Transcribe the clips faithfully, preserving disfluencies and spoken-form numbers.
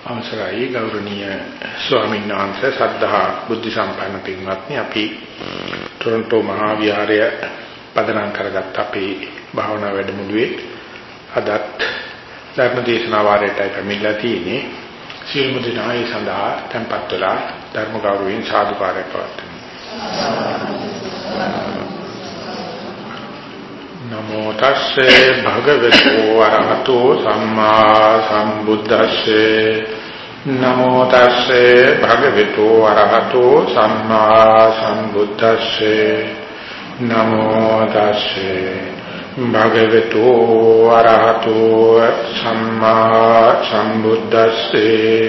අවසරයි ගෞරවනීය ස්වාමීන් වහන්සේ සද්ධා බුද්ධ සම්පන්න පින්වත්නි අපි ටොරන්ටෝ මහා විහාරය පදනම් කරගත් අපේ භාවනා වැඩමුළුවේ අදත් ධර්ම දේශනා වාරයටයි පැමිණලා තියෙන්නේ සියලුම දෙනා ඒ සඳහා tempත් වෙලා ධර්ම ගෞරවයෙන් සාදුකාරය පවත්වමු. නමෝ තස්සේ භගවතු වරහතෝ සම්මා සම්බුද්දස්සේ නමෝ තස්සේ භගවතු වරහතෝ සම්මා සම්බුද්දස්සේ නමෝ තස්සේ භගවතු වරහතෝ සම්මා සම්බුද්දස්සේ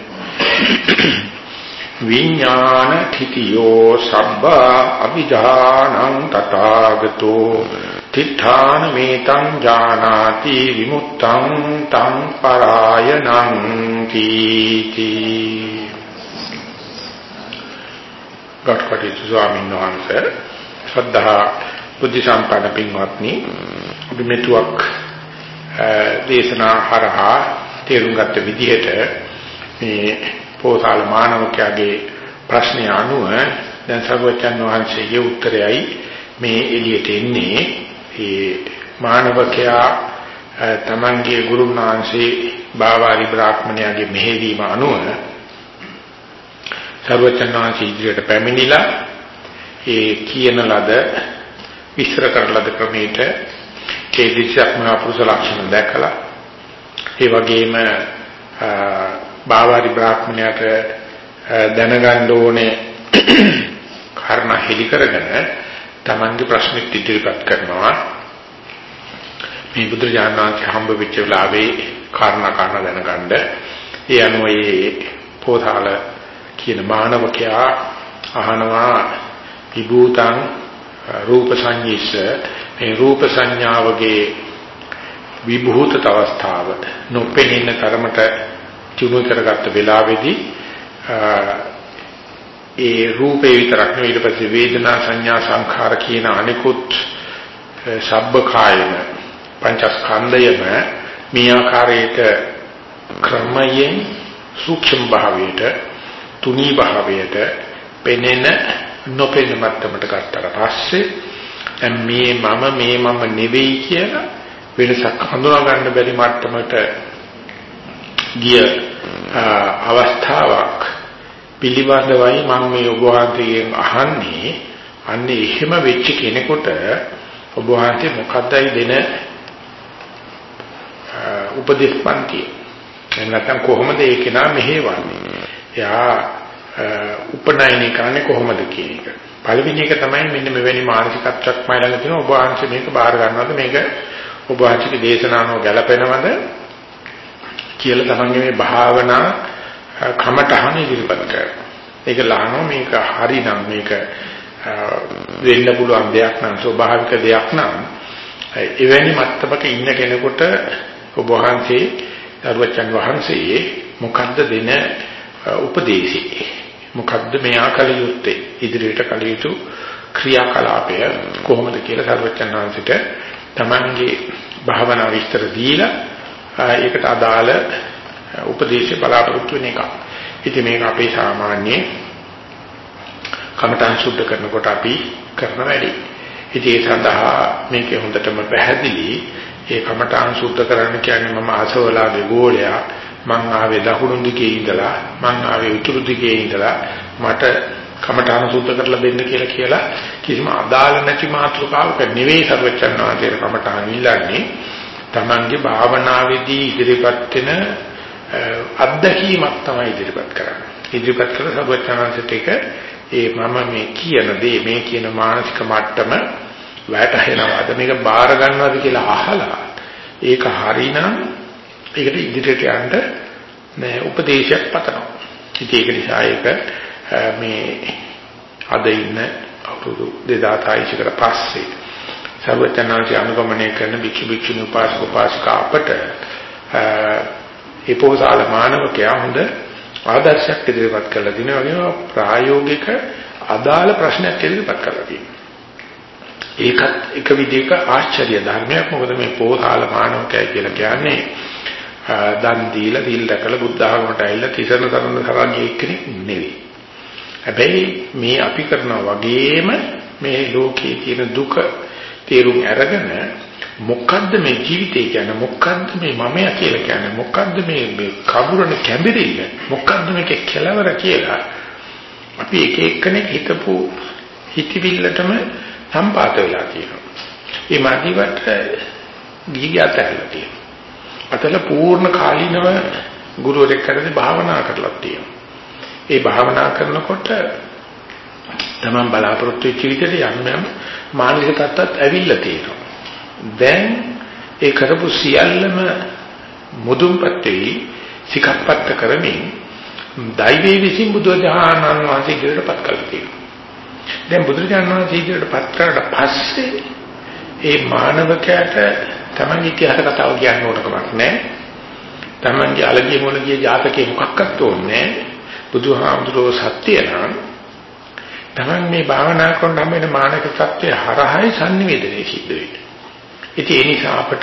විඥාන තිතියෝ සබ්බා අවිධානං තථාගතෝ තිඨාන මේතං ජානාති විමුක්තං තං පරායනං කීති. ගෞරවනීය ස්වාමීන් වහන්සේ ශ්‍රද්ධා බුද්ධ සම්පන්න පින්වත්නි අපි මෙතුවක් දේශනා හරහා තේරුම් ගත්ත විදිහට මේ පොසාල මානවකයාගේ ප්‍රශ්නය අනුව දැන් සර්වචන් වහන්සේගේ උත්තරයයි මේ එළියට එන්නේ. ඒ මානවකයා තමන්ගේ ගුරුනාංශේ බාවාරි බ්‍රාහ්මණයාගේ මෙහෙවීම අනුව සර්වචන් වහන්සේ ඉදිරියට පැමිණිලා ඒ කියන ලද විස්තර කරන ලද ක්‍රමයට ඒ දිශාත්ම පුරුෂ ලක්ෂණ දැකලා ඒ වගේම බාවාරි බ්‍රාහ්මණයාට දැනගන්න ඕනේ කාරණා හෙලි කරගෙන තමන්ගේ ප්‍රශ්න ඉදිරිපත් කරනවා. මේ බුදුරජාණන් වහන්සේ හම්බ වෙච්ච වෙලාවේ කාරණා කාරණා දැනගන්න ඒ අනුව ඒ පොතාල කියන මානවකයා අහනවා විභූතං රූප සංඤීස මේ රූප සංඥාවගේ විභූත අවස්ථාව නොපෙනෙන තරමට චුණු කරගත්ත වෙලාවේදී ඒ රූපේ විතරක් නෙවෙයි ඊට පස්සේ වේදනා සංඥා සංඛාර කියන අනිකුත් සබ්බකායන පංචස්කන්ධයම මේ ආකාරයට ක්‍රමයෙන් සූක්ෂම භාවයට තුනී භාවයට පෙනෙන නොපෙනෙන මට්ටමට ගත්තට පස්සේ මේ මම මේ මම නෙවෙයි කියලා වෙනසක් හඳුනා ගන්න බැරි මට්ටමට ගිය අවස්ථාවක් පිළිබඳවයි මම මේ ඔබ වහන්සේගෙන් අහන්නේ. අන්නේ එහෙම වෙච්ච කෙනෙකුට ඔබ වහන්සේ මොකක්දයි දෙන උපදේශ පන්ති එන්නතම් කොහොමද ඒක නා මෙහෙවන්නේ? එයා උපනයනය කරන්නේ කොහොමද කියන එක. පළවෙනි එක තමයි මෙන්න මෙවැනි මානසිකත්වයක් මයි ළඟ තියෙන ඔබ වහන්සේ මේක බාර ගන්නවද, මේක ඔබ වහන්සේගේ දේශනාවම ගැලපෙනවද කියලා තමන්ගේ මේ භාවනා කමටහන ඉදිරිපත් කරනවා. ඒක ලහනවා මේක හරිනම් මේක වෙන්න පුළුවන් දෙයක් නම් ස්වභාවික දෙයක් නම් එවැනි මට්ටමක ඉන්න කෙනෙකුට ඔබ වහන්සේ දරුවචන් වහන්සේ මොකද්ද දෙන උපදේශي? මොකද්ද මෙයා කල යුත්තේ? ඉදිරියට කල යුතු ක්‍රියාකලාපය කොහොමද කියලා දරුවචන් වහන්සේට තමන්ගේ භාවනා විස්තර දීලා ඒකට අදාළ උපදේශ බලාපොරොත්තු වෙන එක. ඉතින් මේක අපේ සාමාන්‍ය කමඨං සුද්ධ කරනකොට අපි කරන වැඩි. ඉතින් ඒ සඳහා මේක හොඳටම පැහැදිලි. ඒ කමඨං සුද්ධ කරන්න කියන්නේ මම ආසවලාගේ ගෝලයා, මං ආවේ දකුණු දිගේ ඉඳලා, මං ආවේ උතුරු දිගේ ඉඳලා මට කමඨං සුද්ධ කරලා දෙන්න කියලා කියලා කිසිම අදාළ නැති මාතෘකාවක නෙවෙයි සර්වචන් වහන්සේ කමඨං ඉල්ලන්නේ. තමන්ගේ භාවනාවේදී ඉදිරිපත් වෙන අත්දැකීමක් තමයි ඉදිරිපත් කරන්නේ. ඉදිරිපත් කළ සබචනන්සට එක ඒ මම මේ කියන දේ මේ කියන මානසික මට්ටම වැටහෙනවාද මේක බාර ගන්නවද කියලා අහලා ඒක හරිනම් ඒකට ඉදිරියට යන්න මේ උපදේශයක් පතනවා. ඉතින් ඒක නිසා ඒක මේ අද ඉන්න අවුරුදු දෙදාසයි කට පස්සේ සර්වඥාන්සේ අනුගමනය කරන භික්ෂු භික්ෂුණී උපාසක උපාසිකා අපට ඒ පොසාල මානවකයා හොඳ ආදර්ශයක් ඉදිරිපත් කරලා දිනවා වගේම ප්‍රායෝගික අදාළ ප්‍රශ්නයක් ඉදිරිපත් කරලා තියෙනවා. ඒකත් එක විදිහක ආශ්චර්ය ධර්මයක්. මොකද මේ පොසාල මානවකයා කියලා කියන්නේ දන් දීලා දීල් දැකලා බුද්ධ ආගමට ඇවිල්ලා තිසරණ තරණ තරන්නේ කෙනෙක් නෙවෙයි. හැබැයි මේ අපි කරනා වගේම මේ ලෝකයේ තියෙන දුක තේරුම් අරගෙන මොකද්ද මේ ජීවිතය කියන්නේ, මොකද්ද මේ මමයා කියලා කියන්නේ, මොකද්ද මේ මේ කවුරුන කැඹිරිල්ල, මොකද්ද මේකේ කෙලවර කියලා අපි එක එක්කෙනෙක් හිතපු හිතවිල්ලටම සම්පාත වෙලා තියෙනවා. මේ මාදිවට ගිහිගත ඇරලා තියෙනවා. අතල පූර්ණ කාලීනව ගුරුවරයෙක් කරදී භාවනා කරලා තියෙනවා. ඒ භාවනා කරනකොට තමන් බලාපොරොත්තු වෙච්ච විදිහට යම් යම් මානසික තත්ත්වات ඇවිල්ලා තියෙනවා. දැන් ඒ කරපු සියල්ලම මුදුන්පත් වෙයි සිකප්පත් කරමින් දෛවයේ විසින් බුදුරජාණන් වහන්සේ ඉදිරියටපත් කරලා තියෙනවා. දැන් බුදුරජාණන් වහන්සේ ඉදිරියටපත් කරලා පස්සේ ඒ මානවකයාට තමන්ගේ ඉතිහාස කතාව කියන්න ඕන කමක් නැහැ. තමන්ගේ අලගිය මොළගිය ජාතකේ මොකක්වත් ඕනේ නැහැ. බුදුහාමුදුරෝ සත්‍ය නම් තමන් මේ භාවනා කරන හැම වෙලේම මානසික තත්ත්වය හරහායි sannivedanaye සිද්ධ වෙන්නේ. ඉතින් ඒ නිසා අපට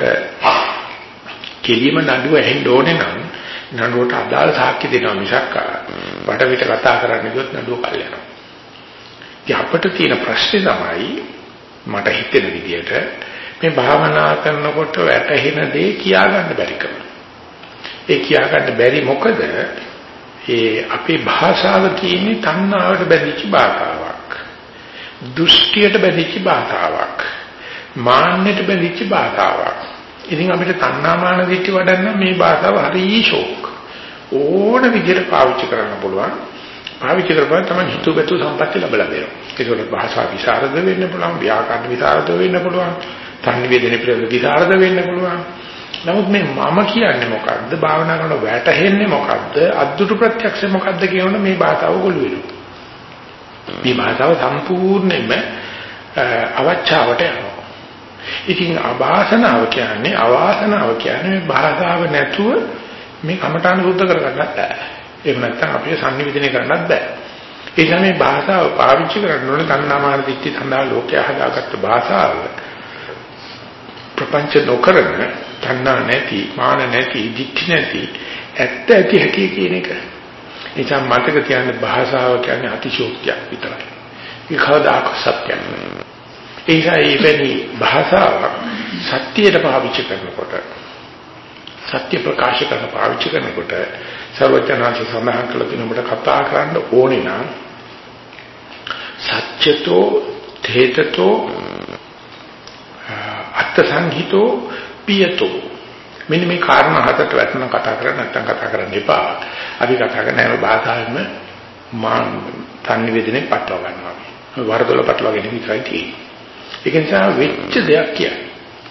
කෙලියම නඩුව ඇහෙන්න ඕනේ නම් නඩුවට අදාළ සාක්ෂි දෙනවා මිසක් වටපිට කතා කරන්න ගියොත් නඩුව කල් යනවා. ඉතින් අපිට තියෙන ප්‍රශ්නේ තමයි මට හිතෙන විදිහට මේ භාවනා කරනකොට වැටහෙන දේ කියාගන්න බැරි කම. ඒ කියාගන්න බැරි මොකද? ඒ අපේ භාෂාව තියෙන්නේ තණ්හාවට බැඳිච්ච භාෂාවක්. දෘෂ්ටියට බැඳිච්ච භාෂාවක්. මාන්නයට බැඳිච්ච භාෂාවක්. ඉතින් අපිට තණ්හා මාන දිට්ඨි වඩන්න මේ භාෂාව හරිය ෂෝක්. ඕන විදිහට පාවිච්චි කරන්න පුළුවන්. පාවිච්චි කරපුවා තමයි හිතුවතු සම්පත්‍ය ලැබලා දෙනවා. ඒකවල භාෂා විසරද වෙන්න පුළුවන්, ව්‍යාකරණ විසරද වෙන්න පුළුවන්, සංනිවේදනය පිළිබඳ විසරද වෙන්න පුළුවන්. නමුත් මේ මම කියන්නේ මොකද්ද? භාවනා කරන වැටහෙන්නේ මොකද්ද? අද්දුටු ප්‍රත්‍යක්ෂ මොකද්ද කියන මේ භාෂාව ගොළු වෙනවා. මේ භාෂාව සම්පූර්ණයෙන්ම අවචාවට යනවා. ඉතින් අභාසනාව කියන්නේ අවාසනාව කියන්නේ මේ භාෂාව නැතුව මේ කමඨාන සුද්ධ කරගන්නත් බෑ. එහෙම නැත්නම් අපිට sannivedana කරන්නත් බෑ. ඒ නිසා මේ භාෂාව පාවිච්චි කරන්න ඕනේ තණ්හාමාන දිට්ඨි සඳහා ලෝකයා හදාගත්ත භාෂාව ප්‍රපංච නොකරන තණ්හා නැති මාන නැති දිට්ඨි නැති ඇත්ත ඇති හැටි කියන එක. ඒ නිසා මතක තියාගන්න භාෂාව කියන්නේ අතිශෝක්තියක් විතරයි. ඒක කවදාක සත්‍යයක් නෙවෙයි. ඒ නිසා මේ භාෂාව සත්‍යයට පාවිච්චි කරනකොට සත්‍ය ප්‍රකාශ කරන පාවිච්චි කරනකොට සර්වඥාන්සේ සඳහන් කළ තියෙන ඔබට කතා කරන්න ඕනේ නම් සත්‍යතෝ තේතතෝ අත්ථ සංහිතෝ පියතෝ මෙන්න මේ කාරණා හතරට වැටෙන කතා කරන්නේ නැත්නම් කතා කරන්න එපා. අපි කතා කරන හැම භාෂාවෙම මා සංනිවේදනයේ පටව ගන්නවා. වරදොල පටලවාගෙන විතරයි තියෙන්නේ. ඒක නිසා වෙච්ච දෙයක් කියන්නේ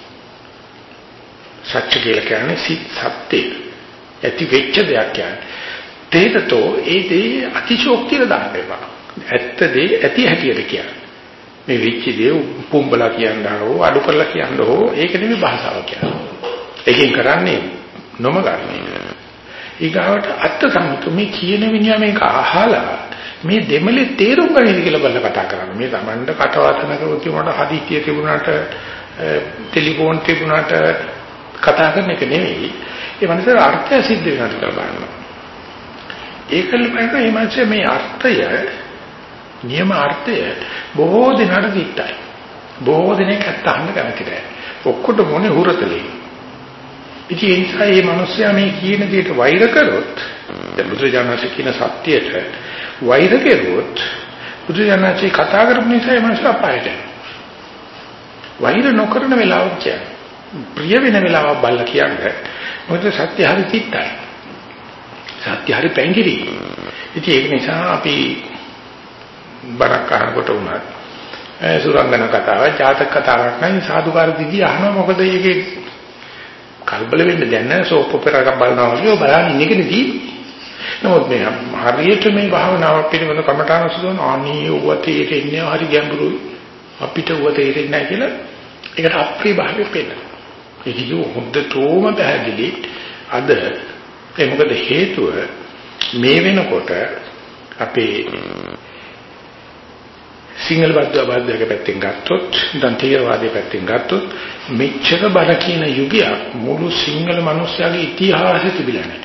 සත්‍ය කියලා කියන්නේ සිත් සත්‍ය ඇති වෙච්ච දෙයක් කියන්නේ. තේතතෝ ඒ දේ අතිශෝක්තිය දාන්න එපා. ඇත්ත දේ ඇති හැටියට කියන්නේ. මේ වෙච්ච දේ පුම්බලා කියනවා හෝ අඩු කරලා කියනවා හෝ ඒක නෙමෙයි භාෂාව කියන්නේ. ඒකෙන් කරන්නේ නොමගන්නේ. ඊගාවට අත්ත සම්මුත මේ කියන විඤ්ඤා මේක අහලා මේ දෙමලේ තේරුම් ගන්න කියලා බලලා කතා කරනවා. මේ Tamanට කටවතන කරුත් උනට හදිස්සිය තිබුණාට ටෙලිෆෝන් තිබුණාට කතා කරන එක නෙවෙයි. ඒ වෙනසට අර්ථය සිද්ධ වෙනවා කියලා බලනවා. ඒකල බලන මේ මාසේ මේ අර්ථය නියම අර්ථය බොහෝ දිනකට දිත්තයි. බොහෝ දිනකට අහන්න කැමති නැහැ. ඔක්කොට මොනේ හුරතලේ. ඉතින් ඒ නිසා මේ මිනිස්සයා මේ කියන දෙයට වෛර කරොත් බුදුරජාණන්සේ කියන සත්‍යයට වෛර කෙරුවොත් බුදුරජාණන්සේ කතා කරපු නිසා මේ මිනිස්සු අපායට යනවා. වෛර නොකරන වෙලාවක් කියන්නේ ප්‍රිය වෙන වෙලාවක් බලලා කියන්නේ මොකද සත්‍ය හරි තිත්තයි. සත්‍ය හරි පැංගිරි. ඉතින් ඒක නිසා අපි බණක් අහනකොට උනත් සුරංගන කතාව, ජාතක කතාවක් නම් සාදුකාර දිදී අහනවා. මොකද මේකේ කල්බල වෙන්න දැන් නැහැ. සෝප් ඔපෙරා එකක් බලනවා වගේ බලන්න ඉන්නේ කෙනෙක්. නමුත් මේ හරියට මේ භාවනාවක් පිළිබඳ කමඨාන සුදුන අනී උවතේ ඉන්නේ හරි ගැඹුරුයි. අපිට උවතේ ඉන්නේ නැහැ කියලා ඒකට අප්‍රිය භාවය පෙන්නනවා. ඒක කිව්ව හොද්දටම පැහැදිලි. අද ඒ මොකද හේතුව මේ වෙනකොට අපේ සිංහල බද්ධ පැත්තෙන් ගත්තොත් දැන් තේරවාදයේ පැත්තෙන් ගත්තොත් මෙච්චර බල කියන යුගයක් මුළු සිංහල මිනිස්යාගේ ඉතිහාසෙ තිබිලා නැහැ.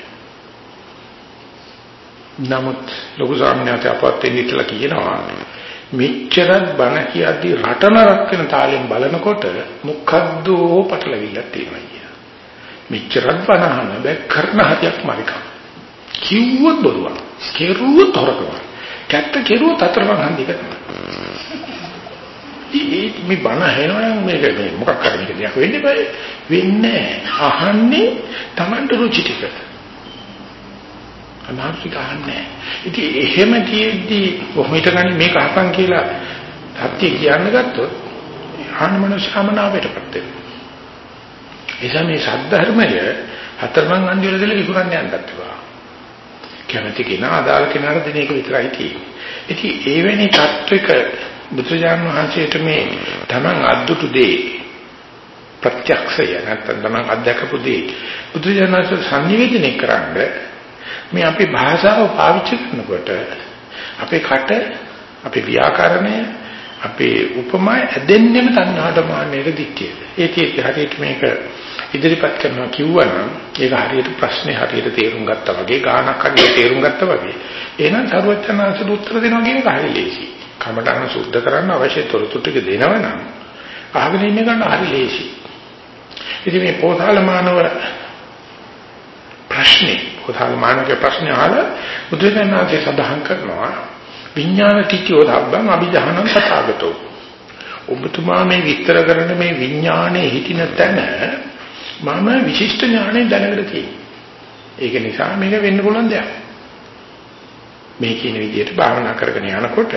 නමුත් ලොකු සාමණේරට අපවත් වෙන්න ඉතලා කියනවා මෙච්චර බණ කියද්දි රටන රක් වෙන තාලෙන් බලනකොට මොකද්ද පටලවිල්ලක් තියෙනවා කියන. මෙච්චරක් බණ අහන බෑ කරන හතියක් මරිකම්. කිව්වොත් බොරුවක්. කෙරුවොත් හොරකම. කැත්ත කෙරුවොත් අතරමං හන්දික තමයි. මේ බණ ඇහෙනවනම් මේක මේ මොකක් හරි මේක දෙයක් වෙන්නේ බෑ. වෙන්නේ අහන්නේ Tamanට රුචි ටික. අනාර්ථික අහන්නේ. ඉතින් එහෙම කියෙද්දි කොහොමද ගන්නේ මේක අහපන් කියලා සත්‍ය කියන්න ගත්තොත් අහන මනුෂ්‍යමනාවටපත් වෙනවා. එසා මේ සද්ධර්මය හතරමං හන්දි වල දෙල විකුණන්න යන්නත් බෑ. කැමති කෙනා අදාළ කෙනාට දෙන එක විතරයි තියෙන්නේ. ඉතින් එවැනි tattwika බුදුරජාණන් වහන්සේට මේ තමන් අද්දුටු දේ ප්‍රත්‍යක්ෂය නැත්නම් තමන් අත්දකපු දේ බුදුරජාණන් වහන්සේ සංනිවේදනය කරන්නේ මේ අපේ භාෂාව පාවිච්චි කරනකොට අපේ කට අපේ ව්‍යාකරණය අපේ උපමා ඇදෙන්නෙම තණ්හාට මාන්නයට දික්කේ. ඒකේ හරියට මේක ඉදිරිපත් කරනවා කිව්වනම් ඒක හරියට ප්‍රශ්නේ හරියට තේරුම් ගත්තා වගේ ගානක් හරියට තේරුම් ගත්තා වගේ. එහෙනම් සරුවචනාංශට උත්තර දෙනවා කියන එක හරිය ලේසි. කමඨාන සුද්ධ කරන්න අවශ්‍ය තොරතුරු ටික දෙනවනම් අහගෙන ඉන්න ගන්න හරිය ලේසි. ඉතින් මේ පොතල මානව ප්‍රශ්නේ පොතල මානවගේ ප්‍රශ්නේ අහලා බුදුසසුනේ සඳහන් කරනවා විඥාන තිචෝ ධබ්බං අභිජහනං සතාගතෝ. ඔබතුමා මේ විස්තර කරන මේ විඥානේ හිටින තැන මම විශිෂ්ට ඥාණය දැනගලා තියෙනවා. ඒක නිසා මේක වෙන්න පුළුවන් දෙයක්. මේ කියන විදිහට භාවනා කරගෙන යනකොට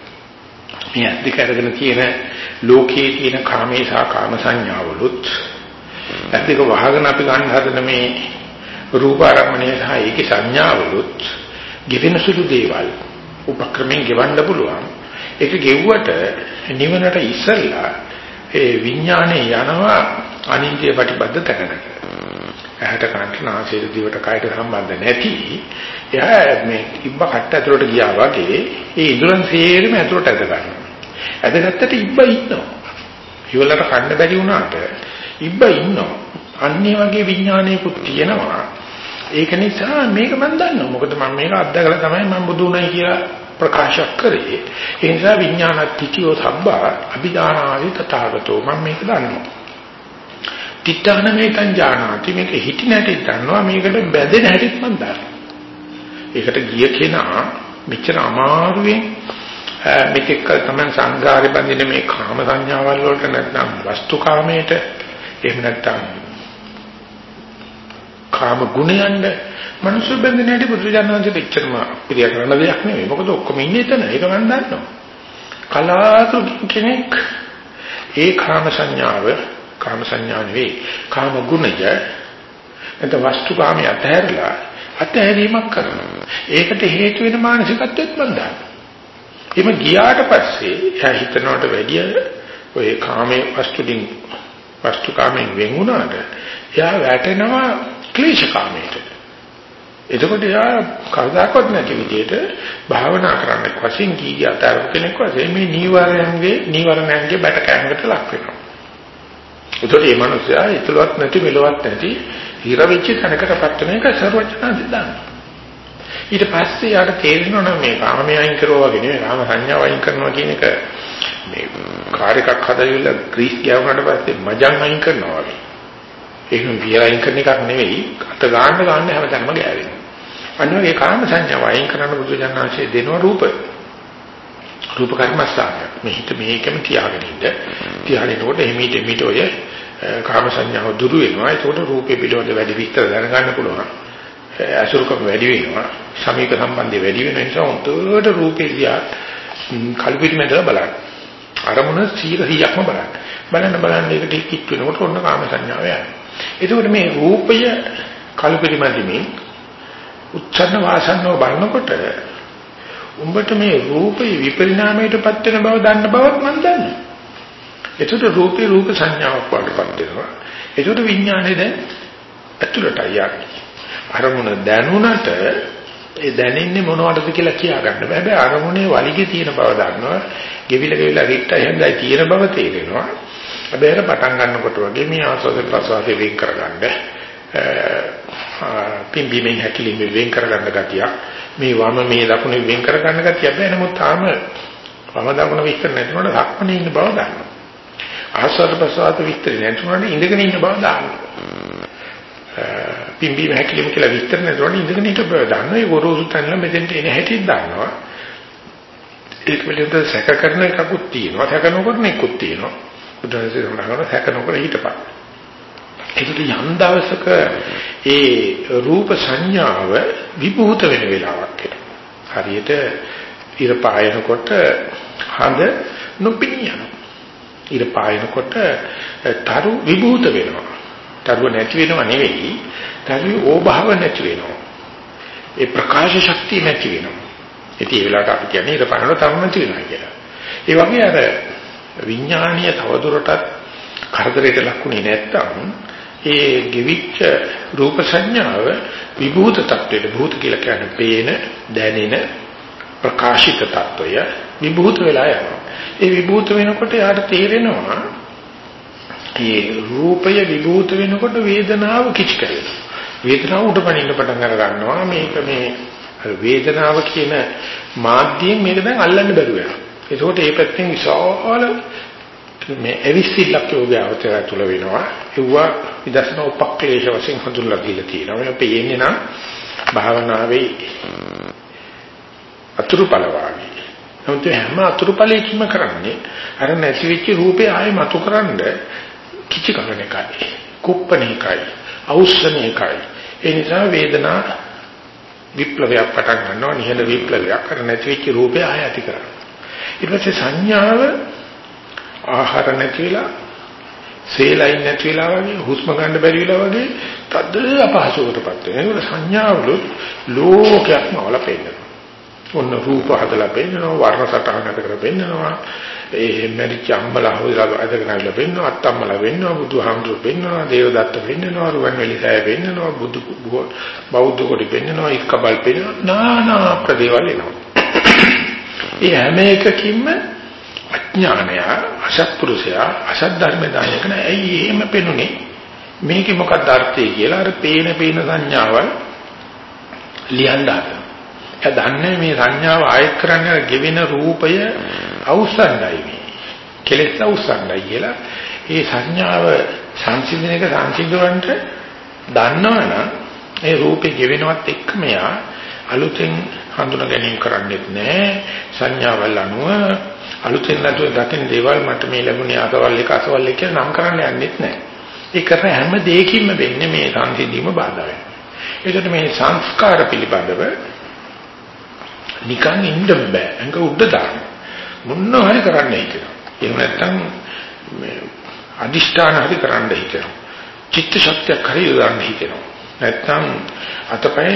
මේ අධික අරගෙන තියෙන ලෝකයේ තියෙන කාමේ සහ කාම සංඥාවලුත් අධික වහගෙන අපි ගන්න හදන මේ රූප ආරම්මණය සහ ඒකේ සංඥාවලුත් ගෙවෙන සුළු දේවල් උපක්‍රමයෙන් ගෙවන්න පුළුවන්. ඒක ගෙවුවට නිවනට ඉස්සෙල්ලා ඒ විඥානේ යනවා අනිත්‍ය ප්‍රතිබද්ධ තැනකට. ඇහැට කනට නාසයට දිවට කයට සම්බන්ධ නැති එයා මේ ඉබ්බ කට්ට ඇතුලට ගියා වගේ ඒ ඉඳුරන් සේරම ඇතුලට ඇද ගන්නවා. ඇදගත්තට ඉබ්බ ඉන්නවා. ඉවලට කන්න බැරි වුණාට ඉබ්බ ඉන්නවා. අන්නේ වගේ විඥානයකුත් තියෙනවා. ඒක නිසා මේක මම දන්නවා. මොකද මම මේක අත්දකලා තමයි මම බුදු වුණයි කියලා ප්‍රකාශ කරේ. ඒ නිසා විඥානත්තිචෝ සබ්බා අභිදානාදි තථාගතෝ මම මේක දන්නවා. තිත්තහන මේකං ඥානාති මේක හිටි නැටි දන්නවා මේකට බැඳෙන හැටිත් මම දන්නවා. ඒකට ගිය කෙනා මෙච්චර අමාරුවෙන් මෙතෙක් කල තමයි සංඝාරේ බඳින මේ කාම සංඥාවල් වලට නැත්නම් වස්තු කාමයට එහෙම නැත්නම් කාම ගුණයන්ද මනුෂ්‍ය බඳින හැටි බුදුජානනාංශෙ පිටචරම පිළිය කරන දෙයක් නෙවෙයි. මොකද ඔක්කොම ඉන්නේ එතන. ඒක මම දන්නවා. කලාතුරකින් කෙනෙක් ඒ කාම සංඥාව කාම සංඥා නෙවෙයි කාම ගුණය එතන වස්තු කාමයේ අතහැරලා අතහැරීමක් කරනවා. ඒකට හේතු වෙන මානසිකත්වෙත් මම දන්නවා. එimhe ගියාට පස්සේ එයා හිතනවට වැඩිය ඔය කාමයේ වස්තුකින් වස්තු කාමයෙන් වෙන් වුණාට එයා වැටෙනවා ක්ලේශ කාමයට. එතකොට එයා කවදාකවත් නැති විදිහට භාවනා කරන්න වශයෙන් කී අතරව කෙනෙක් වශයෙන් මේ නීවරණයන්ගේ නීවරණයන්ගේ බැට කැමකට ලක් වෙනවා. ඒතකොට මේ මනුස්සයා ඊතලවත් නැති මෙලවත් නැති හිර වෙච්ච තැනකටපත් වෙන එක සර්වඥාන්සේ දන්නවා. ඊට පස්සේ යාට තේරෙනවා නම් මේ කාමයේ අයින් කරනවා වගේ නෙවෙයි කාම සංඥාව අයින් කරනවා කියන එක මේ කාර් එකක් හදලා ග්‍රීස් ගෑවුනට පස්සේ මජන් අයින් කරනවා වගේ. ඒකම වියර අයින් කරන එකක් නෙවෙයි අත ගන්න ගන්න හැමතැනම ගෑවෙනවා. අනිවාර්යයෙන් කාම සංඥාව අයින් කරන්න බුදුජානනාංශයේ දෙනවා රූප. රූප කර්මස්ථානය. මේ හිත මේකම තියාගෙන ඉන්න. තියාගෙනකොට එහිමිට එමිට ඔය කාම සංඥාව දුරු වෙනවා. ඒකට රූපේ පිළිබඳ වැඩි විස්තර දැනගන්න පුළුවන්. අසුරුකම වැඩි වෙනවා. සමීක සම්බන්ධය වැඩි වෙන නිසා උන්ට රූපේ දිහා කල්පිතෙන්දලා බලන්න. අරමුණ සීල සියයක්ම බලන්න. බලන්න බලන්න ඒකට කිච් වෙනකොට ඔන්න කාම සංඥාව යනවා. ඒකෝට මේ රූපය කල්පිතෙන්දීමින් උච්චන්න වාසන්නව බලනකොට උඹට මේ රූපේ විපරිණාමයටපත් වෙන බව දන්න බවත් මම දන්නවා. ඒකට රූපේ රූප සංඥාවක් වඩපත් වෙනවා. ඒකට විඥානේ දැන් ඇතුළට යන්නේ. අරමුණ දැනුණට ඒ දැනෙන්නේ මොනවටද කියලා කියා ගන්න බෑ. හැබැයි අරමුණේ වලිගේ තියෙන බව දන්නවා. ගෙවිල ගෙවිල රිට්ට හැන්දයි තියෙන බව තේරෙනවා. හැබැයි අර පටන් ගන්නකොට වගේ මේ ආස්වාද ප්‍රසවාසයෙන් වෙන් කරගන්න පිම්බීමෙන් හැකිලිමෙන් වෙන් කරගන්න ගතිය. මේ වම මේ දකුණේ වෙන් කරගන්න ගතිය බෑ. නමුත් තාම වම දකුණ විස්තර නැතිනොට ධක්මනේ ඉන්න බව දන්නවා. ආස්වාද ප්‍රසවාස විස්තර නැතිනොට ඉඳගෙන ඉන්න බව දන්නවා. පිම්බීම හැකිලිම කියලා විස්තර නැතුවම ඉඳගෙන ඉන්න බව දන්නවා. ඒ ගොරෝසු තැනල මෙතෙන්ට එන හැටිත් දන්නවා. ඒක පිළිබඳව සැක කරන එකකුත් තියෙනවා. සැක නොකරන එකකුත් තියෙනවා. බුදුරජාණන් වහන්සේ සැක නොකර හිටපන්. ඒකට යම් දවසක ඒ රූප සංඥාව විභූත වෙන වෙලාවක් එනවා. හරියට ඉර පායනකොට හඳ නොපිනියනවා. ඉර පායනකොට තරු විභූත වෙනවා. තරුව නැති වෙනව නෙවෙයි, තරුවේ ඕභාව නැති වෙනවා. ඒ ප්‍රකාශ ශක්තිය නැති වෙනවා. ඉතින් ඒ වෙලාවට අපි කියන්නේ ඉර පායනකොට තරු නැති වෙනවා කියලා. ඒ වගේ අර විඥානීය තවදුරටත් කරදරයට ලක්ුනේ නැත්තම් ඒ ගෙවිච්ච රූප සංඥාව විභූත tattweට භූත කියලා කියන්නේ පේන, දැනෙන, ප්‍රකාශිත tattwය විභූත වෙලා යනවා. ඒ විභූත වෙනකොට යාට තේරෙනවා මේ රූපය විභූත වෙනකොට වේදනාව කිච් කරනවා. වේදනාව උඩ පනින්න පටන් අර ගන්නවා. මේක මේ වේදනාව කියන මාධ්‍යයෙන් මේක දැන් අල්ලන්න බැරුව යනවා. ඒකෝට මේ පැත්තෙන් විශාල මේ එවිසිල්ලක් යෝගාවචරය තුල වෙනවා. ඒවා විදර්ශනා උපක්ලේශ වශයෙන් හඳුන්වලා දීලා තියෙනවා. මේ පේන්නේ නම් භාවනාවේ අතුරුඵල වාගේ. නමුත් හැම අතුරුඵලයකින්ම කරන්නේ අර නැති වෙච්ච රූපේ ආයෙ මතුකරනද කිචි කරන එකයි. කුප්පණ එකයි. අවුස්සන එකයි. ඒ නිසා වේදනා විප්ලවයක් පටන් ගන්නවා. නිහඬ විප්ලවයක් අර නැති වෙච්ච රූපේ ආයෙ ඇති කරනවා. ඊට පස්සේ සංඥාව ආහාර නැති වෙලා, සේලයින් නැති වෙලා වගේ, හුස්ම ගන්න බැරි වෙලා වගේ තද අපහසුකටපත් වෙනවා. ඒක සංඥාවල ලෝකයක්ම වල පෙන්නනවා. ඔන්න රූප හදලා පෙන්නනවා, වර්ණ සටහනකට කරලා පෙන්නනවා, ඒ මෙරිච අම්මලා හොයලා අදගෙන ආවිලා පෙන්නනවා, අත්තම්මලා වෙන්නවා, බුදුහාමුදුරු පෙන්නනවා, දේවදත්ත පෙන්නනවා, රුවන්වැලිසෑය පෙන්නනවා, බුදු බෞද්ධ කොට පෙන්නනවා, ඉක්කබල් පෙන්නනවා, නානා ප්‍රදේවල් එනවා. ඒ හැම එකකින්ම අඥානය, අසත්පුරුෂයා, අසත් ධර්ම දායක නෑ. ඇයි එහෙම පෙනුනේ? මේකේ මොකක්ද අර්ථය කියලා අර පේන පේන සංඥාවල් ලියන්න හදනවා. ඒ දන්නේ මේ සංඥාව ආයත් කරන්නේ ගෙවෙන රූපය අවසන්ඩයි මේ. කෙලෙස් අවසන්ඩයි කියලා. ඒ සංඥාව සංසිඳනක සංසිඳවන්න දන්නවනම් ඒ රූපේ ගෙවෙනවත් එක්කම යා අලුතෙන් හඳුනා ගැනීම කරන්නේත් නැහැ. සංඥාවල් අනුව අලුතෙන් නැතුව දකින දේවල් මට මේ ලැබුණේ අසවල් එක අසවල් එක කියලා නම් කරන්න යන්නෙත් නැහැ. ඒ කරන හැම දෙයකින්ම වෙන්නේ මේ සංසිඳීම බාධා වෙනවා. ඒකට මේ සංස්කාර පිළිබඳව නිකන් ඉන්න බෑ. අංග උඩ දාන්න. මොනවා හරි කරන්න හිතෙනවා. එහෙම නැත්නම් මේ අදිෂ්ඨාන හරි කරන්න හිතෙනවා. චිත්ත ශක්තියක් හරි යොදන්න හිතෙනවා. නැත්නම් අතපය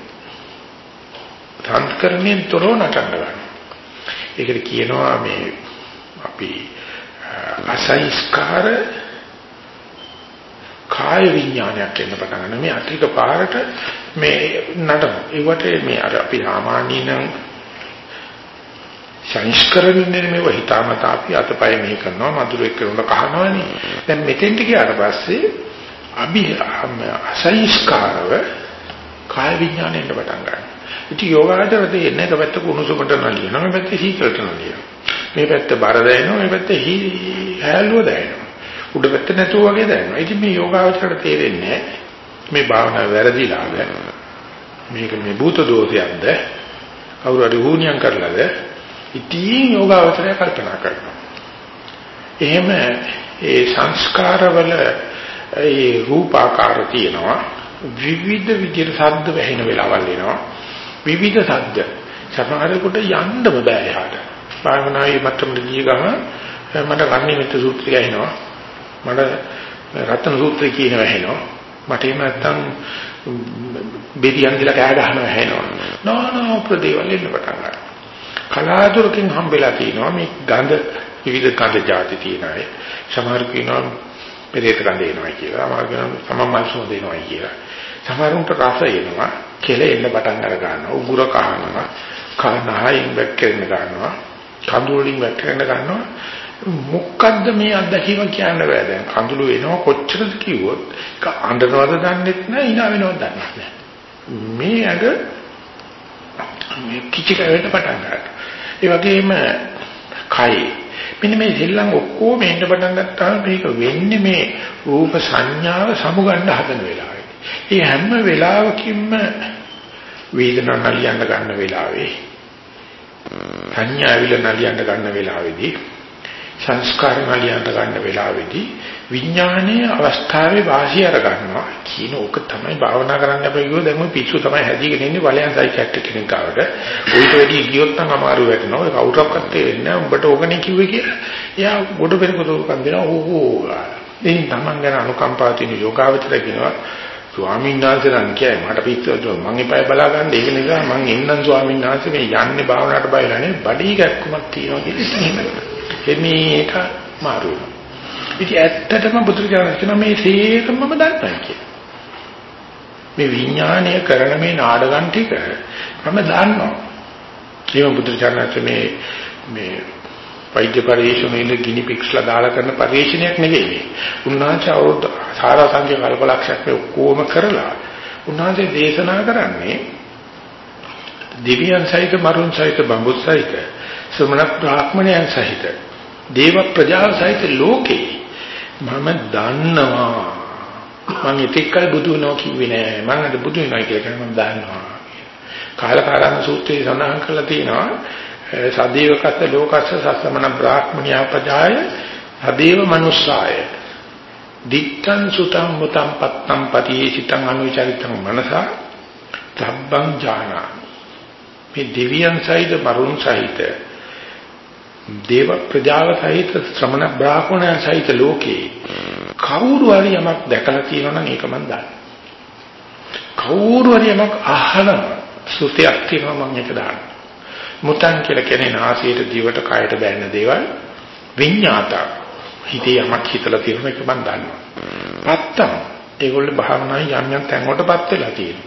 සංස්කරණයෙන් තොරව නටන්න ගන්නවා. ඒකට කියනවා මේ අපි අසංස්කාර කාය විඥානයක් වෙන පටන් ගන්න. මේ අතික පාරට මේ නටන. ඒවට මේ අර අපි සාමාන්‍යයෙන් සංස්කරණයෙන් මේ වහිතාමතා අපි අතපය මේ කරනවා, මధుරෙක් කරනවා කහනවනේ. දැන් මෙතෙන්ට ගියාට පස්සේ අභි අසංස්කාරව කාය විඥාණයෙන් පටන් ගන්නවා. ඉතින් යෝගාචර දෙන්නේ එක පැත්ත කුණුසුමට නලියනවා, මේ පැත්ත හීකලට නලියනවා. මේ පැත්ත බර දැනෙනවා, මේ පැත්ත හැලුව දැනෙනවා. උඩ පැත්ත නැතුව වගේ දැනෙනවා. ඉතින් මේ යෝගාචරයට තේරෙන්නේ මේ භාවනාව වැරදිලාද? මේක මේ භූත දෝෂයක්ද? කවුරු හරි හුනියම් කරලාද? ඉතින් යෝගාචරය කල්පනා කරනවා. එහෙම ඒ සංස්කාරවල ඒ රූපාකාර තියෙනවා. විවිධ විදිහට ශබ්ද වැහෙන වෙලාවල් එනවා. විවිධ ශබ්ද. සමහරකට යන්නම බෑ එහාට. භාවනාවේ මට්ටමට ගිය ගම මට කන්නේ මෙත් සූත්‍රය ඇහෙනවා. මට රත්න සූත්‍රය කියනවා ඇහෙනවා. මට එහෙම නැත්තම් බෙදියන් දිලා කෑ ගහනවා ඇහෙනවා. නානා ප්‍රදේවල් එන්න පටන් ගන්නවා. කලාතුරකින් හම්බෙලා තියෙනවා මේ ගඳ විවිධ ගඳ જાති තියෙන අය. සමහර කියනවා පෙරේත ගඳ එනවා කියලා. සමහර කියනවා සමමල්සෝ දෙනවා කියලා. සමහරුන්ට රස එනවා. කෙලෙන්න පටන් අර ගන්නවා. උගුර කහනවා. කනහයින් වැක්කෙන්න ගන්නවා. කඳුලින් වැක්කෙන්න ගන්නවා. මොකද්ද මේ අත්දැකීම කියන්න බෑ දැන්. කඳුළු වෙනවා කොච්චරද කිව්වොත් ඒක අඬනවද දන්නෙත් නෑ, hina වෙනවද දන්නෙත් නෑ. මේ අර මේ කිචි කවෙන්න පටන් ගන්නවා. ඒ වගේම කයි මෙන්න මේ දෙල්ලන් ඔක්කොම එන්න පටන් ගත්තාම මේක වෙන්නේ මේ රූප සංඥාව සමුගන්න හදන වෙලාවේ. ඒ හැම වෙලාවකින්ම වේදනාව නලියන්න ගන්න වෙලාවේ සංඥා විල නලියන්න ගන්න වෙලාවේදී සංස්කාර නලියන්න ගන්න වෙලාවේදී විඥානයේ අවස්ථාවේ වාසිය අර ගන්නවා කියන ඕක තමයි භාවනා කරන්න අපේ කිව්ව දැන් ඔය පිස්සු තමයි හැදීගෙන ඉන්නේ වලයන් සයිකියාට්‍රික් කෙනෙක් ගාවට උන්ට වැඩි ගියොත් නම් අමාරු වෙනවා ඒ කවුරක්වත් තේරෙන්නේ නැහැ උඹට ඕකනේ කිව්වේ කියලා එයා ගොඩ පෙරකතෝකම් දෙනවා ඕ ඉතින් තමන් ගැන අනුකම්පාව තියෙන යෝගාවචර කියනවා ස්වාමීන් වහන්සේ නම් කියයි මට පිස්සුවද මං එපා බලා ගන්න ඒක නිසා මං එන්නම් ස්වාමීන් වහන්සේ මේ යන්නේ භාවනාවට බයලා නේ බඩී ගැක්කුමක් තියෙනවා කියලා එමේක මාරු ඉතින් ඇත්තටම බුදුරජාණන් කියනවා මේ සේකම මම දන්නවා කියලා මේ විඥානය කරන මේ නාඩගම් ටික මම දන්නවා ඒක බුදුරජාණන් මේ මේ වෛද්‍ය පරිශ්‍රමයේ ගිනි පික්ස්ලා දාලා කරන පරිශ්‍රණයක් නෙවෙයි මේ. උන්වහන්සේ අවුරුදු සාරාංශික කල්පලක්ෂයක් මේ ඔක්කොම කරලා උන්වහන්සේ දේශනා කරන්නේ දිව්‍යයන් සහිත මරුන් සහිත බඹුත් සහිත ශ්‍රමණ බ්‍රාහ්මණයන් සහිත දේව ප්‍රජාව සහිත ලෝකේ මම දන්නවා මම ඉතිකල් බුදු වෙනවා කිව්වේ නෑ මම අද බුදු වෙනවා කියලා මම දන්නවා. කාලකාරණ සූත්‍රයේ සඳහන් කරලා තියෙනවා සදේවකස්ස ලෝකස්ස සස්සමන බ්‍රාහ්මණයා පජාය සදේව මනුස්සාය දිත්තං සුතං මුතං පත්තං පටිචිතං අනුචරිතං මනසා තබ්බං ඥානා මේ දෙවියන් සහිත මරුන් සහිත දේව ප්‍රජාව සහිත ශ්‍රමණ බ්‍රාහ්මණයන් සහිත ලෝකේ කවුරු හරි යමක් දැකලා තියෙනවා නම් ඒක මම දන්නවා කවුරු හරි යමක් අහලා සුතයක් තියෙනවා මම ඒක දන්නවා මුතන් කියලා කියන්නේ නාසයට දිවට කයට බැන්න දේවල් විඤ්ඤාත හිතේ යමක් හිතලා තියෙන එක මම දන්නවා. පත්තම් ඒගොල්ලෝ භාවනායි යම් යම් තැන් වලටපත් වෙලා තියෙනවා.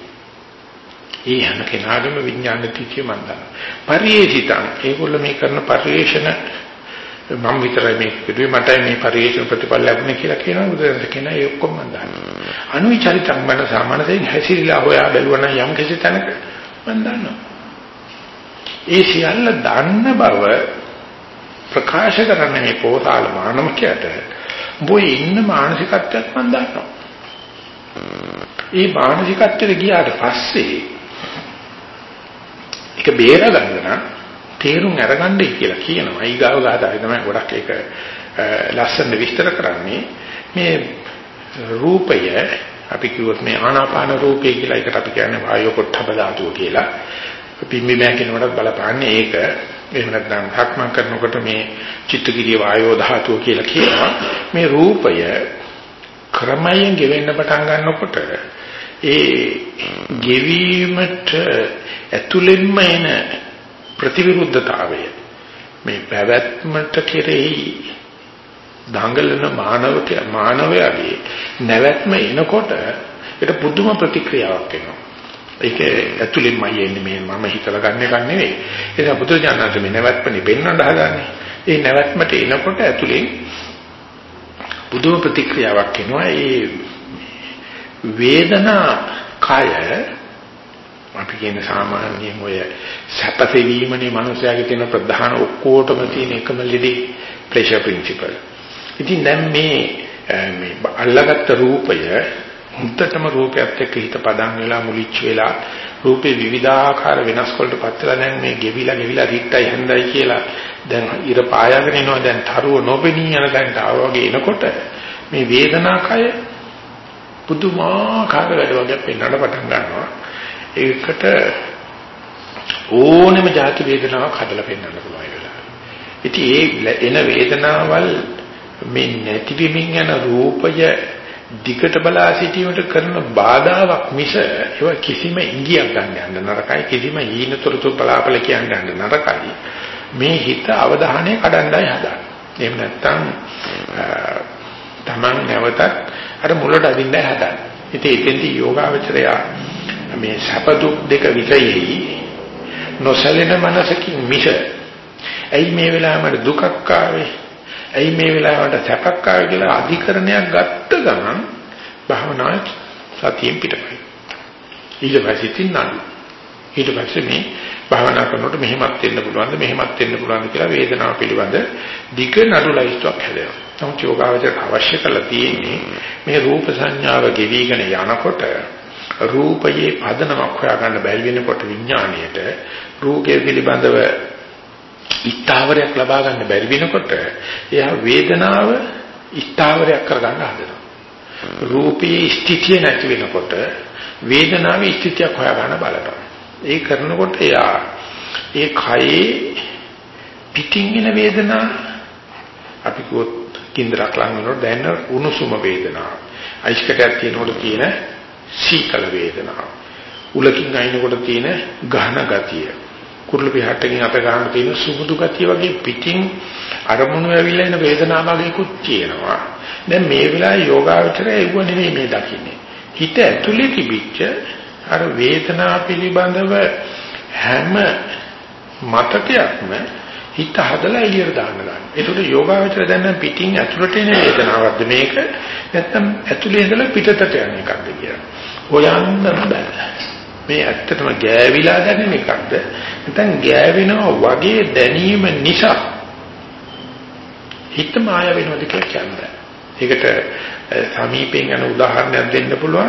ඒ හැම කෙනාගේම විඥාන තිතිය මම දන්නවා. පරිේශිතං ඒගොල්ලෝ මේ කරන පරිේශන මම විතරයි මේ කිව්වේ මට මේ පරිේශන ප්‍රතිඵල ලැබුණේ කියලා කියනවා බුදුරජාණන් කියනවා ඒ ඔක්කොම මම දන්නවා. අනුවිචරිතං මන සාමාන්‍යයෙන් හැසිරලා හොයා බැලුවා නම් යම් කිසි තැනක මම දන්නවා. ඒ සියල්ල දන්න බව ප්‍රකාශ කරන මේ පොතාල මානවකයට බොයි ඉන්න මානසිකත්වයක් මම දන්නවා. ඒ මානසිකත්වෙට ගියාට පස්සේ ඒක බේර ගන්න තේරුම් අරගන්නයි කියලා කියනවා. ඊගාව ගාතාවේ තමයි ගොඩක් ඒක ලස්සන විස්තර කරන්නේ. මේ රූපය අපි කිව්වොත් මේ ආනාපාන රූපය කියලා එකට අපි කියන්නේ වායෝ පොට්ටබ ධාතුව කියලා. පිම්බි මෑකිනවටත් බලපාන්නේ ඒක. එහෙම නැත්නම් හක්මන් කරනකොට මේ චිත්තගිරිය වායෝ ධාතුව කියලා කියනවා. මේ රූපය ක්‍රමයෙන් ගෙවෙන්න පටන් ගන්නකොට ඒ ගෙවීමට ඇතුළෙන්ම එන ප්‍රතිවිරුද්ධතාවය මේ පැවැත්මට කෙරෙහි දඟලන මානවක මානවයාගේ නැවැත්ම එනකොට ඒක පුදුම ප්‍රතික්‍රියාවක් එනවා. ඒක ඇතුළෙන්මයි එන්නේ මේ මම හිතලා ගන්න එක නෙවෙයි. ඒක බුදුරජාණන් මේ නැවැත්මනේ පෙන්වන්න හදාන්නේ. ඒ නැවැත්මට එනකොට ඇතුළෙන් පුදුම ප්‍රතික්‍රියාවක් එනවා. ඒ වේදනා කය අපි කියන සාමාන්‍යයෙන් ඔය සැපසෙවීමනේ මනුස්සයාගේ තියෙන ප්‍රධාන ඔක්කොටම තියෙන එකම ලෙඩේ ප්‍රෙෂර් ප්‍රින්සිපල්. ඉතින් දැන් මේ මේ අල්ලගත්ත රූපය මුත්තටම රූපයත් එක්ක හිත පදන් වෙලා මුලිච්ච වෙලා රූපේ විවිධාකාර වෙනස් වලටපත් වෙලා දැන් මේ ගෙවිලා ගෙවිලා රිට්ටයි හන්දයි කියලා දැන් ඉර පායාගෙන එනවා දැන් තරුව නොපෙනී යන දැන්ට ආවගේ එනකොට මේ වේදනාකය පුදුමාකාර වැඩ වගේ පෙන්වන්න පටන් ගන්නවා. ඒකට ඕනෙම ಜಾති වේදනාවක් හදලා පෙන්වන්න පුළුවන් වෙලා. ඉතින් ඒ එන වේදනාවල් මේ නැතිවීමින් යන රූපය දිකට බලා සිටීමට කරන බාධාවක් මිස ඒවා කිසිම ඉඟියක් ගන්න යන්න නරකයි කිසිම ඊනතොරතුරු බලාපල කියන්න යන්න නරකයි. මේ හිත අවධානය කඩන්නයි හදන්නේ. එහෙම නැත්නම් Taman නැවතත් අර මුලට අදින්නයි හදන්නේ. ඉතින් එතෙන්දී යෝගාවචරය මේ සැප දුක් දෙක විකයෙහි නොසැලෙන මනසකින් මිස ඇයි මේ වෙලාවට දුකක් ආවේ ඇයි මේ වෙලාවට සැපක් ආවේ කියලා අධිකරණයක් ගත්ත ගමන් භාවනා සතියෙන් පිටපයි. ඊට පස්සේ තින්නලු. ඊට පස්සේ මේ භාවනා කරනකොට මෙහෙමත් වෙන්න පුළුවන්ද මෙහෙමත් වෙන්න පුළුවන්ද කියලා වේදනාව පිළිබඳ දිග නඩු ලයිස්ට්ක් හැදෙනවා. නමුත් යෝගාවචරයට අවශ්‍ය කරලා තියෙන්නේ මේ රූප සංඥාව ගෙවිගෙන යනකොට රූපයේ පදනමක් හොයාගන්න බැරි වෙනකොට විඥාණයට රූපයේ පිළිබඳව ස්ථාවරයක් ලබා ගන්න බැරි වෙනකොට එයා වේදනාව ස්ථාවරයක් කරගන්න හදනවා. රූපයේ ස්ථිතිය නැති වෙනකොට වේදනාවේ ස්ථිතියක් හොයාගන්න බලනවා. ඒ කරනකොට එයා ඒ කයේ පිටින් එන වේදනා අපි කිව්වොත් කින්දරක් ලඟ වෙනකොට දැනෙන උණුසුම වේදනාව. අයිස්කටයක් තියෙනකොට තියෙන සීතල වේදනාව. උලකින් අයින්කොට තියෙන ගහන ගතිය. කුරුළු පිටටකින් අත ගන්න තියෙන සුමුදු ගතිය වගේ පිටින් අරමුණු ඇවිල්ලා එන වේදනාව වගේකුත් තියෙනවා. දැන් මේ වෙලාවේ යෝගාවචරය ඒව නෙමෙයි මේ දකින්නේ. හිත ඇතුලේ තිබිච්ච අර වේදනාව පිළිබඳව හැම මතකයක්ම හිත හදලා එළියට දාන්න ගන්න. ඒකට යෝගාවචරය දැන් පිටින් ඇතුලට එන වේදනාවක්ද මේක නැත්නම් ඇතුලේ ඉඳලා පිටතට යන එකක්ද කියලා. හොයන්න බෑ. මේ ඇත්තටම ගෑවිලා දැනෙන එකක්ද නැත්නම් ගෑවෙනවා වගේ දැනීම නිසා හිත මාය වෙනවද කියලා කියන්නේ. ඒකට සමීපයෙන් යන උදාහරණයක් දෙන්න පුළුවන්.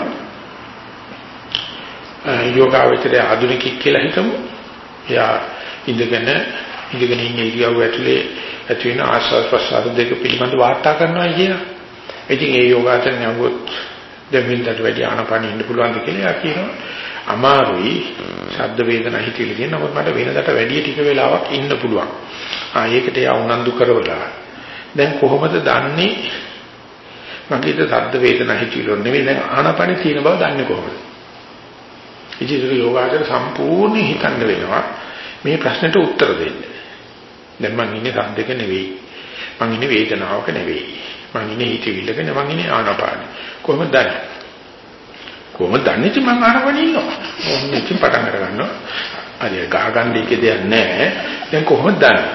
යෝගාවචරය ආධුනිකෙක් කියලා හිතමු. එයා ඉඳගෙන ඉඳගෙන ඉන්න ඉරියව්ව ඇතුලේ ඇති වෙන ආස්වාද ප්‍රසආද දෙක පිළිබඳ වාර්තා කරනවා කියලා. ඉතින් ඒ යෝගාචරණ යවුවොත් දෙමින්දට වැඩි ආනපන ඉන්න පුළුවන්ද කියලා එයා කියනවා. අමාරුයි ශබ්ද වේදනා හිතෙලි කියන නමුත් මට වෙනදට වැඩි ටික වෙලාවක් ඉන්න පුළුවන්. ආ ඒකට එයා උනන්දු කරවලා දැන් කොහොමද දන්නේ මගේද ශබ්ද වේදනා හිතෙලි නෙවෙයි දැන් ආනපන තියෙන බව දන්නේ කොහොමද? ඉතින් යෝගාචර සම්පූර්ණ හිතන්න වෙනවා මේ ප්‍රශ්නෙට උත්තර දෙන්න. දැන් මං ඉන්නේ ශබ්දක නෙවෙයි. මං ඉන්නේ වේදනාවක නෙවෙයි. මං ඉන්නේ හිතවිල්ලක නෙවෙයි. මං ඉන්නේ ආනාපානෙ. කොහොමද දන්නේ? කොහොමද දන්නේ ඉතින් මං ආනාපානෙ ඉන්නවා. මොන්නේ ඉතින් පටන් අර ගන්නවා. හරි ගහ ගන්න එකේ දෙයක් නැහැ. දැන් කොහොමද දන්නේ?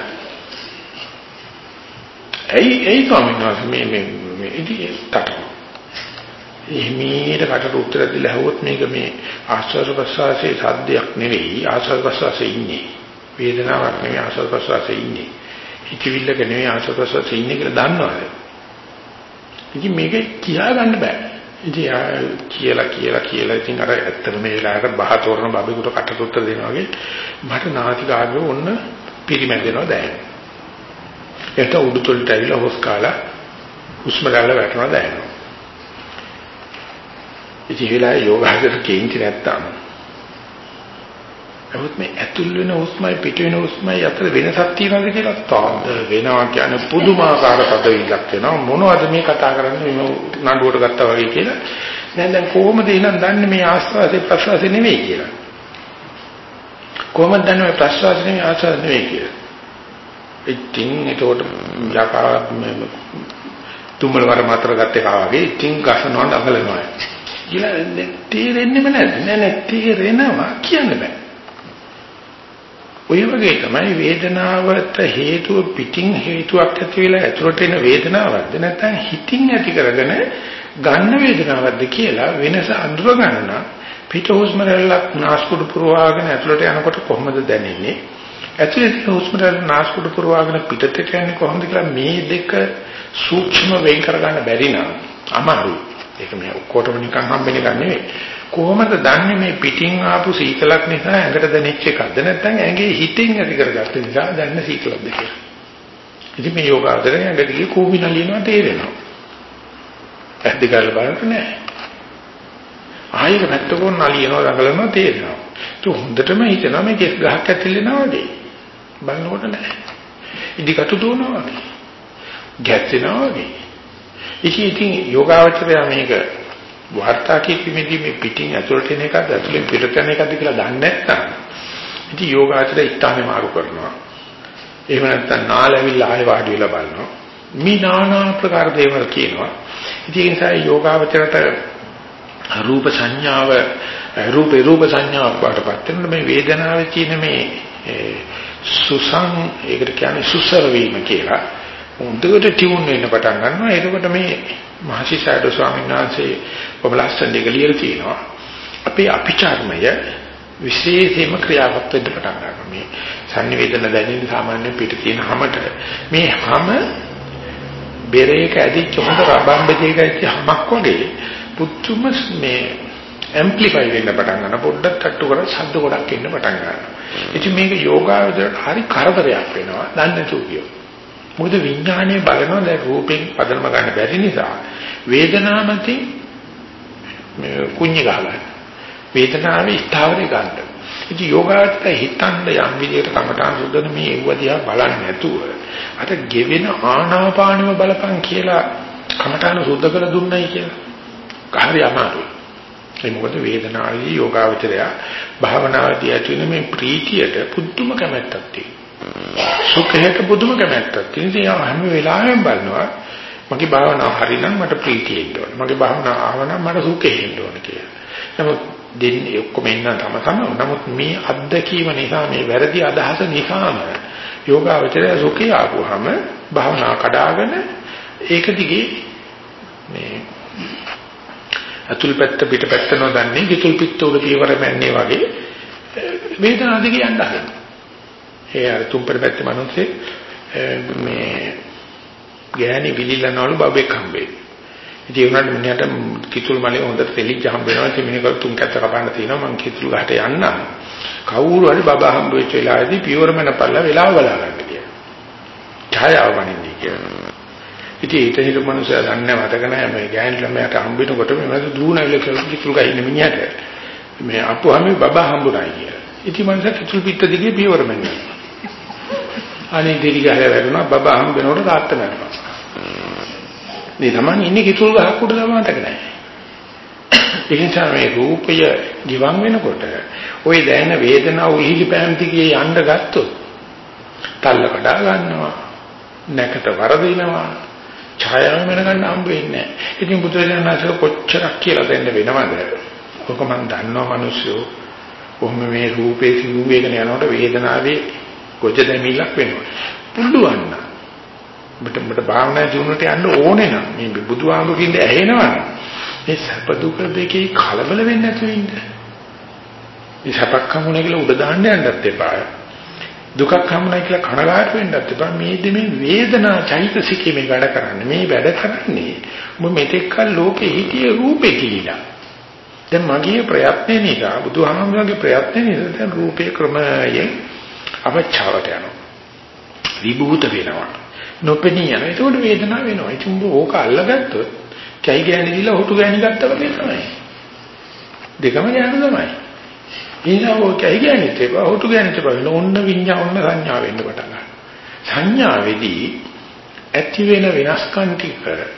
ඇයි ඇයි කොමිනවස් මේ මේ මේ ඉතින් තාට එහිමීට කටට උත්තර දීලා හවොත් මේක මේ ආස්වාද ප්‍රසආසයේ සද්දයක් නෙවෙයි ආස්වාද ප්‍රසආසයේ ඉන්නේ වේදනාවක් නෙවෙයි ආස්වාද ප්‍රසආසයේ ඉන්නේ හිතවිල්ලක නෙවෙයි ආස්වාද ප්‍රසආසයේ ඉන්නේ කියලා දන්නවද? ඉතින් මේක කියා ගන්න බෑ. ඉතින් කියලා කියලා කියලා ඉතින් අර ඇත්තට මේ වෙලාවට බහ තෝරන බබෙකුට කටට උත්තර දෙනවා වගේ මට නාසිකාග්‍රේ ඔන්න පිරිමැදෙනවා දැනෙනවා. ඒක උඩුතොලට ඇවිල්ලා හොස් කාලා හුස්ම ගන්න වැටෙනවා දැනෙනවා. ඉතින් වෙලාවේ යෝගාසන කේන්ති නැත්තම් නමුත් මේ ඇතුල් වෙන හුස්මයි පිට වෙන හුස්මයි අතර වෙනසක් තියෙනවද කියලා තාම වෙනවා කියන්නේ පුදුමාකාර පදවිලක් වෙනවා මොනවද මේ කතා කරන්නේ මේ නඩුවට ගත්තා වගේ කියලා දැන් දැන් කොහොමද එහෙනම් දන්නේ මේ ආස්වාසේ ප්‍රසවාසේ නෙවෙයි කියලා කොහොමද දන්නේ මේ ප්‍රසවාසේ නෙවෙයි ආස්වාසේ නෙවෙයි කියලා ඉතින් ඒකට යකා තුම්බල වර මාත්‍ර ගත්තේ කාවගේ ඉතින් ගසනවා නගලනවා කියලා තේරෙන්නේම නැද්ද නෑ නෑ තේරෙනවා කියන්න බෑ ඔය වගේ තමයි වේදනාවට හේතුව පිටින් හේතුවක් ඇති වෙලා ඇතුළට එන වේදනාවක්ද නැත්නම් හිතින් ඇති කරගෙන ගන්න වේදනාවක්ද කියලා වෙනස අඳුර ගන්න පිට හුස්ම රැල්ලක් නාස්පුඩු පුරවාගෙන ඇතුළට යනකොට කොහොමද දැනෙන්නේ ඇතුළේ හුස්ම රැල්ල නාස්පුඩු පුරවාගෙන පිටට යන්නේ කොහොමද කියලා මේ දෙක සූක්ෂම වෙන් කරගන්න බැරි නම් අමාරුයි ඒක මේ ඔක්කොටම නිකන් හම්බෙන එකක් නෙවෙයි කොහොමද දන්නේ මේ පිටින් ආපු සීතලක් නිසා ඇඟට දැනෙච්ච එකක්ද නැත්නම් ඇඟේ හිතින් ඇති කරගත්ත නිසා දැනෙන සීතලක්ද කියලා. ඉතින් මේ යෝගාවචරය ඇඟට ගිහ කෝපි නලියනවා තේරෙනවා. ඇද්ද ගාලා බලන්න නෑ. ආයෙත් පැත්තකෝ නලියනවා රඟලනවා තේරෙනවා. ඒක හොඳටම හිතනවා මේ කෙස් ගහක් ඇතිලෙනවා වගේ. බලනකොට නෑ. ඉදිකටු දුවනවා වගේ. ගැස්සෙනවා වගේ. ඉතින් ඉතින් යෝගාවචරය මේක වාර්තා කිරීමේදී මේ පිටින් ඇතුළට එන එකද ඇතුළෙන් පිටට යන එකද කියලා දන්නේ නැත්නම් ඉතින් යෝගාචරය ඉස්තානේ මාරු කරනවා. එහෙම නැත්නම් නාලවිල්ල ආයෙ වාඩි වෙලා බලනවා. මේ নানা ආකාර දේවල් කියනවා. ඉතින් ඒ නිසා යෝගාචරයට රූප සංඥාව රූපේ රූප සංඥාවක් වඩපත් වෙන මේ වේදනාවේ තියෙන මේ සුසං ඒකට කියන්නේ සුසර වීම කියලා උන්දකට ටියුන් වෙන්න පටන් ගන්නවා. එතකොට මේ මහසිසාරද ස්වාමීන් වහන්සේ ඔබලස්සන් දෙක ලියලා තියෙනවා. අපේ අභිචාරමය විශේෂයෙන්ම ක්‍රියාවත් වෙන්න පටන් ගන්නවා. මේ සංනිවේදන දැනෙන සාමාන්‍ය පිට තියෙන හැමත මේ හැම බෙරේක ඇදිච්ච හොඳ රබම් බෙදයක ඇදිච්ච හැමක් වගේ පුතුම මේ ඇම්ප්ලිෆයි වෙන්න පටන් ගන්නවා. පොඩ්ඩක් තට්ටු කරලා ශබ්ද ගොඩක් එන්න පටන් ගන්නවා. ඉතින් මේක යෝගාවචරයට හරි කරදරයක් වෙනවා. දන්නේ නැතුව කියෝ. මොකද විඥානයේ බලනවා දැන් රූපෙන් පදනම ගන්න බැරි නිසා වේදනාවන්ති මේ කුඤ්ඤ ගහලා වේදනාවේ ස්ථාවරය ගන්න. ඉතින් යෝගාවචරය හිතන්න යම් විදිහට කමඨාන් සුද්ධන මේ එව්වදියා බලන්නේ නැතුව අර ගෙවෙන ආනාපානම බලපං කියලා කමඨාන සුද්ධ කරලා දුන්නයි කියලා. කාර්ය අමාරුයි. ඒ මොකද වේදනාවේ යෝගාවචරය භාවනාවේදී ඇති වෙන මේ ප්‍රීතියට පුදුම කැමැත්තක් තියෙනවා. සුඛයට පුදුම කැමැත්තක් තියෙනවා. හැම වෙලාවෙම බලනවා මගේ භාවනාව හරිනම් මට ප්‍රීතිය එන්න ඕන. මගේ භාවනාව ආවනම් මට සුඛය එන්න ඕන කියලා. නමුත් දෙන්නේ ඔක්කොම ඉන්න තම තම. නමුත් මේ අත්දැකීම නිසා මේ වැරදි අදහස නිසාම යෝගාවචරය සුඛය ආවොහම භාවනාව කඩාගෙන ඒක දිගේ මේ අතුල් පැත්ත පිට පැත්ත නොදන්නේ විතුල් පිට උඩ පියවර මැන්නේ වගේ වේදනාව දිගේ යන්න හදනවා. ඒ අර තුම්පර පැත්තේ මිනිස්සේ මේ ගෑණි විලිලනවලු බබෙක් හම්බෙන්නේ. ඉතින් උනාට මිනිහට කිතුල් මලේ හොඳට තෙලිච්ච හම්බ වෙනවා. ඉතින් මිනිහකට තුන් කැත්ත කපන්න තියෙනවා. මං කිතුල් ගහට යන්න. කවුරු හරි බබා හම්බ වෙච්ච වෙලාවේදී පියවර මැනපල්ලා වෙලාව බලා ගන්න කියලා. ඡායාව වනින්නේ කියලා. ඉතින් ඊට හිට මනුස්සයා දන්නේ මතක නැහැ මේ ගෑණි ළමයාට හම්බෙනකොට මේ මත දුවනවිල කිතුල් ගහින්න මිනිහට මේ අපුවම බබා හම්බුනායි කියලා. ඉතින් මනුස්සයා කිතුල් පිට දිගේ පියවර මැන්නා. අනේ දෙවි ගහලා වැරුණා බබා හම් වෙනකොට තාත්තා මැරුණා. මේ තමයි ඉන්නේ කිතුල් ගහක් උඩ මතක නැහැ. ඒ නිසා මේ රූපය ගිවන් වෙනකොට ওই දැනෙන වේදනාව උහිලි පෑම් දිගේ යන්න ගත්තොත් තල්ල කඩා ගන්නවා. නැකට වරදිනවා. ඡායාව වෙන ගන්න හම්බ වෙන්නේ නැහැ. ඉතින් බුදුරජාණන්සේ කොච්චරක් කියලා දෙන්න වෙනවද? ඔක මම දන්නවා මිනිස්සු කොහොම මේ රූපේ සිව් වේගන යනකොට වේදනාවේ කොච්ච දෙමිලක් වෙනවා. පුළුවන් නම් මට මට භාවනා ජීවිතයට යන්න ඕනේ නම් මේ බුදුහාමුදුරින්ද ඇහෙනවා. මේ සැප දුක දෙකේ කලබල වෙන්නේ නැතුව ඉන්න. මේ සැපක් හමුනේ කියලා උඩ දාන්න යන්නත් එපා. දුකක් හමුනේ කියලා කනගාටු වෙන්නත් එපා. මේ දෙමේ වේදනා චෛතසිකේ මේ වැඩ කරන්නේ. මේ වැඩ කරන්නේ ඔබ මෙතෙක් කල ලෝකෙ හිටියේ රූපේ කියලා. දැන් මගේ ප්‍රයත්නේ නිසා බුදුහාමුදුරන්ගේ ප්‍රයත්නේ නිසා දැන් රූපේ ක්‍රමයෙන් අවචාවට යනවා. විභූත වෙනවා. නොපෙනී යනවා. ඒක උඩ වේදනාව වෙනවා. ඒක උඹ ඕක අල්ලගත්තොත් කයි ගෑණි දිලා හොටු ගෑණි ගත්තා වගේ තමයි. දෙකම ගෑනු තමයි. ඊළඟ ඔය කයි ගෑණිත් ඒක හොටු ගෑණිත් බලන ඔන්න විඤ්ඤා ඔන්න සංඥා වෙන්න පටන් ගන්නවා. සංඥාවේදී ඇති වෙන වෙනස්කම් ටික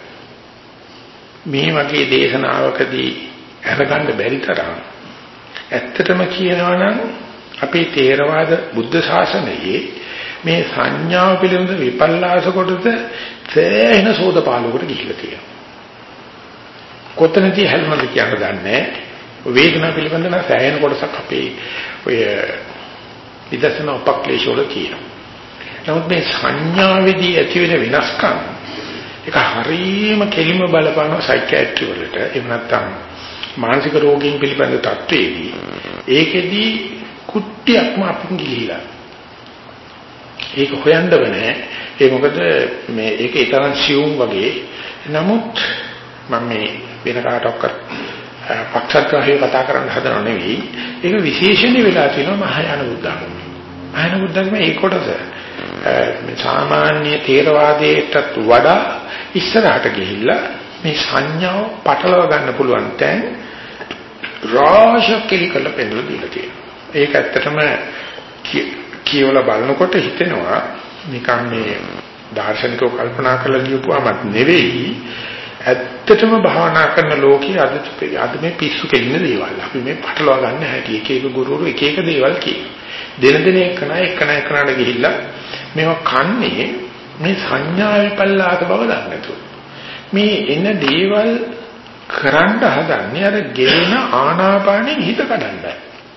මේ වගේ දේශනාවකදී අරගන්න බැරි තරම් ඇත්තටම කියනවා නම් අපේ තේරවාද බුද්ධ ශාසනයේ මේ සංඥාව පිළිබඳ විපල්ලාස කොටස සෑහෙන සෝදපාලුවකට ගිහිලා තියෙනවා. කොතනදී හැලුණද කියන්න දන්නේ නැහැ. වේදනාව පිළිබඳ නම් සෑහෙන කොටසක් අපේ ඔය විදර්ශන උපක්ලේශ වල තියෙනවා. නමුත් මේ සංඥාවේදී ඇති වෙන වෙනස්කම් ඒක හරීම කෙලිම බලපාන සයිකියාට්‍රි වලට එහෙම නැත්නම් මානසික රෝගීන් පිළිබඳ තත්ත්වයේදී ඒකෙදී කුට්ටියක්ම අපින් ගිහිලා ඒක හොයන්න බෑ. ඒ මොකද මේ ඒක ඊතරම් සියුම් වගේ. නමුත් මම මේ වෙන කාටවත් පක්ෂග්‍රාහීව කතා කරන්න හදනව නෙවෙයි. ඒක විශේෂණේ වෙලා තියෙනවා මහායාන බුද්ධාගම. මහායාන බුද්ධාගම ඒ කොටස මේ සාමාන්‍ය තේරවාදයටත් වඩා ඉස්සරහට ගිහිල්ලා මේ සංඥාව පටලව ගන්න පුළුවන් තැන් රාශියක් කෙලිකලා පෙන්නලා දීලා තියෙනවා. ඒක ඇත්තටම කියවලා බලනකොට හිතෙනවා නිකන් මේ දාර්ශනිකව කල්පනා කරලා ලියපුවාමත් නෙවෙයි ඇත්තටම භාවනා කරන ලෝකයේ අද අද මේ පිස්සු කෙලින දේවල් අපි මේ පටලවා ගන්න හැටි එක එක ගුරුවරු එක එක දේවල් කියන. දෙන දෙන එකන එකන එකනට ගිහිල්ලා මේවා කන්නේ මේ සංඥා විපල්ලාස බව දන්නේ නැතුව. මේ එන දේවල් කරන්න හදන්නේ අර ගෙවෙන ආනාපානෙන් හිත කඩන්නයි.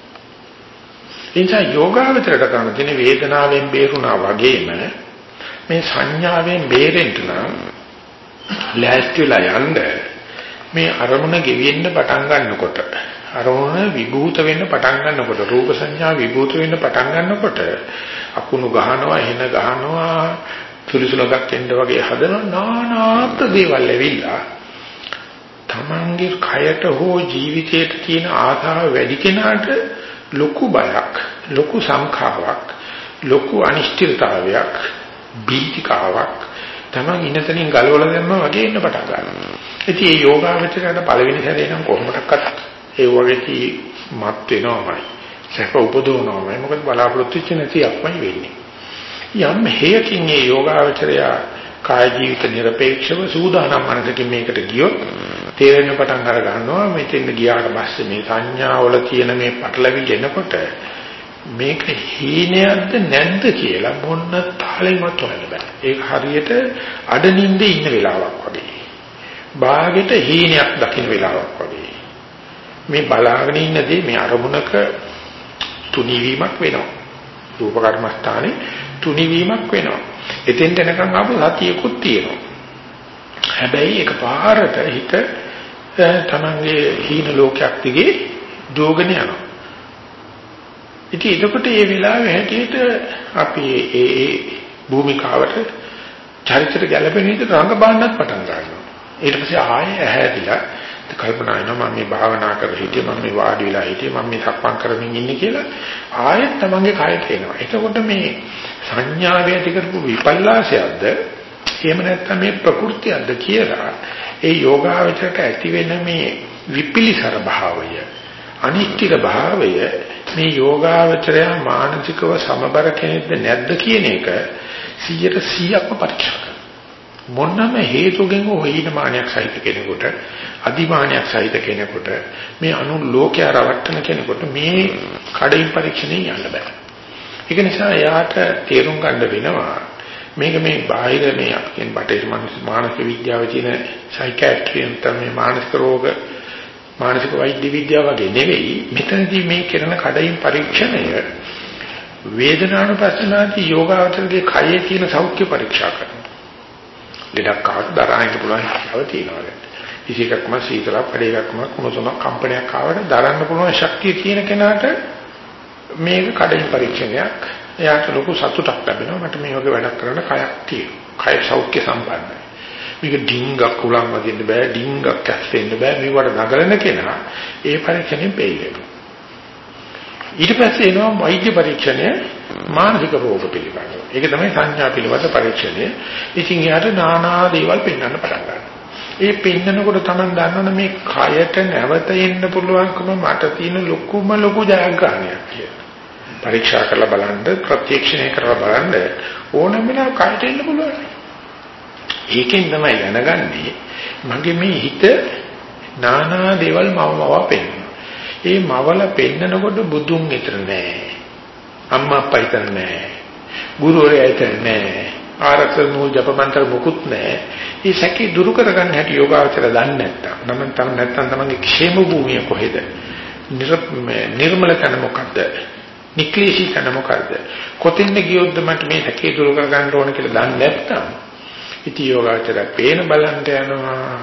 ඒ නිසා යෝගාවචරයට කරන තියෙන වේදනාවෙන් බේරුණා වගේම මේ සංඥාවෙන් බේරෙන්න නම් ලෑස්තිලා යන්න මේ අරමුණ ගෙවෙන්න පටන් ගන්නකොට අරමුණ විභූත වෙන්න පටන් ගන්නකොට රූප සංඥා විභූත වෙන්න පටන් ගන්නකොට අකුණු ගහනවා එන ගහනවා සුලිසුලක් එන්න වගේ හදන නානාත් දේවල් ඇවිල්ලා තමන්ගේ කයට හෝ ජීවිතයට තියෙන ආශාව වැඩි කෙනාට ලොකු බයක් ලොකු සංඛාවක් ලොකු අනිශ්චිතතාවයක් බීතිකාවක් තමන් ඉන්නතනින් ගලවලා දැම්මා වගේ ඉන්න පටන් ගන්නවා. ඉතින් මේ යෝගාවචරයට පළවෙනි සැරේ නම් කොහොමඩක්වත් ඒ වගේදී මත් වෙනවමයි. සැප උපදවනවමයි. මොකද බලාපොරොත්තු වෙච්ච නැති අපමණ වෙන්නේ. යම් හේයකින් මේ යෝගාවචරය කාය ජීවිත නිර්පේක්ෂව සූදානම් මනසකින් මේකට ගියොත් තේරෙන්න පටන් අර ගන්නවා මෙතෙන් ගියාට පස්සේ මේ සංඥාවල තියෙන මේ පටලවිලි එනකොට මේක හීනයක්ද නැද්ද කියලා මොන්න තාලෙමත් හොයන්න බෑ. ඒක හරියට අඩනින්දේ ඉන්න වෙලාවක් වගේ. බාගෙට හීනයක් දකින්න වෙලාවක් වගේ. මේ බලාගෙන ඉන්නදී මේ අරමුණක තුනිවීමක් වෙනවා. රූප කර්මස්ථානේ තුනිවීමක් වෙනවා. එතෙන්ට එනකන් ආපු සතියකුත් තියෙනවා. හැබැයි එකපාරට හිත තමන්ගේ හීන ලෝකයක් දිගේ දුවගෙන යනවා. ඉතින් එතකොට මේ වෙලාවේ හැටියට අපි ඒ ඒ භූමිකාවට චරිතයට ගැළපෙන විදිහට රංග බාන්නත් පටන් ගන්නවා. ඊට පස්සේ ආයෙ ඇහැදිලා කල්පනා වෙනවා මම මේ භාවනා කර හිටියේ මම මේ වාඩි වෙලා හිටියේ මම මේ සක්මන් කරමින් ඉන්නේ කියලා ආයෙත් තමන්ගේ කයට එනවා. එතකොට මේ සංඥාවේ ඇති කරපු විපල්ලාසයක්ද එහෙම නැත්නම් මේ ප්‍රകൃතියක්ද කියලා ඒ යෝගාවචරයට ඇති වෙන මේ විපිලිසර භාවය අනිත්‍ය භාවය මේ යෝගාවචරය මානසිකව සමබර කෙනෙක්ද නැද්ද කියන එක සියයට සීයක්ම පරීක්ෂා කරනවා. මොනම හේතුකින් හොයිනමානයක් සහිත කෙනෙකුට අදිමානයක් සහිත කෙනෙකුට මේ අනු ලෝකය රවට්ටන කෙනෙකුට මේ කඩින් පරීක්ෂණේ යන්න බෑ. ඒක නිසා යාට තේරුම් ගන්න වෙනවා මේක මේ බාහිර මේ අපෙන් බටේට මානසික විද්‍යාවේ තියෙන සයිකියාට්‍රි තමයි මානසික රෝග මානසික වෛද්‍ය විද්‍යාව වගේ නෙවෙයි මෙතනදී මේ කරන කඩින් පරීක්ෂණය වේදනානුපස්සනාදී යෝගාවචරයේ කයේ තියෙන සෞඛ්‍ය පරීක්ෂා කරනවා. දෙයක් කාට දරාගෙන පුළුවන් හැකියාව තියෙනවා. විශේෂයෙන්ම සීතල පරිගක්ම මොනසම කම්පනයක් ආවට දරන්න පුළුවන් ශක්තිය තියෙන කෙනාට මේක කඩින් පරීක්ෂණයක්. එයාට ලොකු සතුටක් ලැබෙනවා. මට මේ වගේ වැඩක් කරන්න කයක් තියෙනවා. කය සෞඛ්‍ය සම්පන්නයි. මේක ඩිංගක් උලන් වදින්න බෑ, ඩිංගක් කැස්සෙන්න බෑ. මේවට නගලන කෙනා ඒ පරීක්ෂණයෙන් පෙළෙනවා. ඊට පස්සේ එනවා වෛද්‍ය පරීක්ෂණය මානසික රෝග පිළිබඳව. ඒක තමයි සංඥා පිළිබඳ පරීක්ෂණය. ඉතින් එයාට নানা දේවල් පෙන්වන්න පටන් ගන්නවා. ඒ පෙන්නකොට තමයි දන්නවනේ මේ කයට නැවත එන්න පුළුවන්කම මට තියෙන ලොකුම ලොකු ජයග්‍රහණයක් කියලා. පරීක්ෂා කරලා බලන්න, ප්‍රත්‍යක්ෂණය කරලා බලන්න ඕනම වෙලාවක කයට එන්න පුළුවන්. ඒකෙන් තමයි දැනගන්නේ මගේ මේ හිත নানা දේවල් මවමව පෙන්නනවා. ඒ මවල පෙන්නකොට බුදුන් විතර නෑ. අම්මා අප්පා විතර නෑ. ගුරුවරයා විතර නෑ. ආරක්ෂක නූල් ජපමන්ත්‍ර මොකුත් නෑ. මේ සැකේ දුරු කරගන්න හැටි යෝගාවචර දන්නේ නැත්තම් නම් තම නැත්තම් තමන්ගේ ക്ഷേම භූමිය කොහෙද? නිර්මල තන මොකද්ද? නික්ලේශී තන මොකද්ද? කොතෙන්ද ගියොත්ද මට මේ සැකේ දුරු කරගන්න ඕන කියලා දන්නේ නැත්තම් ඉති යෝගාවචර පේන බලන්න යනවා.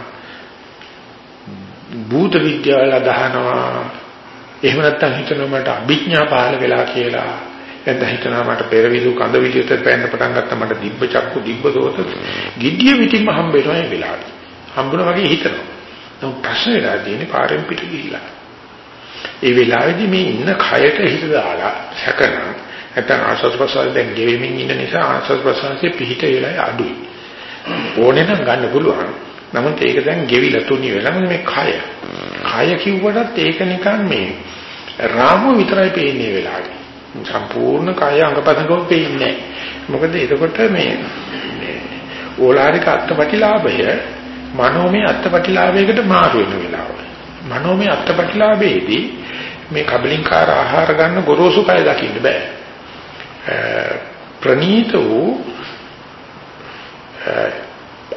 භූත විද්‍යාවල දහනවා. එහෙම නැත්තම් හිතනවා මට අභිඥා පහළ වෙලා කියලා. එතන හිතනවා මට පෙරවිදු කඳ විදියට පෑන්න පටන් ගත්තා මට දිබ්බ චක්කු දිබ්බ දෝත ගිඩිය පිටින්ම හම්බ වෙනවා ඒ වෙලාවට. හම්බුනා වගේ හිතනවා. නමුත් ප්‍රශ්නේ වෙලා තියෙන්නේ පාරෙන් පිට ගිහිලා. ඒ වෙලාවේදී මේ ඉන්න කයට හිත දාලා සැකන නැත්නම් ආස්වාද ප්‍රසාර දැන් ගෙවෙමින් ඉන්න නිසා ආස්වාද ප්‍රසාරයේ පිහිට වෙලා අඩුයි. ඕනේ නම් ගන්න පුළුවන්. නමුත් ඒක දැන් ගෙවිලා තුනි වෙලා මේ කය. කය කිව්වටත් ඒක නිකන් මේ රාමුව විතරයි පේන්නේ වෙලාවේ. සම්පූර්ණ කය අංගපතංගව පේන්නේ නැහැ. මොකද එතකොට මේ ඕලාරික අත්පටිලාභය මනෝමය අත්පටිලාභයකට මාරු වෙන වෙලාව. මනෝමය අත්පටිලාභයේදී මේ කබලින්කාර ආහාර ගන්න ගොරෝසු කය දකින්න බෑ. ප්‍රනීත වූ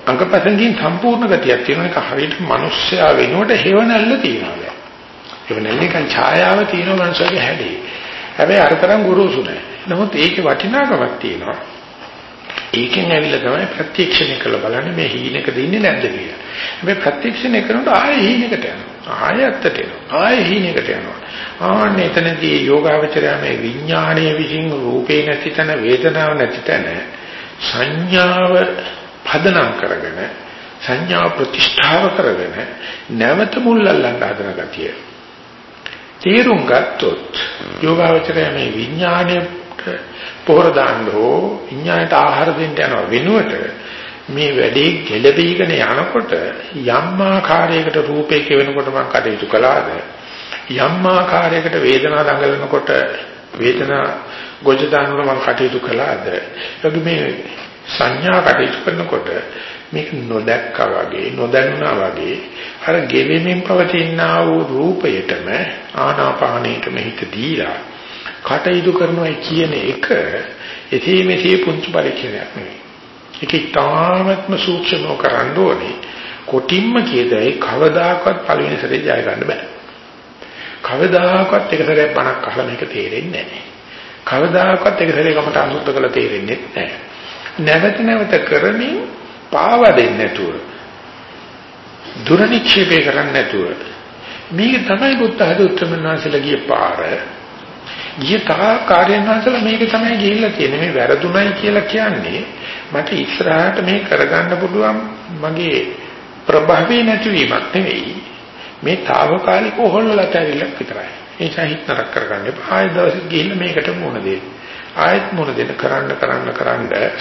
අංගපතංගින් සම්පූර්ණ ගතියක් තියෙන එක හරියට මිනිස්සයා වෙනුවට හේවණල්ල තියනවා. හේවණල්ල නිකන් ඡායාව තියෙන මනුස්සයාගේ හැඩේ. හැබැයි අර තරම් ගුරුසු නැහැ. නමුත් ඒකේ වටිනාකමක් තියෙනවා. ඒකෙන් ඇවිල්ලා තමයි ප්‍රත්‍යක්ෂණය කළ බලන්නේ මේ හීනෙකද ඉන්නේ නැද්ද කියලා. හැබැයි ප්‍රත්‍යක්ෂණය කරනකොට ආයෙ හීනෙකට යනවා. ආයෙ අත්තට එනවා. ආයෙ හීනෙකට යනවා. ආන්න එතනදී යෝගාවචරය මේ විඥානයේ විසින් රූපේ නැති තැන වේදනාව නැති තැන සංඥාව පදනම් කරගෙන සංඥා ප්‍රතිෂ්ඨාව කරගෙන නැවත මුල්ලල්ලන්න හදන ගතිය. තේරුම් ගත්තොත් යෝගාවචරය මේ විඥානයේ පොහොර දාන්න හෝ විඥාණයට ආහාර දෙන්න යනවා වෙනුවට මේ වැඩේ ගැළපීගෙන යනකොට යම් ආකාරයකට රූපේ කියනකොට මම කටයුතු කළාද යම් ආකාරයකට වේදනාව දඟලනකොට වේදනා ගොජ දානකොට මම කටයුතු කළාද ඒක මේ සංඥා කටයුතු කරනකොට මේක නොදැක්කා වගේ නොදන්නා වගේ අර ගෙවෙමින් පවතිනා වූ රූපයටම ආනාපානයටම හිත දීලා කටයුතු කරනවා කියන එක එතේ මෙතේ පුංචි පරීක්ෂණයක් නෙවෙයි. ඒක ඉතාමත්ම සූක්ෂමව කරන්න ඕනේ. කොටින්ම කියදයි කවදාකවත් පළවෙනි සැරේ ජය ගන්න බෑ. කවදාකවත් එක සැරයක් බණක් අහලා මේක තේරෙන්නේ නැහැ. කවදාකවත් එක සැරේ කමට අනුත් කළා තේරෙන්නේ නැහැ. නැවත නැවත කරමින් පාව දෙන්නේ නැතුව දුර නික්ෂේපේ කරන්නේ නැතුව මේක තමයි බුද්ධ ආධුත්තරමනාසල ගිය පාර. ගිය තා කාර්යනාසල මේක තමයි ගිහිල්ලා තියෙන්නේ. මේ වැරදුණයි කියලා කියන්නේ මට ඉස්සරහට මේ කරගන්න පුළුවන් මගේ ප්‍රභාවේ නැතිවීමක් නෙවෙයි. මේ తాවකාලික හොල්ලලා තැරිලක් විතරයි. ඒ නිසා හිත නරක කරගන්න එපා. ආයෙ දවසක් ගිහිල්ලා මේකට මුණ දෙන්න. ආයෙත් මුණ දෙන්න කරන්න කරන්න කරන්න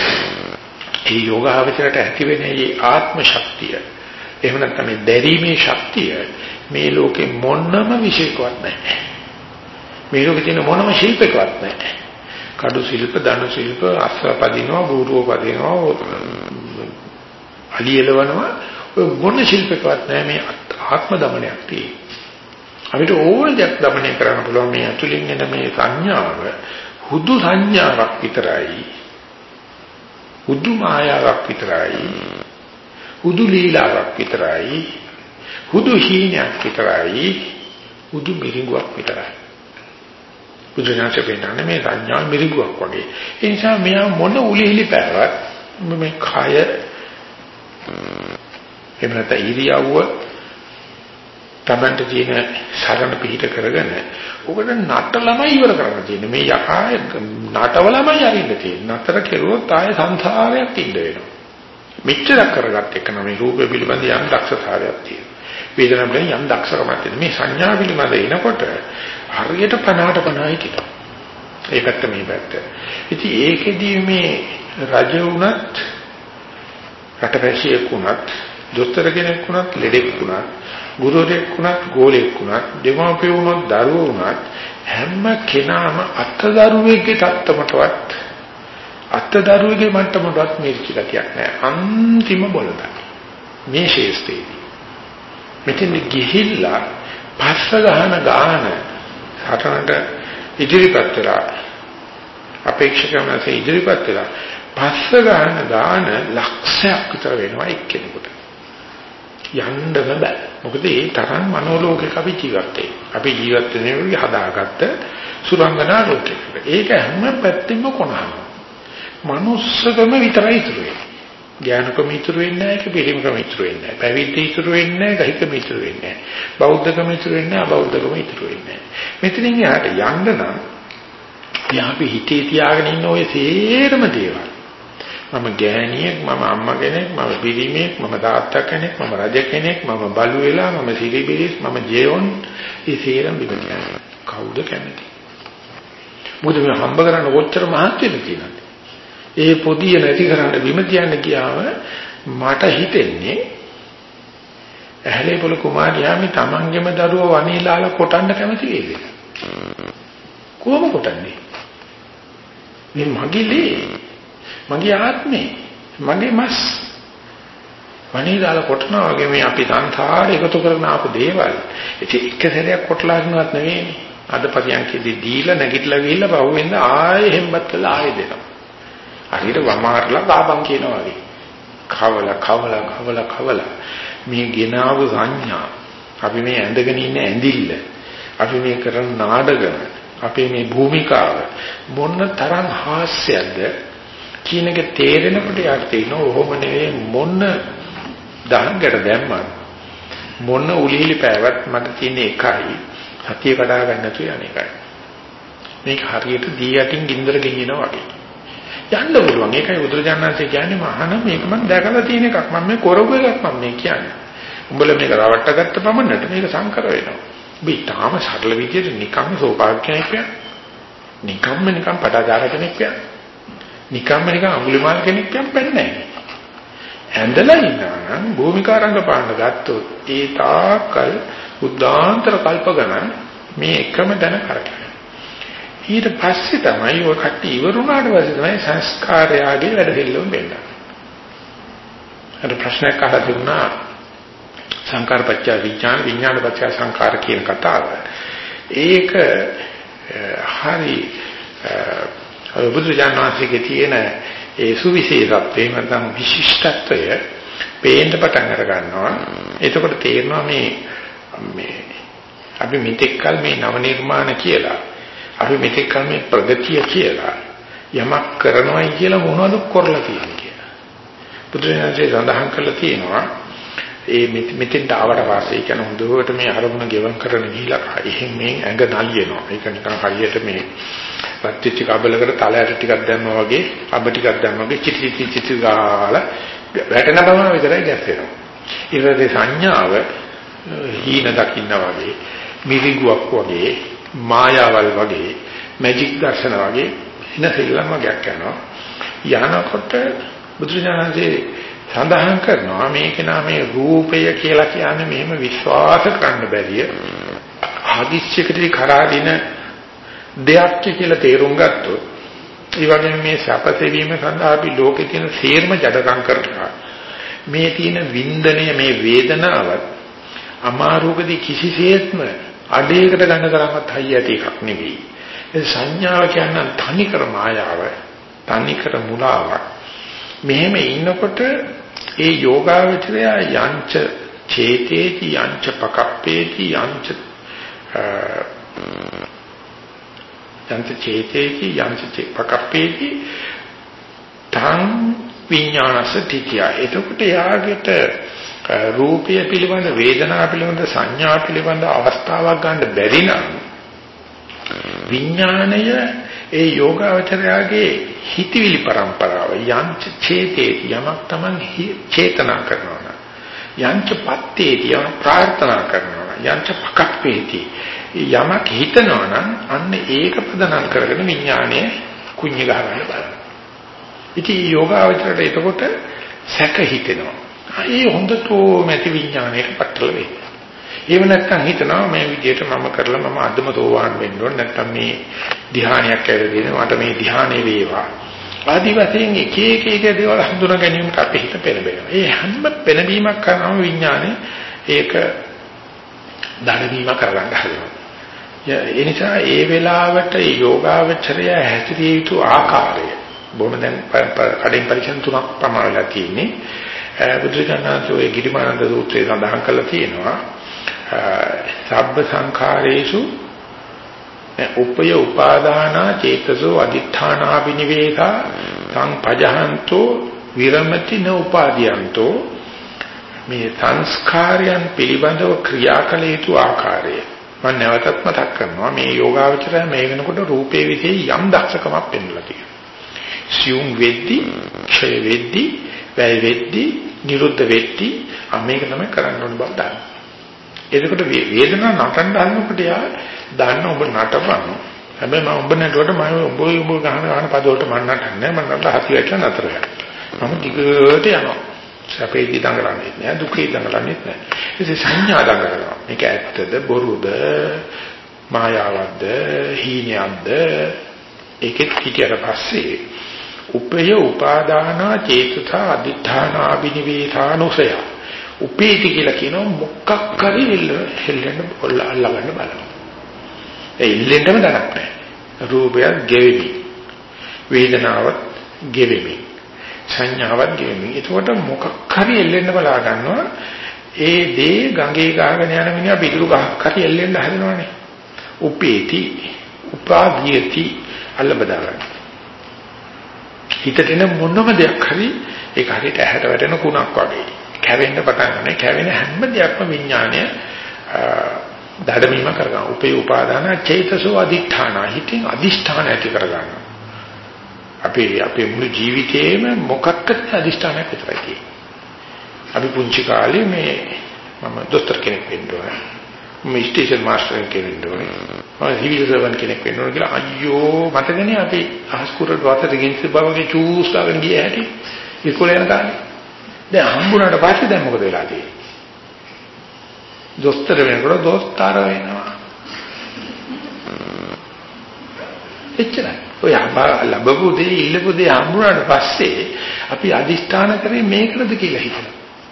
ඒ යෝගාවචරයට ඇති වෙන මේ ආත්ම ශක්තිය එහෙම නැත්නම් මේ දැරීමේ ශක්තිය මේ ලෝකේ මොනම විශේෂකවත් නැහැ. මේ ලෝකේ තියෙන මොනම ශිල්පකවත් නැහැ. කඩු ශිල්ප, දණු ශිල්ප, අස්වපදිනවා, බූරුව පදිනවා, අලියලවනවා ඔය මොන ශිල්පකවත් නැහැ. මේ ආත්ම දමනයක් තියෙන්නේ. අපිට ඕන දෙයක් දමනය කරන්න පුළුවන් මේ අතුලින් එන මේ සංඥාව හුදු සංඥාවක් විතරයි. හුදු මායාවක් විතරයි. හුදු ලීලාවක් විතරයි. හුදු හීනයක් විතරයි. හුදු මිරිඟුවක් විතරයි. බුදුනාච වෙනන්නේ මේ සංඥා මිරිඟුවක් වගේ. ඒ නිසා මෙයා මොන උලිහිලි පෑවත් මේ කය එමෙන්නත ඉරියව්ව තමන්ට තියෙන සරණ පිහිට කරගෙන ඔකට නටලමයි ඉවර කරන්න තියෙන්නේ. මේ යකා නටවලමයි අරින්න තියෙන්නේ. නතර කෙරුවොත් ආය සංසාරයක් ඉඳ වෙනවා. මෙච්චර කරගත්ත එක නම් මේ රූපය පිළිබඳ යම් දක්ෂතාවයක් තියෙනවා. වේදනාව පිළිබඳ යම් දක්ෂකමක් තියෙනවා. මේ සංඥා පිළිබඳ එනකොට හරියට පනහට පනහයි කියලා. ඒකට මේ පැත්ත. ඉතින් ඒකෙදී මේ රජ වුණත් රටවැසියෙක් වුණත් දොස්තර කෙනෙක් වුණත් ලෙඩෙක් වුණත් ගුරුවරයෙක් වුණත් ගෝලෙක් වුණත් දෙමාපියෝ වුණත් දරුවෝ වුණත් හැම කෙනාම අත්දරුවෙගේ තත්ත්වයටවත් අත්දරුවෙගේ මට්ටමටවත් මේක කියක් නෑ. අන්තිම බොළඳයි මේ ශේෂ්ඨේදී. මෙතන ගිහිල්ලා පස්ස ගහන ගාන හතරට ඉදිරිපත් වෙලා අපේක්ෂකමනසේ ඉදිරිපත් වෙලා පස්ස ගහන ගාන ලක්ෂයක් විතර වෙනවා එක්කෙනෙකුට. යන්න බෑ. මොකද ඒ තරම් මනෝලෝකයක අපි ජීවත් වෙන්නේ. අපි ජීවත් වෙන්නේ හදාගත්ත සුරංගනා ලෝකයක. ඒක හැම පැත්තෙම කොනහනවා. මනුස්සකම විතරයි ඉතුරු වෙන්නේ. ඥානකම ඉතුරු වෙන්නේ නැහැ, ඒක පිළිමකම ඉතුරු වෙන්නේ නැහැ. පැවිදි ඉතුරු වෙන්නේ නැහැ, ගහිකම ඉතුරු වෙන්නේ නැහැ. බෞද්ධකම ඉතුරු වෙන්නේ නැහැ, අබෞද්ධකම ඉතුරු වෙන්නේ නැහැ. මෙතනින් එහාට යන්න නම් අපි හිතේ තියාගෙන ඉන්න ඔය සේරම දේවල් මම ගෑණියෙක්, මම අම්මා කෙනෙක්, මම පිරිමියෙක්, මම තාත්තා කෙනෙක්, මම රජ කෙනෙක්, මම බලු වෙලා, මම සිරිබිරිස්, මම ජීවොන්, මේ සේරම විගණනය. කවුද කැමති? මොකද මේ හම්බ කරන්න කොච්චර මහත් වෙන්න තියෙනවද? ඒ පොදිය නැති කරන්න බිම තියන්න ගියාම මට හිතෙන්නේ ඇහැලේ පොළ කුමාරියා මේ තමන්ගේම දරුව වනීලාලා කොටන්න කැමති වේද? කොහොම කොටන්නේ? මේ මගේ ලේ, මගේ ආත්මේ, මගේ මස් වනීලාලා කොටනවා වගේ මේ අපි සංසාරේ එකතු කරන ආපු දේවල් ඉතින් එක සැරයක් කොටලා ගන්නවත් නෙවෙයිනේ. අද පරියන්කේදී දීලා නැගිටලා ගිහිල්ලා පහුවෙන්ද ආයෙ හෙම්බත් කළා ආයෙ දෙනවා. හරියට වමාරලා ගාබන් කියනවා වගේ. කවල කවල කවල කවල මේ ගෙනාවු සංඥා අපි මේ ඇඳගෙන ඉන්න ඇඳිල්ල අපි මේ කරන නාඩගම අපේ මේ භූමිකාව මොන තරම් හාස්‍යයක්ද කියන එක තේරෙනකොට යාට තේිනවා ඔහොම නෙවෙයි මොන දහංගට දැම්මත් මොන උලිලි පෑවත් මට තියෙන එකයි සතිය කඩා ගන්න නැතු යන එකයි මේක හරියට දී යටින් ගින්දර ගෙනියනවා වගේ යන්න පුළුවන් ඒකයි බුදුරජාණන්සේ කියන්නේ මහාන මේක මම දැකලා තියෙන එකක් මම මේ කරපු එකක් මම මේ කියන්නේ උඹලා මේක රවට්ට ගත්ත පමණට මේක සංකර වෙනවා ඔබ ඊටාම සරල විදියට නිකම්ම සෝපාග්‍යයක් කියන්නේ නිකම්ම නිකම් පටාචාර කෙනෙක් කියන්නේ නිකම්ම නිකම් අඟුලිමාල් කෙනෙක් කියන්නේ නැහැ ඇඳලා ඉන්නවා නම් භූමිකාරංග පාන්න ගත්තොත් ඒ තාකල් උද්දාන්තර කල්ප ගණන් මේ එකම දැන කරගෙන ඊට පස්සේ තමයි ඔය කට්ටිය ඉවරුණාට පස්සේ තමයි සංස්කාරයගේ වැඩ දෙල්ලම වෙන්නේ. අර ප්‍රශ්නයක් අහලා දුන්නා සංකාරපච්චය විඥාන විඥානපච්චය සංකාර කියන කතාව. ඒක හරි බුදුජානනාංශයේ තියෙන ඒ සුවිශේෂත්වය නැත්නම් විශිෂ්ටත්වය පේන්න පටන් අර ගන්නවා. එතකොට තේරෙනවා මේ මේ අපි මෙතෙක් කල මේ නව නිර්මාණ කියලා අපි මෙතෙක් කල මේ ප්‍රගතිය කියලා යමක් කරනවායි කියලා මොනවද කරලා තියෙන්නේ කියලා. බුදුරජාණන්සේ සඳහන් කරලා තියෙනවා ඒ මෙතෙන් ආවට පස්සේ කියන හොඳට මේ අරමුණ ගෙවම් කරන ගිහිලා එහෙන් මේ ඇඟ නලියනවා. ඒක නිකන් හරියට මේ පත්‍ත්‍චි කබලකට තලයට ටිකක් දැම්මා වගේ අබ ටිකක් දැම්මා වගේ චිටි චිටි චිටි ගාලා වැටෙන බව විතරයි ගැස්සෙනවා. ඊළඟට සංඥාව හීන දකින්න වගේ මිරිගුවක් වගේ මායාවල් වගේ මැජික් දර්ශන වගේ එන සෙල්ලම් වගේක් යනවා. යනකොට බුදුරජාණන්සේ සඳහන් කරනවා මේක නාමේ රූපය කියලා කියන්නේ මෙහෙම විශ්වාස කරන්න බැරිය හදිස්සියකදී කරාදින දෙයක් කියලා තේරුම් ගත්තොත් ඒ වගේම මේ සැපසෙවීම සඳහා අපි ලෝකේ තියෙන සේර්ම ජඩකම් කරලා මේ තියෙන වින්දනය මේ වේදනාවත් අමාරුකදී කිසිසේත්ම අඩේකට ගන්න තරමත් හයියට එකක් නෙවෙයි. ඒ සංඥාව කියන්නේ තනිකර මායාව, තනිකර මුලාවක්. මෙහෙම ඉන්නකොට ඒ යෝගාවචරය යංච චේතේති යංච පකප්පේති යංච යංච චේතේති යංච පකප්පේති තං විඥානස තිතිය. එතකොට යාගෙට රූපය පිළිබඳ වේදනා පිළිබඳ සංඥා පිළිබඳ අවස්ථාවක් ගන්න බැරි නම් විඥාණය ඒ යෝගාවචරයාගේ හිතවිලි પરම්පරාව යංච චේතේති යමක් Taman චේතනා කරනවා යංච පත්තේති යමක් ප්‍රාර්ථනා කරනවා යංච පකප්පේති යමක් හිතනවා නම් අන්න ඒක ප්‍රදාන කරගෙන විඥාණය කුඤ්ඤ ගහගන්න බලන්න. ඉතින් යෝගාවචරයට එතකොට සැක හිතෙනවා. ඒ හොඳටම ඇති විඥාණයට පටල වෙයි. ඒව නැත්තම් හිතනවා මේ විදිහට මම කරලා මම අදම තෝවාන් වෙන්න ඕන නැත්තම් මේ ධ්‍යානයක් ඇරෙදින මට මේ ධ්‍යානෙ වේවා. ආදි වශයෙන් එක එක එක දේවල් හඳුනා ගැනීමට අපේ හිත පෙළඹෙනවා. ඒ හැම පෙළඹීමක් කරනම විඥානේ ඒක දඩවීම කරගන්න හදනවා. ඒ නිසා ඒ වෙලාවට යෝගාවචරය හැසිරිය යුතු ආකාරය බොහොම දැන් කඩෙන් පරිච්ඡේද තුනක් ප්‍රමාණලා තියෙන්නේ. බුදුරජාණන්සේ ගිරිමානන්ද සූත්‍රයේ සඳහන් කරලා තියෙනවා සබ්බ සංඛාරේසු උපය උපාදානා චේතසෝ අදිඨානා විනිවේසා තං පජහන්තෝ විරමති න උපාදීයන්තෝ මේ සංස්කාරයන් පිළිබඳව ක්‍රියාකල යුතු ආකාරය මම නැවතත් මතක් කරනවා මේ යෝගාවචරය මේ වෙනකොට රූපේ විශේෂ යම් දක්ෂකමක් පෙන්වලා තියෙනවා සියුම් වෙද්දි ක්ෂය වෙද්දි වැය වෙද්දි නිරුද්ධ වෙද්දි මේක තමයි කරන්න ඕන බව දන්න. එතකොට වේදනාව නටන්න හදනකොට යා දන්න ඔබ නටපන්. හැබැයි මම ඔබ නටුවට මම ඔබ ඔබ ගහන ගහන පද වලට මම නටන්නේ මම නටලා හසු වෙච්ච නතර වෙනවා. මම දිගට යනවා. සැපේදී දඟලන්නේ නැහැ දුකේ දඟලන්නේ නැහැ. ඒ සංඥා දඟලනවා. මේක ඇත්තද බොරුද මායාවක්ද හීනයක්ද ඒකෙත් හිතියට පස්සේ උපය උපාදානා චේතසා අදිඨානා විනිවේධානුසය උපේති කියලා කියනවා මොකක් කරි හෙල්ලෙන්න පොල්ල අල්ලගන්න බලනවා. ඒ ඉල්ලෙන්නම දරක් නැහැ. රූපය ගෙවෙමි. වේදනාවත් ගෙවෙමි. සංඥාවක් ගෙවෙන්නේ. ඒකට මොකක් හරි එල්ලෙන්න බලා ගන්නවා. ඒ දේ ගඟේ ගහගෙන යන මිනිහා පිටුරු ගහක් හරි එල්ලෙන්න හදනවනේ. උපේති, උපාදීයති අල්ල බදා ගන්න. හිතට එන මොනම දෙයක් හරි ඒක හරියට ඇහැට වැටෙන කුණක් වගේ. කැවෙන්න පටන් ගන්න. කැවෙන හැම දෙයක්ම විඥානය දඩමීම කරගන්න. උපේ උපාදාන චේතසෝ අදිඨාන හිතින් අදිෂ්ඨාන ඇති කරගන්න. අපේ අපේ මුළු ජීවිතේම මොකක්ද අදිෂ්ඨානයක් විතරයි තියෙන්නේ. අපි පුංචි කාලේ මේ මම දොස්තර කෙනෙක් වෙන්න ඕනේ. මම ස්ටේෂන් මාස්ටර් කෙනෙක් වෙන්න ඕනේ. මම සිවිල් සර්වන්ට් කෙනෙක් වෙන්න ඕනේ කියලා අයියෝ මතකනේ අපි අහස්කුරට වතට ගෙන්ස් බවගේ චූස් ගාගෙන ගිය හැටි ඉස්කෝලේ යන කාලේ. දැන් හම්බුනාට පස්සේ දැන් මොකද වෙලා තියෙන්නේ? දොස්තර වෙනකොට දොස්තර වෙනවා. එච්චරයි. ඔය ලැබපු දේ ඉල්ලපු දේ හම්බුනාට පස්සේ අපි අදිෂ්ඨාන කරේ මේකද කියලා හිතනවා.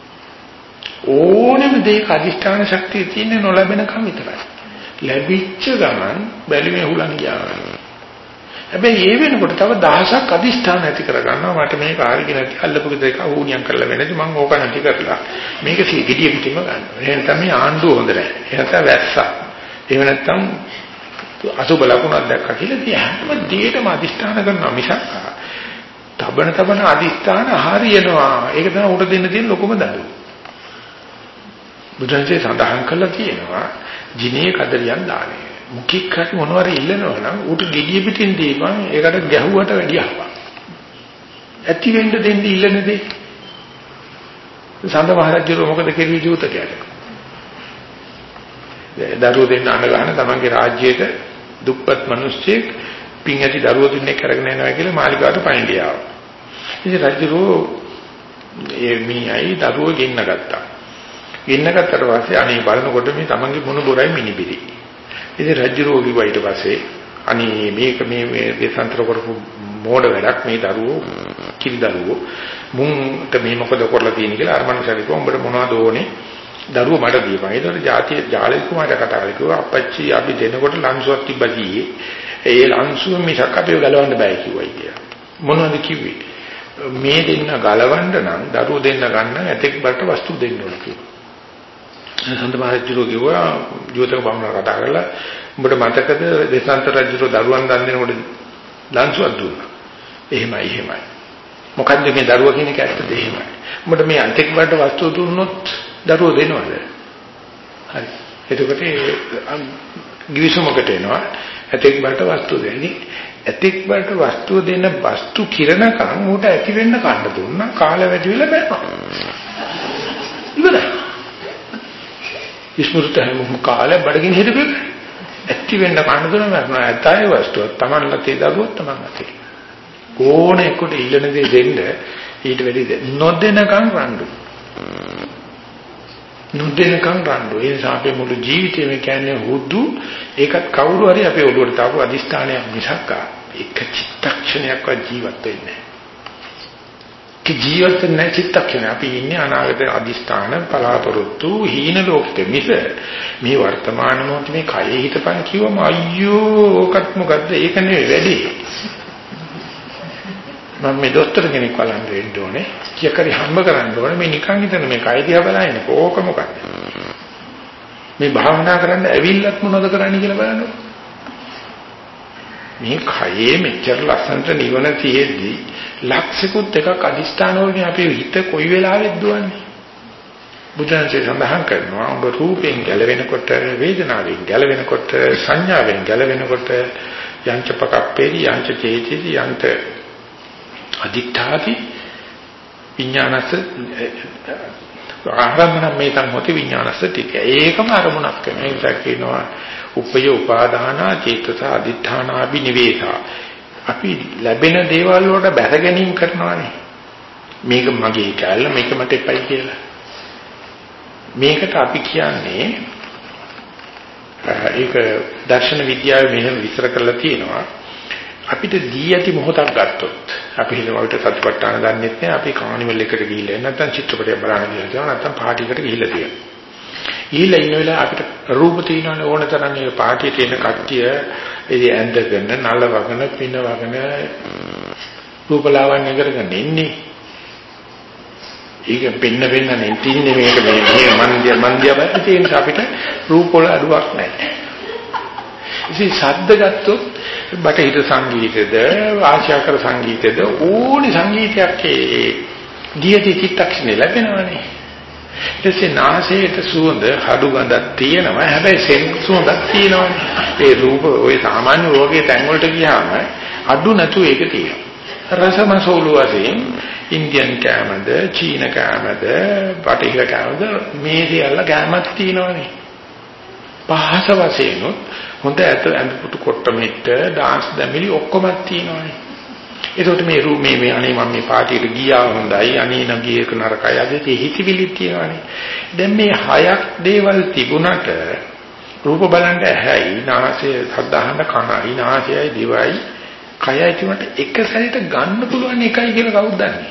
ඕනෙම දෙයක අදිෂ්ඨාන ශක්තිය තියෙන්නේ නොලැබෙනකම් විතරයි. ලැබිච්ච ගමන් බැලිමේ හුලන් ගියා. හැබැයි ඒ වෙනකොට තව දහසක් අදිෂ්ඨාන ඇති කරගන්නවා මට මේක ආරිගෙන නැති අල්ලපු දෙක වුණියම් කරලා වෙනදි මම ඕක නැති කරලා මේක සීගිටිය පිටින්ම ගන්නවා. එහෙනම් තමයි ආණ්ඩුව හොඳ නැහැ. එහෙනම් තමයි වැස්සා. එහෙම නැත්නම් අසුබ ලකුණක් දැක්කා කියලා තිය හැම දෙයකම අදිෂ්ඨාන කරනවා මිසක් තබන තබන අදිෂ්ඨාන හරියනවා. ඒක තමයි උඩ දෙන්න තියෙන ලොකුම දඬුවම. බුදුන්සේ සඳහන් කළා තියෙනවා ජිනේ කදරියන් දානේ. මුකික් හරි මොනවාරි ඉල්ලනවා නම් ඌට gediya පිටින් දීපන් ඒකට ගැහුවට වැඩි අහපන්. ඇති වෙන්න දෙන්න ඉල්ලන දේ. සඳ මහරජුර මොකද කෙරුවේ ජූතකයට? දරුවෝ දෙන්න අඬ ගන්න තමන්ගේ රාජ්‍යයට දුප්පත් මිනිස්සෙක් පින් ඇති දරුවෝ දෙන්නෙක් කරගෙන යනවා කියලා මාලිගාවට පණිඩියාව. ඉතින් රජුරෝ ඒ මීයි දරුවෝ ගෙන්න ගත්තා. ගෙන්න ගත්තට පස්සේ අනේ බලනකොට මේ තමන්ගේ මොන බොරයි මිනිබිරි. ඉතින් රජුරෝ කිව්වා ඊට පස්සේ අනේ මේක මේ මේ දේශාන්තර කරපු මෝඩ වැඩක් මේ දරුවෝ කිරි දරුවෝ මුන්ට මේ මොකද කරලා තියෙන්නේ කියලා අර මනුස්සයා කිව්වා උඹට මොනවද ඕනේ දරුවෝ මට දීපන්. ඒතකොට ජාතිය ජාලේ කුමාරට කතා කරලා කිව්වා අපච්චි අපි දෙනකොට ලංසුවක් තිබ්බා ජීයේ. ඒ ලංසුව මිසක් අපිව ගලවන්න බෑ කිව්වයි කියලා. මොනවද කිව්වේ? මේ දෙන්න ගලවන්න නම් දරුවෝ දෙන්න ගන්න ඇතෙක් බරට වස්තු දෙන්න ඕන කිව්වා. සඳ මහරජුරෝ කිව්වා ජෝතක බමුණා කතා කරලා උඹට මතකද දේශාන්තර රජුරෝ දරුවන් දන් දෙනකොට ලංසුවක් දුන්නා. එහෙමයි එහෙමයි. මොකද්ද මේ දරුවා කියන එක ඇත්තද එහෙමයි. උඹට මේ ඇතෙක් බරට වස්තු දුන්නොත් දරුවෝ දෙනවද? හරි. එතකොට ගිවිසුමකට එනවා ඇතෙක් බරට වස්තු දෙන්නේ. ඇතෙක් බරට වස්තු දෙන වස්තු කිරණකම් උට ඇති වෙන්න කන්න දුන්නා කාල වැඩි වෙලා බෑනවා. ඉවරයි. ඉස්මෘත හැම කාලේ බඩගිනි හිටපෙක ඇති වෙන්න කන්න දුන්නා මරණ ඇතයි වස්තුව Taman ලතේ දරුවෝ Taman ලතේ. ඕනෙකට ඉල්ලන දේ දෙන්න ඊට වැඩි නොදෙනකම් රණ්ඩු. නොදෙනකම් රණ්ඩු. ඒ නිසා අපේ මුළු ජීවිතේම කියන්නේ හුදු ඒකත් කවුරු හරි අපේ ඔළුවට තාපු අදිස්ථානයක් මිසක් එක චිත්තක්ෂණයක්වත් ජීවත් වෙන්නේ නැහැ. කි ජීවත් වෙන්නේ චිත්තක්ෂණ අපි ඉන්නේ අනාගත අදිස්ථාන පලාපොරොත්තු හීන ලෝකෙ මිස මේ වර්තමාන මොහොතේ මේ කයේ හිතපන් කිව්වම අයියෝ ඔකත් මොකද්ද ඒක නෙවෙයි වැඩි. මම මේ දොස්තර කෙනෙක් බලන්න වෙන්න ඕනේ. කීයකරි හම්බ කරන්න ඕනේ. මේ නිකන් හිතන මේ කය දිහා බලන්නේ ඕක මොකක්ද? මේ භාවනා කරන්න ඇවිල්ලත් මොනවද කරන්නේ කියලා බලන්න. මේ කයේ මෙච්චර ලස්සනට නිවන තියෙද්දි ලක්ෂිකුත් එකක් අදිස්ථාන වලින් අපේ හිත කොයි වෙලාවෙත් දුවන්නේ. බුදුන්සේ සඳහන් කරනවා ඔබ රූපයෙන් ගැලවෙනකොට වේදනාවෙන් ගැලවෙනකොට සංඥාවෙන් ගැලවෙනකොට යංච පකප්පේරි යංච චේතිති යංච අදිඨාති විඥානස ආරම්භන මේතන් මොති විඥානස ටික ඒකම අරමුණක් වෙන එක කියනවා උපය උපාදාන චේතස අදිඨානා බිනිවේසා අපි ලැබෙන දේවල් වලට බැස ගැනීම කරනවානේ මේක මගේ කැලල මේක මට එපයි කියලා මේකට අපි කියන්නේ ඒක දර්ශන විද්‍යාවේ මෙහෙම විස්තර කරලා තියෙනවා අපිට දී ඇති මොහොතක් ගත්තොත් අපි හිතමවට සත්‍යපට්ඨාන දන්නෙත් නෑ අපි කානිවල් එකට ගිහිල්ලා නැත්නම් චිත්‍රපටයක් බලන්න ගිහලා තියෙනවා නැත්නම් පාටියකට ගිහිල්ලා තියෙනවා. ගිහිල්ලා ඉන්න වෙලාව අපිට රූප තියෙනවනේ ඕන තරම් ඒ පාටියට එන කට්ටිය ඒ ඇඳගෙන නල වගන පින වගන රූපලාවන්‍ය කරගෙන ඉන්නේ. ඒක පෙන්න පෙන්න නේ තින්නේ මේක මේ මන්දිය මන්දිය බෑ තියෙන අපිට රූප වල අඩුවක් නැහැ. ඉතින් ශබ්ද ගත්තොත් බටහිර සංගීතද ආශාකර සංගීතද ඕනි සංගීතයක් ඒ ගියති චිත්තක්ෂණේ ලැබෙනවනේ. ඊටසේ නාසයට සුවඳ හඩු ගඳක් තියෙනවා. හැබැයි සෙන් සුවඳක් තියෙනවනේ. ඒ රූප ওই සාමාන්‍ය රෝගයේ තැන් වලට ගියාම අඩු නැතු ඒක තියෙනවා. රසමසෝලු වශයෙන් ඉන්දියන් කෑමද චීන කෑමද බටහිර කෑමද මේ සියල්ල කෑමක් තියෙනවනේ. පහස වශයෙන් හොඳ ඇත අඳුපුතු කොට මෙට්ට ඩාන්ස් දැමිලි ඔක්කොම තියෙනවනේ. ඒකට මේ රූප මේ මේ අනේ මම මේ පාටියට ගියා හොඳයි අනේ නම් ගියේක නරකයි අද තේ හිතවිලි තියෙනවනේ. දැන් මේ හයක් දේවල් තිබුණට රූප බලන්න ඇහැයි නාසය සද්ධාහන කනයි නාසයයි දිවයි කයයි කියනට එක සැරේට ගන්න පුළුවන් එකයි කියලා කවුද දන්නේ?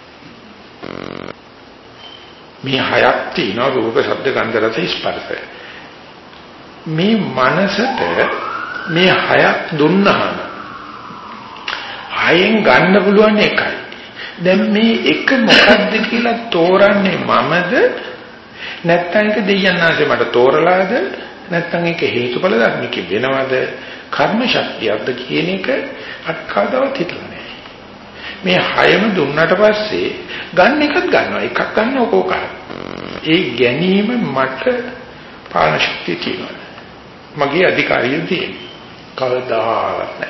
මේ හයක් තියෙනවා රූප ශබ්ද ගන්ධ රස ස්පර්ශ. මේ මනසට මේ හයක් දුන්නාම හයෙන් ගන්න පුළුවන් එකයි. දැන් මේ එක මොකද්ද කියලා තෝරන්නේ මමද නැත්නම් ඒක දෙයයන් ආසේ මට තෝරලාද නැත්නම් ඒක හේතුඵල ධර්මික වෙනවද කර්ම ශක්තියක්ද කියන එක අත්කාදවත් හිතලා නැහැ. මේ හයම දුන්නට පස්සේ ගන්න එකත් ගන්නවා එකක් ගන්න ඕකෝක. ඒ ගැනීම මට පාලන ශක්තිය තියෙනවා. මගේ අධිකාරිය තියෙනවා. කවදාවත් නැහැ.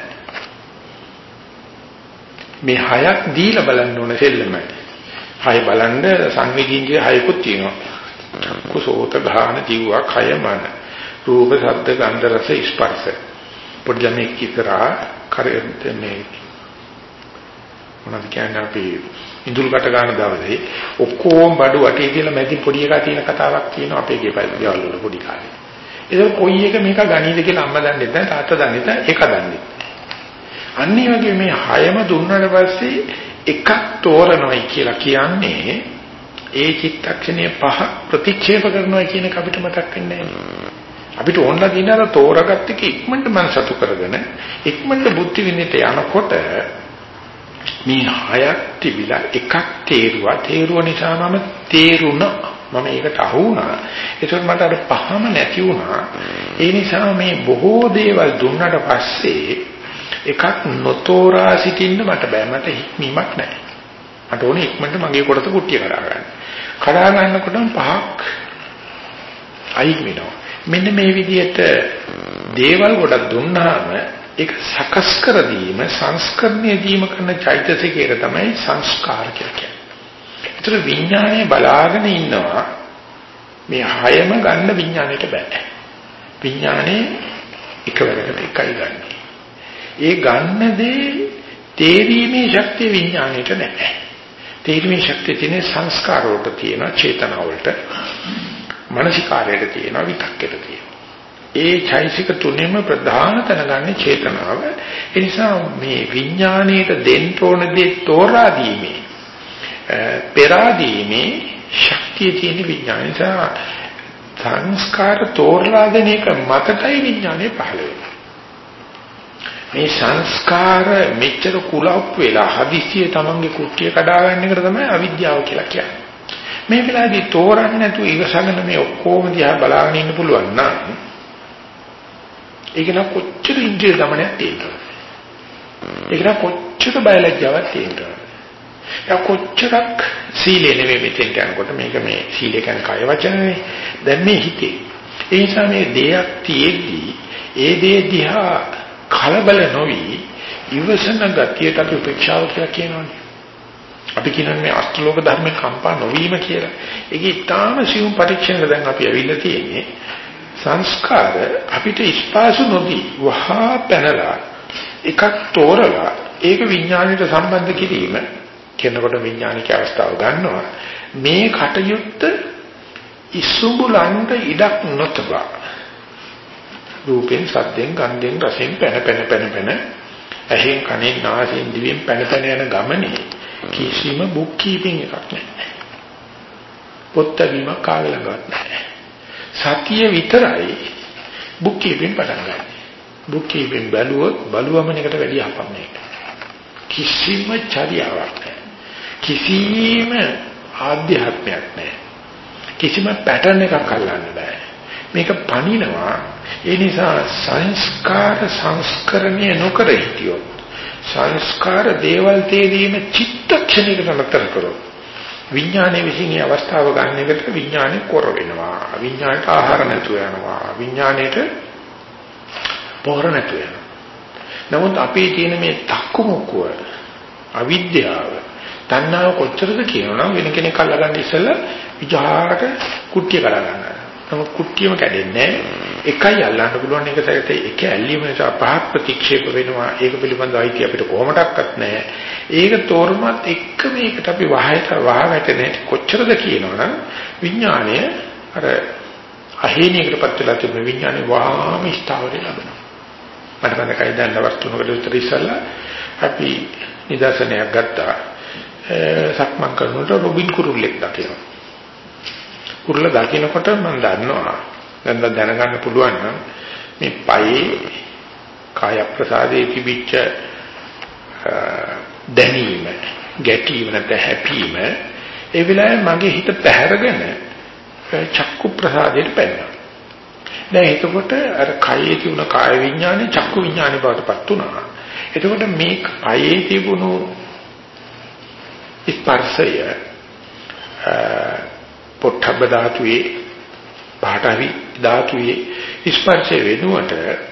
මේ හයක් දීලා බලන්න ඕන දෙල්ලමයි. හය බලන්න සංවේදීන්ගේ හයකුත් තියෙනවා. කුසෝත ගාන ජීවා කය මන. රූප ශබ්ද ගන්ධ රස ස්පර්ශ. පොඩ්ඩක් මේ කිතරා කරෙත් මේ මොනවද කියන්නේ අපි ඉඳුල් කට ගන්න දවසේ ඔක්කොම බඩු වටේ කියලා මැදි පොඩි එකා තියෙන කතාවක් තියෙනවා අපේ ගෙවල් වල පොඩි කාලේ. ඒක කොයි එක මේක ගණීද කියලා අම්මා දන්නේ නැහැ තාත්තා දන්නේ නැහැ ඒක දන්නේ. අන්න ඒ වගේ මේ හයම දුන්නාට පස්සේ එකක් තෝරනොයි කියලා කියන්නේ ඒ චිත්තක්ෂණයේ පහ ප්‍රතික්ෂේප කරනවා කියන එක අපිට මතක් වෙන්නේ නැහැ. අපිට ඕනලා දින අර තෝරාගත්ත එක ඉක්මනට මන සතු කරගෙන ඉක්මනට බුද්ධි විඳිට යනකොට මේ හයක් තිබිලා එකක් තේරුවා තේරුව නිසා මම තේරුණා මම ඒකට අහු වුණා. ඒකත් මට අර පහම නැති වුණා. ඒ නිසා මේ බොහෝ දේවල් දුන්නට පස්සේ එකක් නොතෝරා සිටින්න මට බෑ. මට හික්මීමක් නැහැ. මට ඕනේ ඉක්මනට මගේ කොටස කුට්ටිය කඩා ගන්න. කඩා ගන්නකොටම පහක් අයින් වෙනවා. මෙන්න මේ විදිහට දේවල් ගොඩක් දුන්නාම ඒක සකස් කර දීම සංස්කරණය දීම කරන චෛතසිකයට තමයි සංස්කාර කියලා කියන්නේ. ඒතර විඥානය බලාගෙන ඉන්නවා මේ හයම ගන්න විඥාණයට බෑ. විඥානේ එකවරකට එකයි ගන්න. ඒ ගන්න දේ තේරීමේ ශක්තිය විඥාණයට නැහැ. තේරීමේ ශක්තිය තියෙන සංස්කාර වලට තියෙන චේතනා වලට මානසිකාරයට තියෙන විතක්කයට තියෙන. ඒ චෛසික තුනෙම ප්‍රධාන තනගන්නේ චේතනාව. ඒ නිසා මේ විඥාණයට දෙන්න ඕන දේ තෝරා දීමේ පෙරා දීමේ ශක්තිය තියෙන විඥාණය. නිසා සංස්කාර තෝරලා දෙන එක මතටයි විඥාණය පහළ වෙන්නේ. මේ සංස්කාර මෙච්චර කුලප් වෙලා හදිසියෙ තමන්ගේ කුට්ටිය කඩා ගන්න එකට තමයි අවිද්‍යාව කියලා කියන්නේ. මේ වෙලාවේදී තෝරන්නේ නැතුව ඉවසගෙන මේ ඔක්කොම දිහා බලාගෙන ඉන්න පුළුවන් නම් ඒක නම් කොච්චර ඉන්ද්‍රිය දමනයක් තියෙනවද? ඒක නම් කොච්චර බයලජ්ජාවක් තියෙනවද? ඒක කොච්චරක් සීලෙ නෙවෙයි මෙතෙන් යනකොට මේක මේ සීලේ කියන කය වචනේ දැන් මේ හිතේ. ඒ නිසා මේ දෙයක් තියෙද්දී ඒ දේ දිහා කලබල නොවි ඉවසන ගතියට අපි උපේක්ෂාව කියලා කියනවනේ. අපි කියනවා මේ අෂ්ටලෝක ධර්මේ කම්පා නොවීම කියලා. ඒක ඊටාම සියුම් පරීක්ෂණයක් දැන් අපි ඇවිල්ලා තියෙන්නේ. සංස්කාර අපිට ස්පාසු නොදී වහා පැනලා එකක් තෝරලා ඒක විඥාණයට සම්බන්ධ කිරීම කියනකොට විඥානික අවස්ථාව ගන්නවා. මේ කටයුත්ත ඉසුඹුලන්ට ඉඩක් නොතබා රූපෙන් සද්දෙන් ගන්ධෙන් රසෙන් පැන පැන පැන පැන ඇහෙන් කනෙන් නාසයෙන් දිවෙන් පැන පැන යන ගමනේ කිසිම බුක් කීපින් එකක් නැහැ. පොත් බැීමක් කාගේ ළඟවත් නැහැ. සතිය විතරයි බුක් කීපින් පටන් ගන්න. බුක් කීපින් බැලුවොත් බලුවම එකට වැඩි අපම් මේක. කිසිම චර්යාවක් නැහැ. කිසිම ආධ්‍යාත්මයක් නැහැ. කිසිම පැටර්න් එකක් අල්ලන්න බෑ. මේක පණිනවා. ඒ නිසා සංස්කාර සංස්කරණය නොකර හිටියොත් සංස්කාර දේවල් තේරීම චිත්තක්ෂණයකට නතර කරොත් විඥානයේ විසින් මේ අවස්ථාව ගන්න එකට විඥානේ කොර වෙනවා. විඥානට ආහාර නැතුව යනවා. විඥානයට පොහොර නැතුව යනවා. නමුත් අපේ තියෙන මේ තක්කමුක්කුව අවිද්‍යාව තණ්හාව කොච්චරද කියනවනම් වෙන කෙනෙක් අල්ලගන්න ඉස්සෙල්ලා විචාරට කුට්ටිය කඩා ගන්නවා. නමුත් කුට්ටියම කැඩෙන්නේ එකයි අල්ලන්න පුළුවන් එක සැරේ එක ඇල්ලීම නිසා පහක් ප්‍රතික්ෂේප වෙනවා. ඒක පිළිබඳව අයිති අපිට කොහොමඩක්වත් නැහැ. ඒක තෝරමත් එක්ක මේකට අපි වහයට වහවැටෙන කොච්චරද කියනවනම් විඥාණය අර අහේනියකටපත් වෙලා තිබෙන විඥානේ වහාම ස්ථාවරය ලබනවා. මට මතකයි දැන් දවස් තුනකට විතර ඉස්සෙල්ලා අපි නිදර්ශනයක් ගත්තා. සක්මන් කරනකොට රොබින් කුරුල්ලෙක් දකිනවා. කුරුල්ල දකිනකොට මම දන්නවා දැන් දැනගන්න පුළුවන් නම් මේ පයේ කාය ප්‍රසාදයේ තිබිච්ච දැනීම ගැටීම නැත්නම් හැපීම ඒ වෙලාවේ මගේ හිත පැහැරගෙන චක්කු ප්‍රසාදයට පැනනවා. දැන් එතකොට අර කයේ තිබුණ කාය විඥානේ චක්කු විඥානේ බවටපත් වුණා. එතකොට මේ කයේ තිබුණු ස්පර්ශය පොට්ටබ්බ ධාතුවේ පාඨවි ධාතුවේ ස්පර්ශය වෙනුවට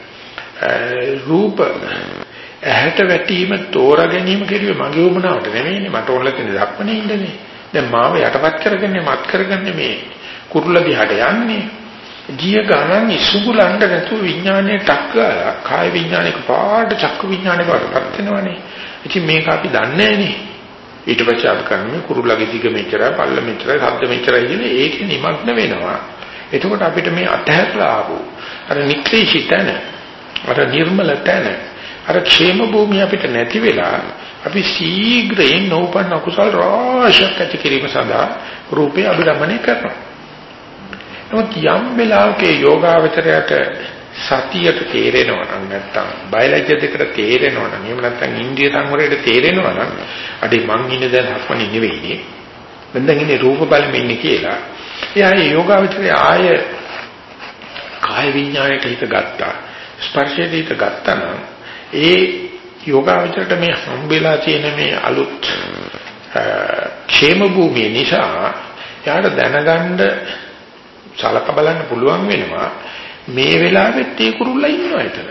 රූප ඇහැට වැටීම තෝරා ගැනීම කෙරුවේ මගේ උමනාවට නෙමෙයිනේ මට ඕනලා තියෙන ධක්මනේ ඉඳනේ. දැන් මාව යටපත් කරගන්නේ මත් කරගන්නේ මේ කුරුල්ල දිහාට යන්නේ. ගිය ගණන් ඉසුගුලන්න නැතුව විඥානයේ ටක් ගාලා කාය විඥානික පාට චක්කු විඥානික වඩපත් වෙනවනේ. ඉතින් මේක අපි දන්නේ නැහනේ. ඊට පස්සේ අපි කරන්නේ කුරුල්ලගේ දිග මෙච්චරයි පල්ල මෙච්චරයි ශබ්ද මෙච්චරයි කියන ඒකේ නිමග්න වෙනවා. එතකොට අපිට මේ අතහැරලා ආපු අර නික්ලේශිතන අර නිර්මල තන අර ക്ഷേම භූමිය අපිට නැති වෙලා අපි ශීඝ්‍රයෙන් නෝපන්න කුසල රාශියක් ඇති කිරීම සඳහා රූපේ අභිරමණය කරනවා. නමුත් යම් වෙලාවක යෝගාවචරයට සතියට තේරෙනවා නම් නැත්තම් බයලජ්‍ය දෙකට තේරෙනවා නම් එහෙම නැත්තම් ඉන්ද්‍රිය සංවරයට තේරෙනවා නම් අඩේ මං ඉන්නේ දැන් හක්මනේ නෙවෙයිනේ මම දැන් ඉන්නේ රූප බලෙම ඉන්නේ කියලා එයා ඒ යෝගාවචරය ආය කාය විඥාණයට හිත ගත්තා ස්පර්ශයට හිත ගත්තා නම් ඒ යෝගාවචරයට මේ හම්බෙලා තියෙන මේ අලුත් ക്ഷേම භූමිය නිසා යාට දැනගන්න සලක බලන්න පුළුවන් වෙනවා මේ වෙලාවෙත් ඒ කුරුල්ලා ඉන්නවා එතන.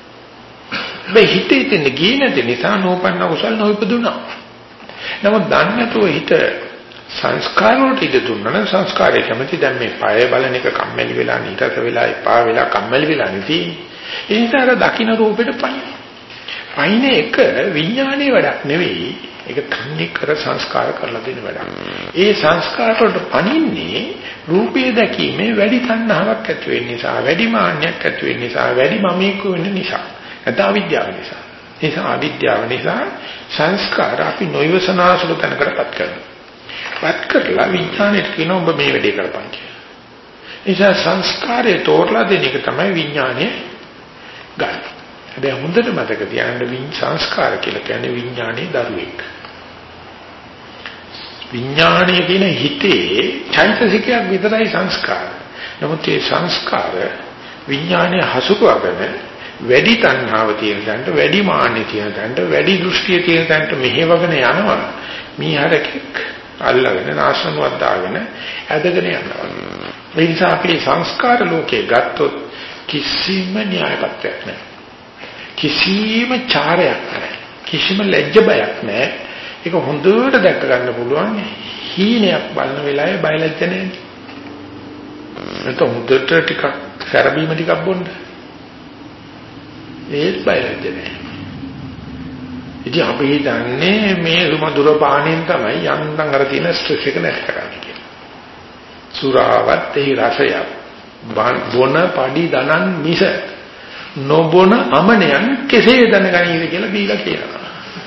මේ හිතේ තියෙන ගිය නැති නිසා නෝපන්න කුසල් නොඉපදුණා. නමුත් දන්නේ නැතුව හිත සංස්කාර වලට ඉඳ දුන්නා නම් සංස්කාරය කැමති දැන් මේ පය බලන එක කම්මැලි වෙලා නිරත වෙලා එපා වෙලා කම්මැලි වෙලා නෙති. ඒ නිසා අර දකින්න රූපෙට පයින්. පයින් එක විඥානයේ වැඩක් නෙවෙයි. ඒක තන්නේ කර සංස්කාර කරලා දෙන වැඩක්. ඒ සංස්කාර වලට පණින්නේ රූපය දැකීමේ වැඩි තණ්හාවක් ඇති වෙන නිසා, වැඩි මාන්නයක් ඇති වෙන නිසා, වැඩි මමේක වෙන නිසා. නැත්නම් අවිද්‍යාව නිසා. ඒ නිසා අවිද්‍යාව නිසා සංස්කාර අපි නොයවසනාසුළු තැනකටපත් කරනවා. පත් කරලා විඥාණයට කියන ඔබ මේ වැඩේ කරපන් කියලා. ඒ නිසා සංස්කාරයේ තෝරලා දෙන එක තමයි විඥානය ගන්න. හැබැයි හොඳට මතක තියාගන්න විඤ්ඤාණ සංස්කාර කියලා කියන්නේ විඥානයේ දරුවෙක්. විඥානය කියන හිතේ චෛතසිකයක් විතරයි සංස්කාර. නමුත් මේ සංස්කාර විඥානයේ හසුරුවගෙන වැඩි තණ්හාව තියෙන තැනට, වැඩි මාන්නය තියෙන තැනට, වැඩි දෘෂ්ටිය තියෙන තැනට මෙහෙවගෙන යනවා. මීහරකෙක් අල්ලගෙන නාශනුවක් දාගෙන ඇදගෙන යනවා. ඒ නිසා අපි සංස්කාර ලෝකේ ගත්තොත් කිසිම න්‍යායපත්‍යක් නැහැ. කිසිම චාරයක් නැහැ. කිසිම ලැජ්ජ බයක් නැහැ. ඒක හොඳට දැක ගන්න පුළුවන් හීනයක් බලන වෙලාවේ බයලජ්ජ නැහැ. ඒක හොඳට ටිකක් සැරබීම ටිකක් බොන්න. ඒත් බයලජ්ජ නැහැ. ඉතින් අපි හිතන්නේ මේ සුමදුර පාණයෙන් තමයි යන්තම් අර තියෙන ස්ට්‍රෙස් එක නැති කරන්නේ කියලා. සුරාවත් එහි රසය බොන පඩි දනන් මිස නොබොන අමනයන් කෙසේ දැනගනීද කියලා බීලා කියනවා.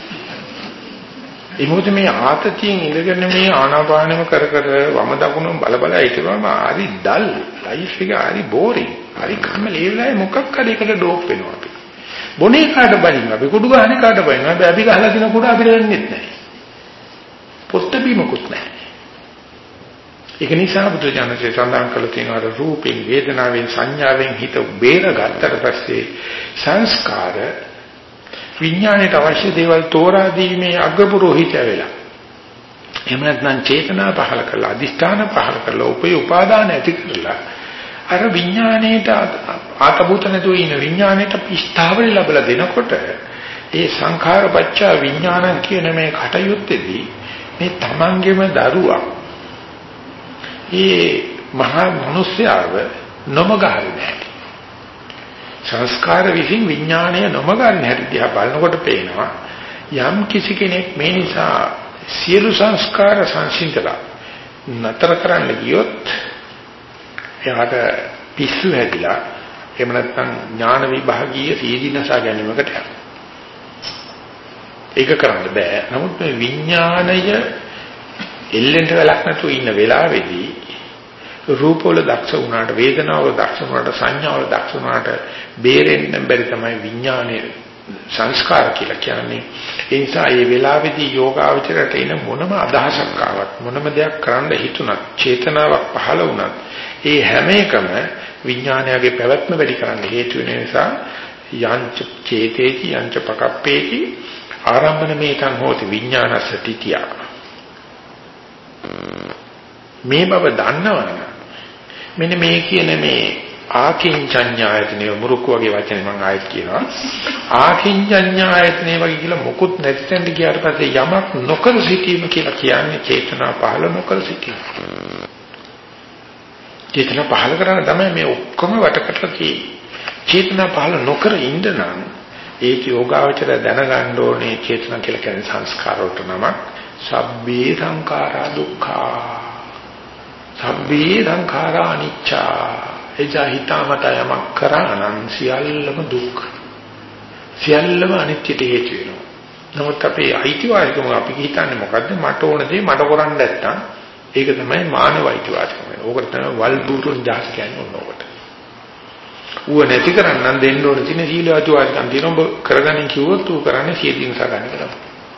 ඒ මොකද මේ ආතතියෙන් ඉඳගෙන මේ ආනාපානෙම කර කර වම දකුණ බල බල හිටවම හරි ඩල් ලයිෆ් එක හරි බෝරින් හරි කම්මැලි ඒ වෙලාවේ මොකක් හරි එකට ඩෝප් වෙනවා අපි. බොනේ කාට බලිනවා අපි කුඩු ගහන්නේ කාට බලිනවා අපි අපි ගහලා දින කුඩු අපිට වෙන්නේ නැහැ. පොත්ත බීමකුත් නැහැ. ඒක නිසා බුදුජානකේ සඳහන් කළ තියෙනවා රූපෙන් වේදනාවෙන් සංඥාවෙන් හිත බේරගත්තට පස්සේ සංස්කාර විඥාණයට අවශ්‍ය දේවල් තෝරා දීමේ අග්‍රපුරෝහිතය වෙලා. එහෙම නැත්නම් චේතනා පහල කරලා අදිෂ්ඨාන පහල කරලා උපේ උපාදාන ඇති කරලා අර විඥාණයට ආතබුත නැතුව ඉන්න විඥාණයට ස්ථාවර ලැබලා දෙනකොට ඒ සංඛාරපච්චා විඥානං කියන මේ කටයුත්තේදී මේ තමන්ගේම දරුවා ඒ මහා මිනිස්යාව නොමගහරින්නේ සංස්කාර විසින් විඥාණය නොමගහරින්න හැටි දිහා බලනකොට පේනවා යම් කිසි කෙනෙක් මේ නිසා සියලු සංස්කාර සංසිඳලා නතර කරන්න ගියොත් එයාට පිස්සු හැදිලා එහෙම නැත්නම් ඥාන විභාගීය සීදීනසා ගැනීමකට යනවා. ඒක කරන්න බෑ. නමුත් මේ විඥාණය එල්ලෙන්ට වෙලක් නැතුව ඉන්න වෙලාවේදී රූපවල දක්ෂ වුණාට වේදනාවල දක්ෂ වුණාට සංඥාවල දක්ෂ වුණාට බේරෙන්න බැරි තමයි විඥානයේ සංස්කාර කියලා කියන්නේ. ඒ නිසා මේ වෙලාවේදී යෝගාවචරයට එන මොනම අදහසක් ආවත් මොනම දෙයක් කරන්න හිතුණත් චේතනාවක් පහළ වුණත් ඒ හැම එකම විඥානයගේ පැවැත්ම වැඩි කරන්න හේතු වෙන නිසා යංච චේතේති යංච පකප්පේති ආරම්භන මේතං හෝති විඥානසතිතිය. මේ බව දන්නවනම් මෙන්න මේ කියන මේ ආකින්චඤ්ඤායතනෙ මුරුක්ක වගේ වචනේ මම ආයෙත් කියනවා. ආකින්චඤ්ඤායතනෙ වගේ කියලා මොකුත් නැති තැනට ගියාට පස්සේ යමක් නොකර සිටීම කියලා කියන්නේ චේතනා පහළ නොකර සිටීම. චේතනා පහළ කරන තමයි මේ ඔක්කොම වටකට තියෙන්නේ. චේතනා පහළ නොකර ඉන්න නම් ඒක යෝගාවචර දැනගන්න ඕනේ චේතනා කියලා කියන්නේ සංස්කාර වලට නමක්. සබ්බේ සංඛාරා දුක්ඛා. සබ්බේ සංඛාරා අනිච්චා. එජා හිතාමතා යමක් කරා නම් සියල්ලම දුක්. සියල්ලම අනිත්‍යට හේතු වෙනවා. නමුත් අපේ අයිතිවාසිකම අපි හිතන්නේ මොකද්ද? මට ඕන දේ මට කරන්න නැත්තම් ඒක තමයි මානව අයිතිවාසිකම. ඕකට තමයි වල්බුරුන් ජාස් කියන්නේ ඕනකට. ඌව නැති කරන්න දෙන්න ඕන තියෙන සීල අයිතිවාසිකම් තියෙන ඔබ කරගන්න කිව්වොත් ඌ කරන්නේ සියදිනස ගන්න කියලා.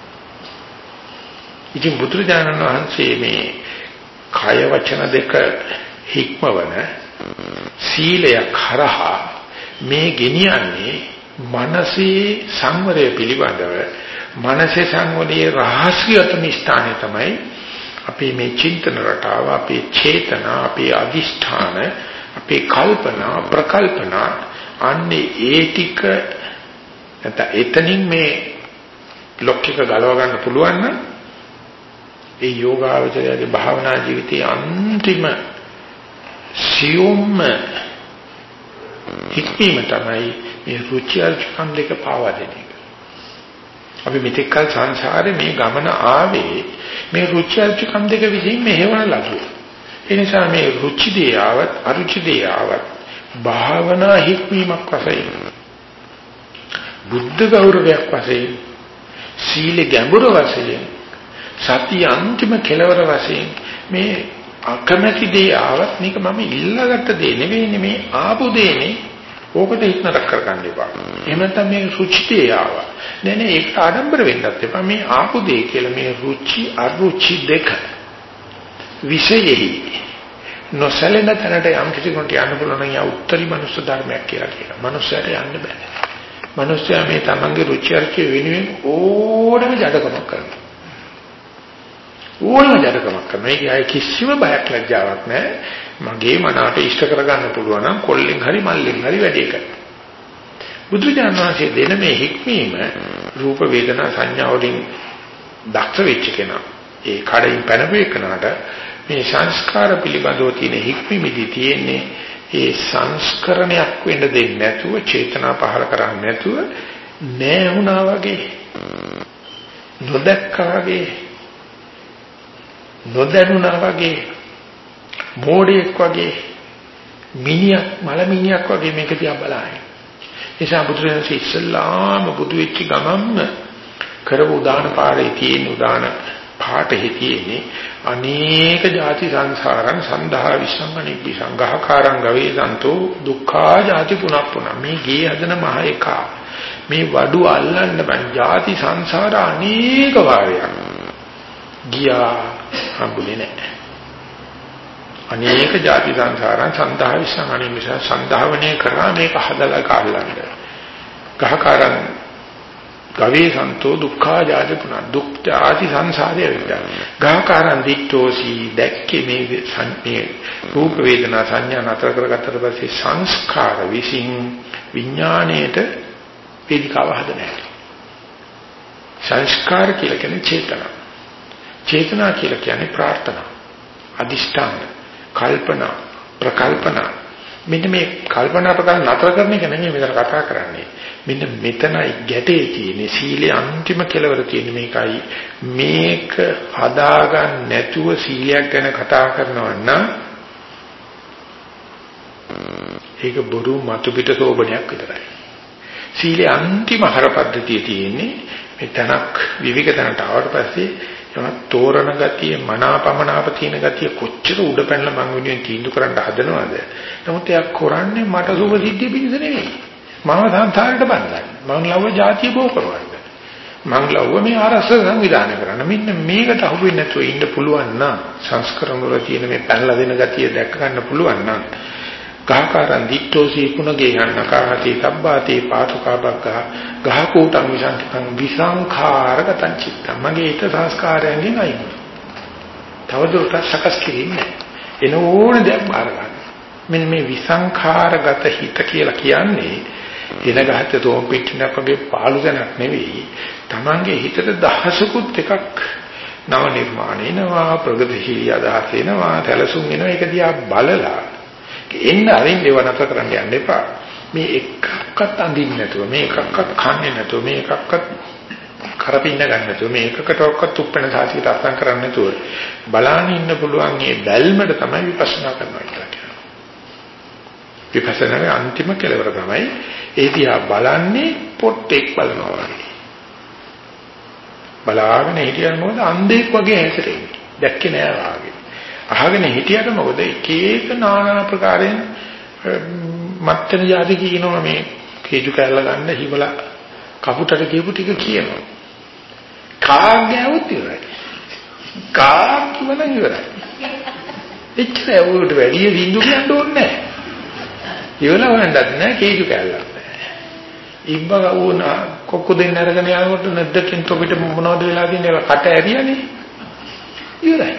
ඉතින් බුදුරජාණන් වහන්සේ මේ කය වචන දෙක හික්මවන සීලය කරහා මේ ගෙනියන්නේ මනසේ සංවරය පිළිබඳව මනසේ සංවරයේ රහස්‍යතම ස්ථානය තමයි අපේ මේ චින්තන රටාව අපේ චේතනා අපේ අදිෂ්ඨාන අපේ කල්පනා ප්‍රකල්පනා අන්නේ ඒ ටික නැත්නම් එතනින් මේ ලොක්කික ගලව ගන්න පුළුවන් නම් ඒ යෝගාවචරයේ භාවනා ජීවිතයේ අන්තිම සියුම්ම හික්මීම තමයි මේ රුචි අරුචිකම් දෙක පාවා දෙන එක. අපි මෙතෙක් කල සංසාරේ මේ ගමන ආවේ මේ රුචි අරුචිකම් දෙක විසින් මෙහෙවන ලකුව. ඒ නිසා මේ රුචි දේ ආවත් අරුචි දේ ආවත් භාවනා හික්මීමක් වශයෙන් බුද්ධ ගෞරවයක් වශයෙන් සීල ගැඹුර වශයෙන් සතිය අන්තිම කෙලවර වශයෙන් මේ අකමැති දේ ආවත් මේක මම ඉල්ලාගත්ත දේ නෙවෙයි මේ ආපු දේනේ ඕකට හිතනක් කරගන්න එපා. එහෙම නැත්නම් මේ රුචි දේ ආවා. නෑ නෑ ඒක ආඩම්බර වෙන්නත් එපා. මේ ආපු දේ කියලා මේ රුචි අරුචි දෙක විශේෂයි නොසලෙන තැනට යම් කිසි කෙනෙකුට යන්න පුළුවන් නම් යා උත්තරී මනුස්ස ධර්මයක් කියලා කියනවා. මනුස්සයට යන්න බෑ. මනුස්සයා මේ තමන්ගේ රුචි අරුචි වෙනුවෙන් ඕනම ජඩකමක් කරනවා. ඕනම ජඩකමක් කරනවා. ඒක ආයේ කිසිම බයක් ලැජ්ජාවක් නැහැ. මගේ මනකට ඉෂ්ට කරගන්න පුළුවන් නම් කොල්ලෙන් හරි මල්ලෙන් හරි වැඩේ කරනවා. බුදුරජාණන් වහන්සේ දෙන මේ හික්මීම රූප වේදනා සංඥා වලින් දක්ෂ වෙච්ච කෙනා. ඒ කඩින් පැනපු එකනට මේ සංස්කාර පිළිබඳව තියෙන හික්මීමේදී තියෙන්නේ ඒ සංස්කරණයක් වෙන්න දෙන්නේ නැතුව චේතනා පහල කරන්නේ නැතුව නෑ වුණා වගේ නොදැක්කා වගේ නොදැනුණා වගේ මෝඩයෙක් වගේ මිනිහක් මල මිනිහක් වගේ මේක දිහා බලන්නේ. නිසා බුදුරජාණන් ඉස්සල්ලාම බුදු වෙච්ච ගමන්ම කරපු උදාන පාරේ තියෙන උදාන පාඨෙහි තියෙන්නේ අනේක ಜಾති සංසාරං සන්දහා විසංගණි විසංඝාකාරං ගවේසන්තෝ දුක්ඛා ಜಾති පුනප්පුන මේ ගේ හදන මහ එකා මේ වඩු අල්ලන්න බෑ ಜಾති සංසාර අනේක වාරයක් ගියා හම්බුනේ නැහැ. අනේක ಜಾති සංසාරයන් සන්දහා විසංගණි නිසා සන්දහවණේ කරා මේක හදලා කාලන්න. ගහකාරන් ගවේ සන්තෝ දුක්ඛා ජාති පුනා දුක් ආදි සංසාරය විතර. ගහකාරන් දිට්ඨෝසි දැක්කේ මේ සංඥේ රූප වේදනා සංඥා නතර කරගත්තට පස්සේ සංස්කාර විසින් විඥාණයට වේදිකාව හදනවා. සංස්කාර කියලා කියන්නේ චේතනා. චේතනා කියලා කියන්නේ ප්‍රාර්ථනා, අදිෂ්ඨාන, කල්පනා, ප්‍රකල්පනා. මෙන්න මේ කල්පනා ප්‍රකාර නතර කරන එක නෙමෙයි මෙතන කතා කරන්නේ. මෙන්න මෙතනයි ගැටේ තියෙන්නේ. සීලේ අන්තිම කෙලවර තියෙන්නේ මේකයි. මේක හදාගන්න නැතුව සීලයක් ගැන කතා කරනවා නම් ඒක බොරු මතු පිට සෝබනයක් විතරයි. සීලේ අන්තිම හරපද්ධතිය තියෙන්නේ මෙතනක් විවිධ තැනට ආවට පස්සේ යන තෝරණ ගතිය මනාපමනාප තියෙන ගතිය කොච්චර උඩ පැනලා මං වෙනුවෙන් තීන්දුව කරන්න හදනවද? නමුත් එයා කරන්නේ මට සුභ සිද්ධිය පිණිස නෙවෙයි. මම සංසාරයට බඳින්න. මං ලව්ව જાතිය බෝ කරවන්න. මං ලව්ව මේ ආරස්ස සංවිධානය කරන්න. මෙන්න මේකට අහු වෙන්නේ නැතුව ඉන්න පුළුවන් නම් සංස්කරණ වල තියෙන මේ පැනලා දෙන ගතිය දැක ගන්න පුළුවන් නම් ගහකාරන් දිට්ඨෝසී කුණගේ යන්නකාති සබ්බාතේ පාතුකාබක්ක ගහකෝටං විසංකතං විසංඛාරගතං චිත්තං මගේ හිත සංස්කාරයෙන් අයින්. තවදුරටත් සකස් කිරීමේ එන ඕන දෙයක් බාර ගන්න. මෙන්න මේ විසංඛාරගත හිත කියලා කියන්නේ එන ගහත තෝම් පිටිනක් වගේ පාළු දැනක් නෙවෙයි. Tamange හිතට දහසකුත් එකක් නව නිර්මාණ එනවා, ප්‍රගතිශීලී අදහස් එනවා, සැලසුම් එනවා. ඒක දිහා බලලා එන්න අරින් දේව නැතර කරන්න යන්න එපා. මේ එකක්වත් අඳින්න නැතුව, මේ එකක්වත් කන්නේ නැතුව, මේ එකක්වත් කරපින්න ගන්න නැතුව, මේ එකකටවත් උප්පෙන සාසියට අත්සන් කරන්න නැතුව බලාගෙන ඉන්න පුළුවන් මේ බැල්මට තමයි විපස්සනා කරනවා කියලා කියනවා. විපස්සනාවේ අන්තිම කෙලවර තමයි ඒ දිහා බලන්නේ පොට්ටෙක් බලනවා වගේ. බලාගෙන හිටියම මොකද අන්ධෙක් වගේ හැසිරෙන්නේ. දැක්කේ නෑ වාගේ. අහගෙන හිටියට මොකද එක එක নানা ආකාරයෙන් මත්තන જાති කියනවා මේ කේජු කැල්ල ගන්න හිමලා කපුටට කියපු ටික කියනවා. කාගෑවුත් ඉවරයි. කා කිව්වනම් ඉවරයි. එච්චර උඩට වැඩි විඳු කියන්න ඕනේ නැහැ. ඉවල වන්නත් නැහැ කේජු කැල්ලක් නැහැ. ඉබ්බ වුණ කොක්කු දෙන්න අරගෙන යනකොට නැද්දකින් තොපිට මොනවද වෙලා තියෙන්නේ කට ඇරියානේ. ඉවරයි.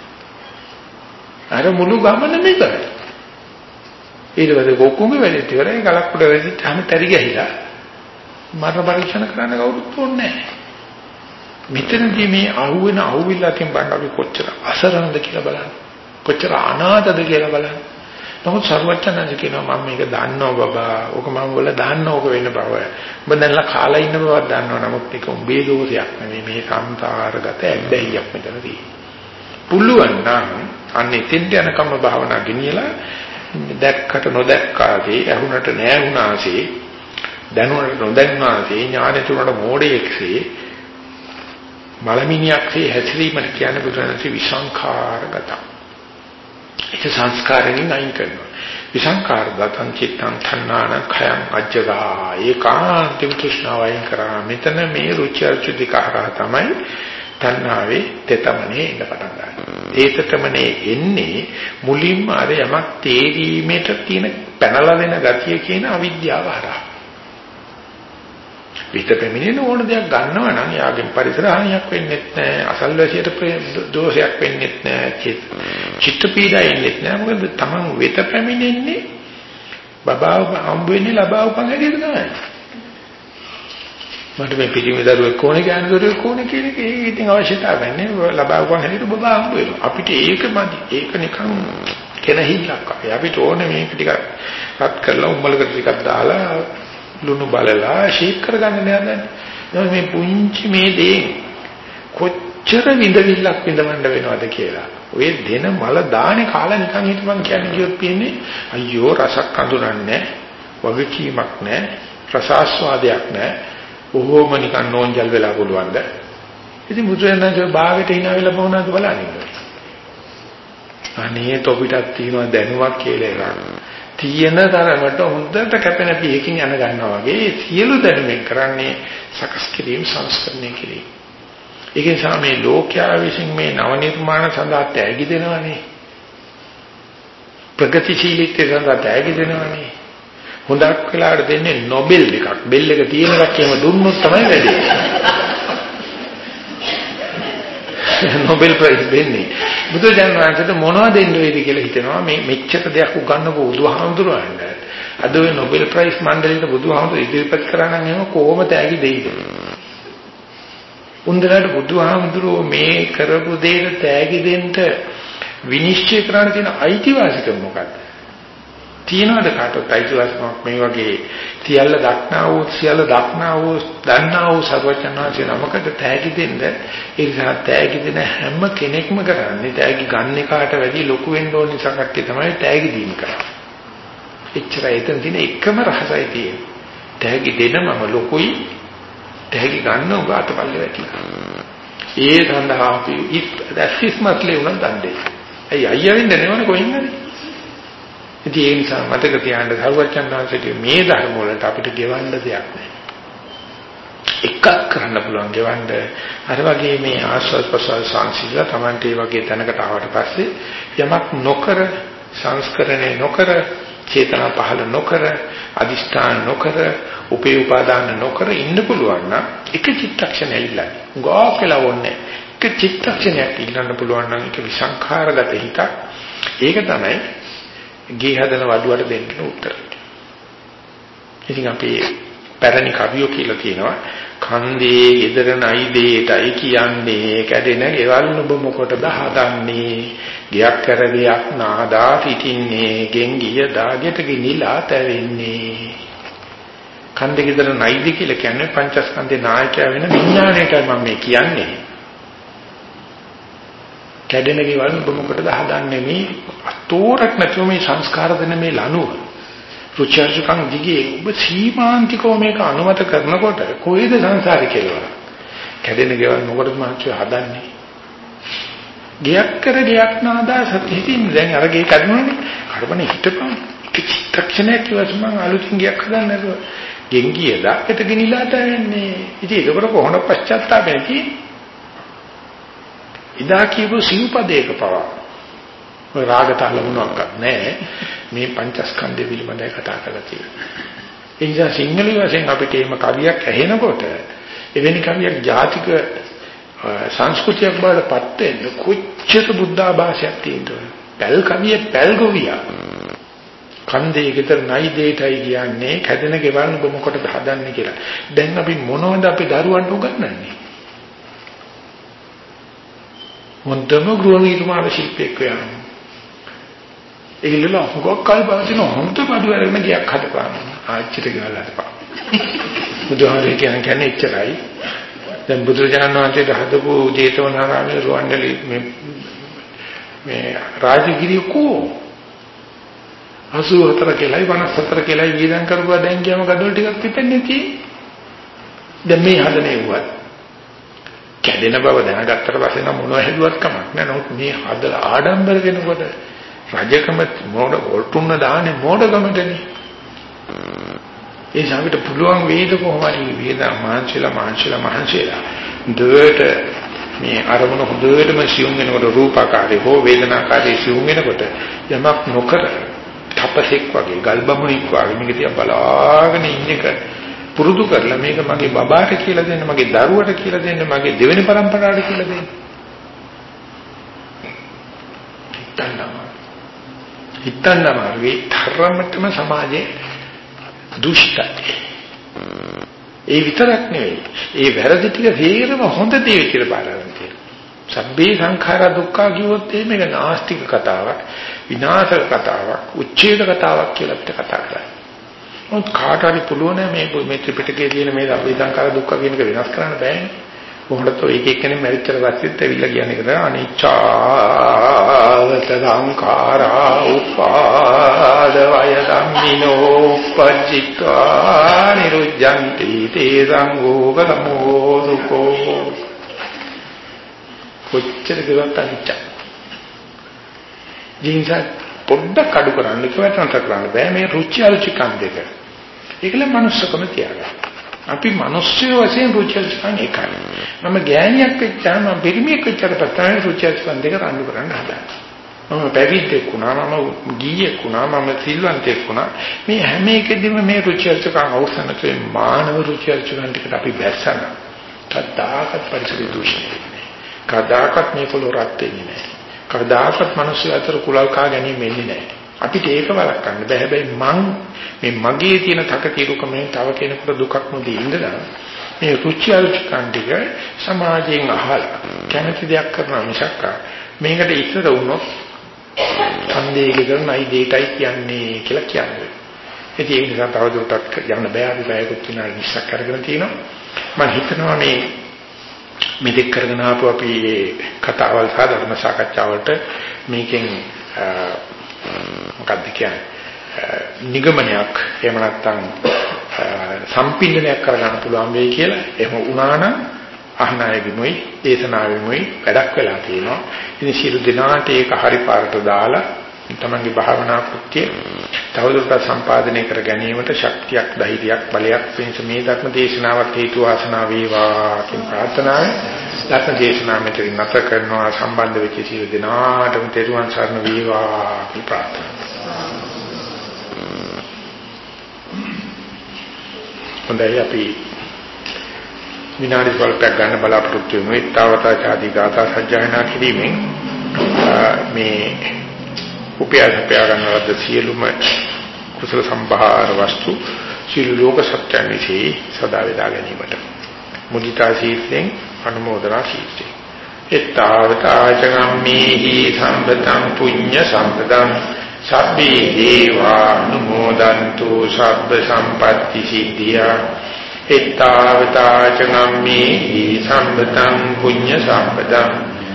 අර මුළු ගමනම ඉවරයි. ඊට පස්සේ කොක්කුගේ වැඩේට ඉවරයි ගලක් උඩ වැදිච්ච හැම තරි ගහිලා මරණ පරීක්ෂණ කරන්න කවුරුත් ඕනේ නැහැ. මෙතනදී මේ අහුවෙන අහුවිලා තින් බණ්ඩ අපි කොච්චර අසරණද කියලා බලන්න. කොච්චර අනාථද කියලා බලන්න. නමුත් සර්වඥාන්ස කියනවා මම මේක දන්නවා බබා. ඕක මම වල දන්නවා ඕක වෙන්න බව. ඔබ දැන්ලා කාලා ඉන්න බවක් දන්නවා. නමුත් ඒක උඹේ දෝෂයක් නෙමෙයි මේ සංසාරගත ඇබ්බැහියක් මෙතන තියෙන්නේ. පුළුවන් නම් අන්නේ තින්ට යනකම් භාවනා ගෙනියලා දැක්කට නොදැක්කාසේ ඇහුනට නැහැ දැනුණට නොදැන්නාසේ ඥානෙතුනට මෝඩයෙක්සේ මලමිනියක්සේ හැසිරීමට කියන්නේ බුදුරජාණන්සේ විසංඛාරගත. ඒක සංස්කාරයෙන් අයින් කරනවා. විසංඛාරගතං චිත්තං තණ්හාන khයං අජ්ජගා ඒකාන්තික තෘෂ්ණාවයින් කරා. මෙතන මේ රුචි අරුචි දෙක හරහා තමයි තණ්හාවේ තෙතමනේ ඉඳ පටන් ගන්නවා. ඒ තෙතමනේ එන්නේ මුලින්ම අර යමක් තේරීමට තියෙන පැනලා වෙන ගතිය කියන අවිද්‍යාව හරහා. විතපෙමිනෙන ඕන දෙයක් ගන්නවා නම් යාගෙන් පරිසර හානියක් වෙන්නේ නැහැ, අසල්වැසියට දෝෂයක් වෙන්නේ නැහැ, චිත්ත පීඩා එන්නේ නැහැ. මොකද තමන් වෙත පැමිණෙන්නේ බබාව හම්බ වෙන්නේ ලබාව පංගඩියට තමයි. මට මේ පිටිමේ දරුවෙක් කොහොනේ ගෑනු දරුවෙක් කොහොනේ කියන එක ඒක ඉතින් අවශ්‍යතාවයක් නේ ලබාවුවා හැටියට බබා හම්බ වෙනවා. අපිට ඒක මදි. ඒක නිකන් කෙනහිල්ලක්. අපිට ඕනේ මේක ටිකක් රත් කරලා උම්මලකට ටිකක් දාලා ලුණු බලලා ෂේප් කරගන්න නෑදන්නේ. මේ පුංචි මේ දේ කොච්චර විඳවිල්ලක් විඳවන්න වෙනවද කියලා. ඔය දෙන මල දානේ කාලා නිකන් හිටපන් කියන්නේ කියොත් පින්නේ අයියෝ රසක් අඳුරන්නේ වගකීමක් නෑ රසාස්වාදයක් නෑ. ඔහොම නිකන් නෝන්ජල් වෙලා පුළුවන්ද? ඉතින් මුද්‍රයන්ගේ භාගයට hina වෙලා මොනවද බලන්නේ? අනේ තොපිටක් තියෙනවා දැනුවක් කියලා එකක්. තියෙන තරමට හොඳට කැපෙන පියකින් යන ගන්නවා වගේ සියලු දැනුමින් කරන්නේ සකස් කිරීම සංස්කරණය කිරීම. ඒක නිසා මේ ලෝකයා විසින් මේ නව නිර්මාණ සඳහා තෑගි දෙනවනේ. ප්‍රගතිශීලීත්වය සඳහා තෑගි දෙනවනේ. හොඳක් වෙලාවට දෙන්නේ නොබෙල් එකක්. බෙල් එක තියෙන එකක් එහෙම දුන්නොත් තමයි වැඩේ. නොබෙල් ප්‍රයිස් දෙන්නේ. බුදුරජාණන් වහන්සේට මොනවද දෙන්න වේද කියලා හිතනවා මේ මෙච්චර දෙයක් උගන්වපු බුදුහාමුදුරුවන්ට. අද ඔය නොබෙල් ප්‍රයිස් මණ්ඩලයට බුදුහාමුදුරු ඉදිරිපත් කරා නම් එහෙම කොහොම තෑගි දෙයිද? උන්දලට බුදුහාමුදුරුවෝ මේ කරපු දෙයට තෑගි දෙන්න විනිශ්චය කරන්න තියෙන අයිතිවාසිකම මොකක්ද? තියනවාද කාටවත් අයිතිවාසිකමක් මේ වගේ සියල්ල දක්නා වූ සියල්ල දක්නා වූ දන්නා වූ සර්වඥාන්සේ නමකට තෑගි දෙන්න ඒ නිසා තෑගි දෙන හැම කෙනෙක්ම කරන්නේ තෑගි ගන්න එකට වැඩි ලොකු වෙන්න ඕන නිසා කට්ටිය තමයි තෑගි දීම කරන්නේ. එච්චරයි එතන තියෙන එකම රහසයි තියෙන්නේ. තෑගි දෙනමම ලොකුයි තෑගි ගන්න උග අතපල්ලේ වැටිලා. ඒ සඳහා අපි ඉස්මත්ලේ උනන් දන්නේ. අයිය අයියා වෙන්න නෙවෙයි කොහෙන් හරි. ඉතින් ඒ නිසා මතක තියාගන්න සර්වඥාන්සේගේ මේ ධර්ම වලට අපිට ගෙවන්න දෙයක් නැහැ. එකක් කරන්න පුළුවන් ගෙවන්න අර වගේ මේ ආස්වාද ප්‍රසාර සංසිද්ධ තමන්ට ඒ වගේ තැනකට ආවට පස්සේ යමක් නොකර සංස්කරණය නොකර චේතනා පහළ නොකර අදිෂ්ඨාන නොකර උපේ උපාදාන නොකර ඉන්න පුළුවන් නම් එක චිත්තක්ෂණය ඉල්ලන්න. ගෝකලා වොන්නේ එක චිත්තක්ෂණයක් ඉල්ලන්න පුළුවන් නම් ඒක විසංඛාරගත හිතක්. ඒක තමයි ගේ හදන වඩුවට දෙන්න උත්තර. ඉතින් අපි පැරණි කවියෝ කියලා කියනවා කන්දේ ගෙදර නයි දෙයටයි කියන්නේ කැඩෙන ගෙවල් ඔබ මොකටද හදන්නේ ගියක් කර ගියක් නාදා පිටින්නේ ගෙන් ගිය දාගෙට ගිනිලා තැවෙන්නේ. කන්දේ ගෙදර නයිද කියලා කියන්නේ පංචස්කන්ධේ නායකයා වෙන විඥාණයටයි මම මේ කියන්නේ. කැඩෙන ගෙවල් ඔබ මොකටද හදන්නේ මේ අතෝරක් නැතුව මේ සංස්කාර දෙන මේ ලනුව රුචර්ජකම් දිගේ ඔබ සීමාන්තිකව මේක අනුමත කරනකොට කොයිද සංසාරේ කෙලවර කැඩෙන ගෙවල් මොකටද මාත්‍ය හදන්නේ ගියක් කර ගියක් නාදා සතියින් දැන් අර ගේ කඩනවනේ කරබනේ හිටපන් චිත්තක්ෂණයක් ඉවසම අලුතින් ගියක් හදන්න නේද ගෙන් ගියදා එත ගිනිලා තැවෙන්නේ ඉතින් ඒක කොහොමද පශ්චාත්තාපය තියෙන්නේ ඉදා කියපු සිව්පදයක පවා ඔය රාගතල වුණාවක් නැහැ මේ පංචස්කන්ධය පිළිබඳව කතා කරලා තියෙනවා. ඒ නිසා සිංහල වශයෙන් අපිට මේ කවියක් ඇහෙනකොට එවැනි කවියක් ජාතික සංස්කෘතියක් බවට පත් වෙන්න කොච්චර බුද්ධාභාෂයක් තියෙනවද? පැල් කවිය පැල් ගොවියා. කන්දේ ගෙදර නයි දෙයටයි කියන්නේ කැදෙන ගෙවල් ඔබ මොකටද හදන්නේ කියලා. දැන් අපි මොනවද අපේ දරුවන්ට උගන්වන්නේ? මොන්දම ගෘහණීතුමාගේ ශිල්පයක් වෙනවා. ඒගොල්ලෝ හොගක්කල් බලන හොන්ත බඩු වලින් ගියක් හදපන්. ආච්චිට ගහලා හදපන්. බුදුහාමරේ කියන්නේ එච්චරයි. දැන් බුදුරජාණන් වහන්සේට හදපු ජේතවනාරාමයේ රුවන්වැලි මේ මේ රාජගිරිය කෝ අසූ හතර කියලායි පනස් හතර කියලායි වියදම් කරපුවා දැන් කියම ගඩොල් ටිකක් පිටන්නේ තියෙන්නේ. දැන් මේ හදනේ වුවත් කැඩෙන බව දැනගත්තට පස්සේ නම් මොනව හැදුවත් කමක් නෑ. නමුත් මේ හදලා ආඩම්බර වෙනකොට රජකම මොඩ වොල්ටුන්න දාන්නේ මොඩකමටනේ. ඒ සාවිත පුළුවන් වේද කොහොමයි වේද මාංශලා මාංශලා මාංශලා දෙයට මේ අරමුණ හොඳටම සියුම් වෙනකොට රූපාකාරී හෝ වේදනාකාරී සියුම් වෙනකොට යමක් නොකර තපසෙක් වගේ ගල්බමුණෙක් වගේ මේක තියා බලාගෙන ඉන්නක පුරුදු කරලා මේක මගේ බබාට කියලා දෙන්න මගේ දරුවට කියලා දෙන්න මගේ දෙවෙනි පරම්පරාවට කියලා දෙන්න. හිතන්නම හිතන්නම මේ ධර්මතම සමාජයේ දුෂ්ටයි. ඒ විතරක් නෙවෙයි. ඒ වැරදි ටික හේරම හොඳ දේ කියලා බාරගන්න තියෙනවා. සබ්බේ සංඛාරා දුක්ඛ කියොත් මේක නාස්තික කතාවක්, විනාශක කතාවක්, උච්ඡේද කතාවක් කියලා අපිට කතා කරන්නේ. මොකද කාට හරි පුළුවන් මේ මේ ත්‍රිපිටකයේ තියෙන මේ සබ්බේ සංඛාරා දුක්ඛ කියන එක වෙනස් කරන්න බෑනේ. කොහොමද તો එක එක්කෙනෙක් මැරිච්චර පස්සෙත් ඇවිල්ලා කියන්නේ ඒක තමයි අනිච්චාවත සංඛාරා උපාද වය ධම්මිනෝ පච්චිත්වා නිරුද්ධಂತಿ තේ සංඝෝග සමෝ සුඛෝ කොච්චර දවස් අනිච්ච ජීන්සා පොඩ්ඩක් අඩු කරන්න කිව්වට නතර කරන්න බෑ මේ රුචි අරුචිකම් දෙක ඒකල මනුස්සකම තියාගන්න අපි මිනිස්සු වශයෙන් රුචිල්ස්කම් එකයි. මම ගෑණියක් වෙච්චාම මම පිරිමියෙක් වෙච්චාට පස්සේ රුචිල්ස්කම් දෙක රණ්ඩු කරන්න හදනවා. මම පැවිද්දෙක් වුණා, මම ගියෙක් වුණා, මම සිල්වන්තයෙක් වුණා. මේ හැම එකෙදිම මේ රුචි අරුචිකම් අවසන්කේ මානව රුචි අරුචිකම් ටිකට අපි බැස්සන. කදාකත් පරිසර දූෂණය වෙන්නේ. කදාකත් මේ පොළොව රත් වෙන්නේ නැහැ. කදාකත් මිනිස්සු අතර කුලල් කා ගැනීම වෙන්නේ නැහැ. අපිට ඒක වළක්වන්න බෑ. හැබැයි මං මේ මගේ තියෙන තකතිරුකමෙන් තව කෙනෙකුට දුකක් නොදී ඉඳලා මේ රුචි අරුචිකම් ටික සමාජයෙන් අහලා කැමති දෙයක් කරනවා මිසක් මේකට ඉස්සර වුණොත් ඡන්දයේ කරනයි දෙයටයි කියන්නේ කියලා කියන්නේ. ඉතින් ඒක නිසා තවදුරටත් යන්න බෑ. අපි බයකුත් වෙනා විශ්වාස කරගෙන තියෙනවා. මම හිතනවා මේ මෙතෙක් කරගෙන ආපු අපි මේ කතාවල් සහ ධර්ම සාකච්ඡාවලට මේකෙන් මොකක්ද කියන්නේ නිගමනයක් එහෙම නැත්නම් සම්පින්දනයක් කරගන්න පුළුවන් වෙයි කියලා. එහෙම වුණා නම් අහනායෙමුයි දේශනාවෙමුයි වැඩක් වෙලා තියෙනවා. ඉතින් සියලු දෙනාට ඒක හරි පාරට දාලා තමන්ගේ භාවනා කෘත්‍ය තවදුරටත් සම්පාදනය කර ගැනීමට ශක්තියක්, ධෛර්යයක්, බලයක් වෙනස මේ ධර්ම දේශනාවත් හේතු වාසනා වේවා කියන ප්‍රාර්ථනාවෙන් ධර්ම දේශනාව මෙතන නැත කරනවා. සම්බන්ධ වෙච්ච සියලු දෙනාටම තෙරුවන් සරණ වේවා කියන ප්‍රාර්ථනාව. හොඳයි අපි විනාඩි කල්පයක් ගන්න බලාපොරොත්තු වෙමු. ඊතාවතා ආදී ගාථා සජ්ජායනා කිරීමෙන් මේ උපයාසපයා ගන්නවද සියලුම කුසල සම්භාර වස්තු සියලු ලෝක සත්‍යයන් විශ්ේ සදා වේදා ගැනීමට මුදිතා සීලෙන් අනුමෝදනා සීලෙන් ඊතාවතා චගම්මේහි සම්පතං පුඤ්ඤ සම්පතං සබ්බේ දේවා අනුමෝදන්තු සබ්බ සම්පatti සිද්ධියා ඊතාවතා චගම්මේහි සම්පතං පුඤ්ඤ සම්පතං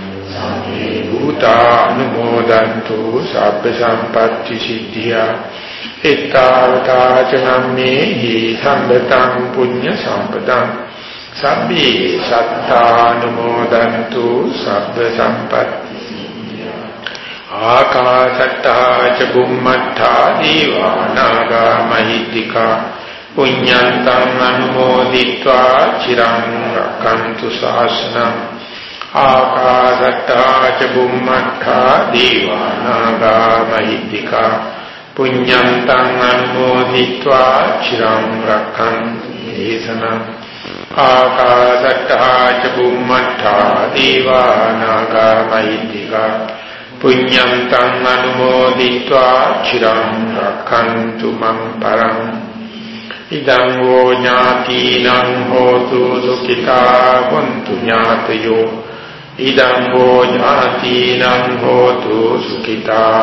භූතානුමෝදන්තු සබ්බ සම්පatti සිද්ධියා ඊතාවතා චගම්මේහි සම්පතං පුඤ්ඤ සම්පතං සබ්බේ සත්තානුමෝදන්තු සබ්බ සම්පatti සිද්ධියා ආකාශට්ටා ච බුම්මට්ටා දීවානාගා මහිත්‍තිකා පුඤ්ඤන්තං අනුමෝදිत्वा චිරං රක්ඛන්තු ශාසනං ආකාශට්ටා ච බුම්මට්ටා දීවානාගා මහිත්‍තිකා පුඤ්ඤන්තං අනුමෝදිत्वा චිරං රක්ඛන්තු දේශනං ආකාශට්ටා ච බුම්මට්ටා දීවානාගා මහිත්‍තිකා පුඤ්ඤන්තං අනුමෝදිत्वा චිරං රක්ඛන්තු මං පරං ඉදං වූ ඥාතිනං හෝතු සුඛිතා හොන්තු ඥාතයෝ ඉදං වූ ඥාතිනං හෝතු සුඛිතා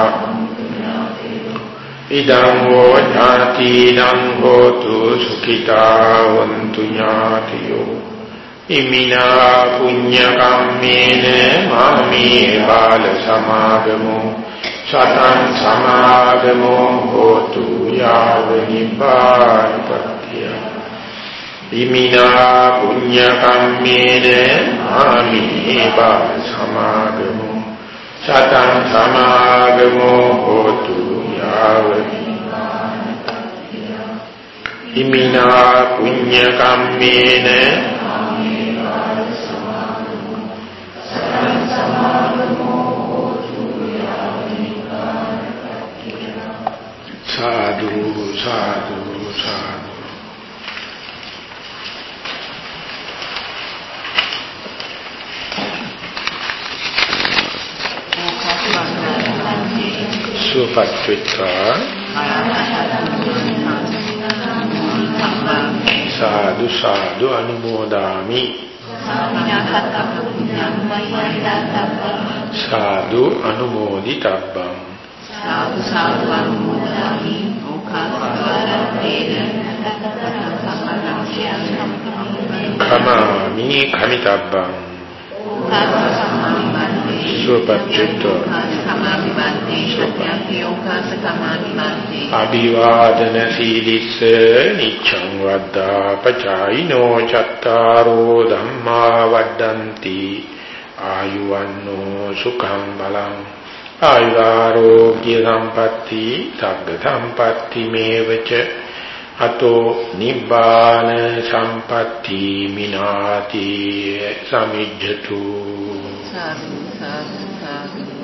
ඉදං වූ ඥාතිනං හෝතු සුඛිතා හොන්තු ඥාතයෝ ඉමිනා පුඤ්ඤ කම්මේන මාමේ බාල සමාගමෝ සතං සමාගමෝ හෝතු යාව නිපාතපත්‍ය ඉමිනා පුඤ්ඤ කම්මේන ආමේ බාල සමාගමෝ සතං සමාගමෝ හෝතු යාව නිපාතපත්‍ය ඉමිනා පුඤ්ඤ කම්මේන ආමේ බාල සමාගමෝ සතං සමාගමෝ साधु साधु साधु सुपत्वित्वा साधु साधु अनुमोदामि साधु अनुमोदितव्यं साधु साधु अनुमोदामि खमामि खमितव्यं सुपत्वित्वा अभिवादन शीलिस् निच्छं वद्दा पचाइनो चत्तारो धम्मा वड्डन्ति आयुवन्नो सुखं बलं आयुरारोग्य संपत्ति सग्ग संपत्ति मेवच अतो निब्बान संपत्ति मिनाति समिज्जतु साधु साधु साधु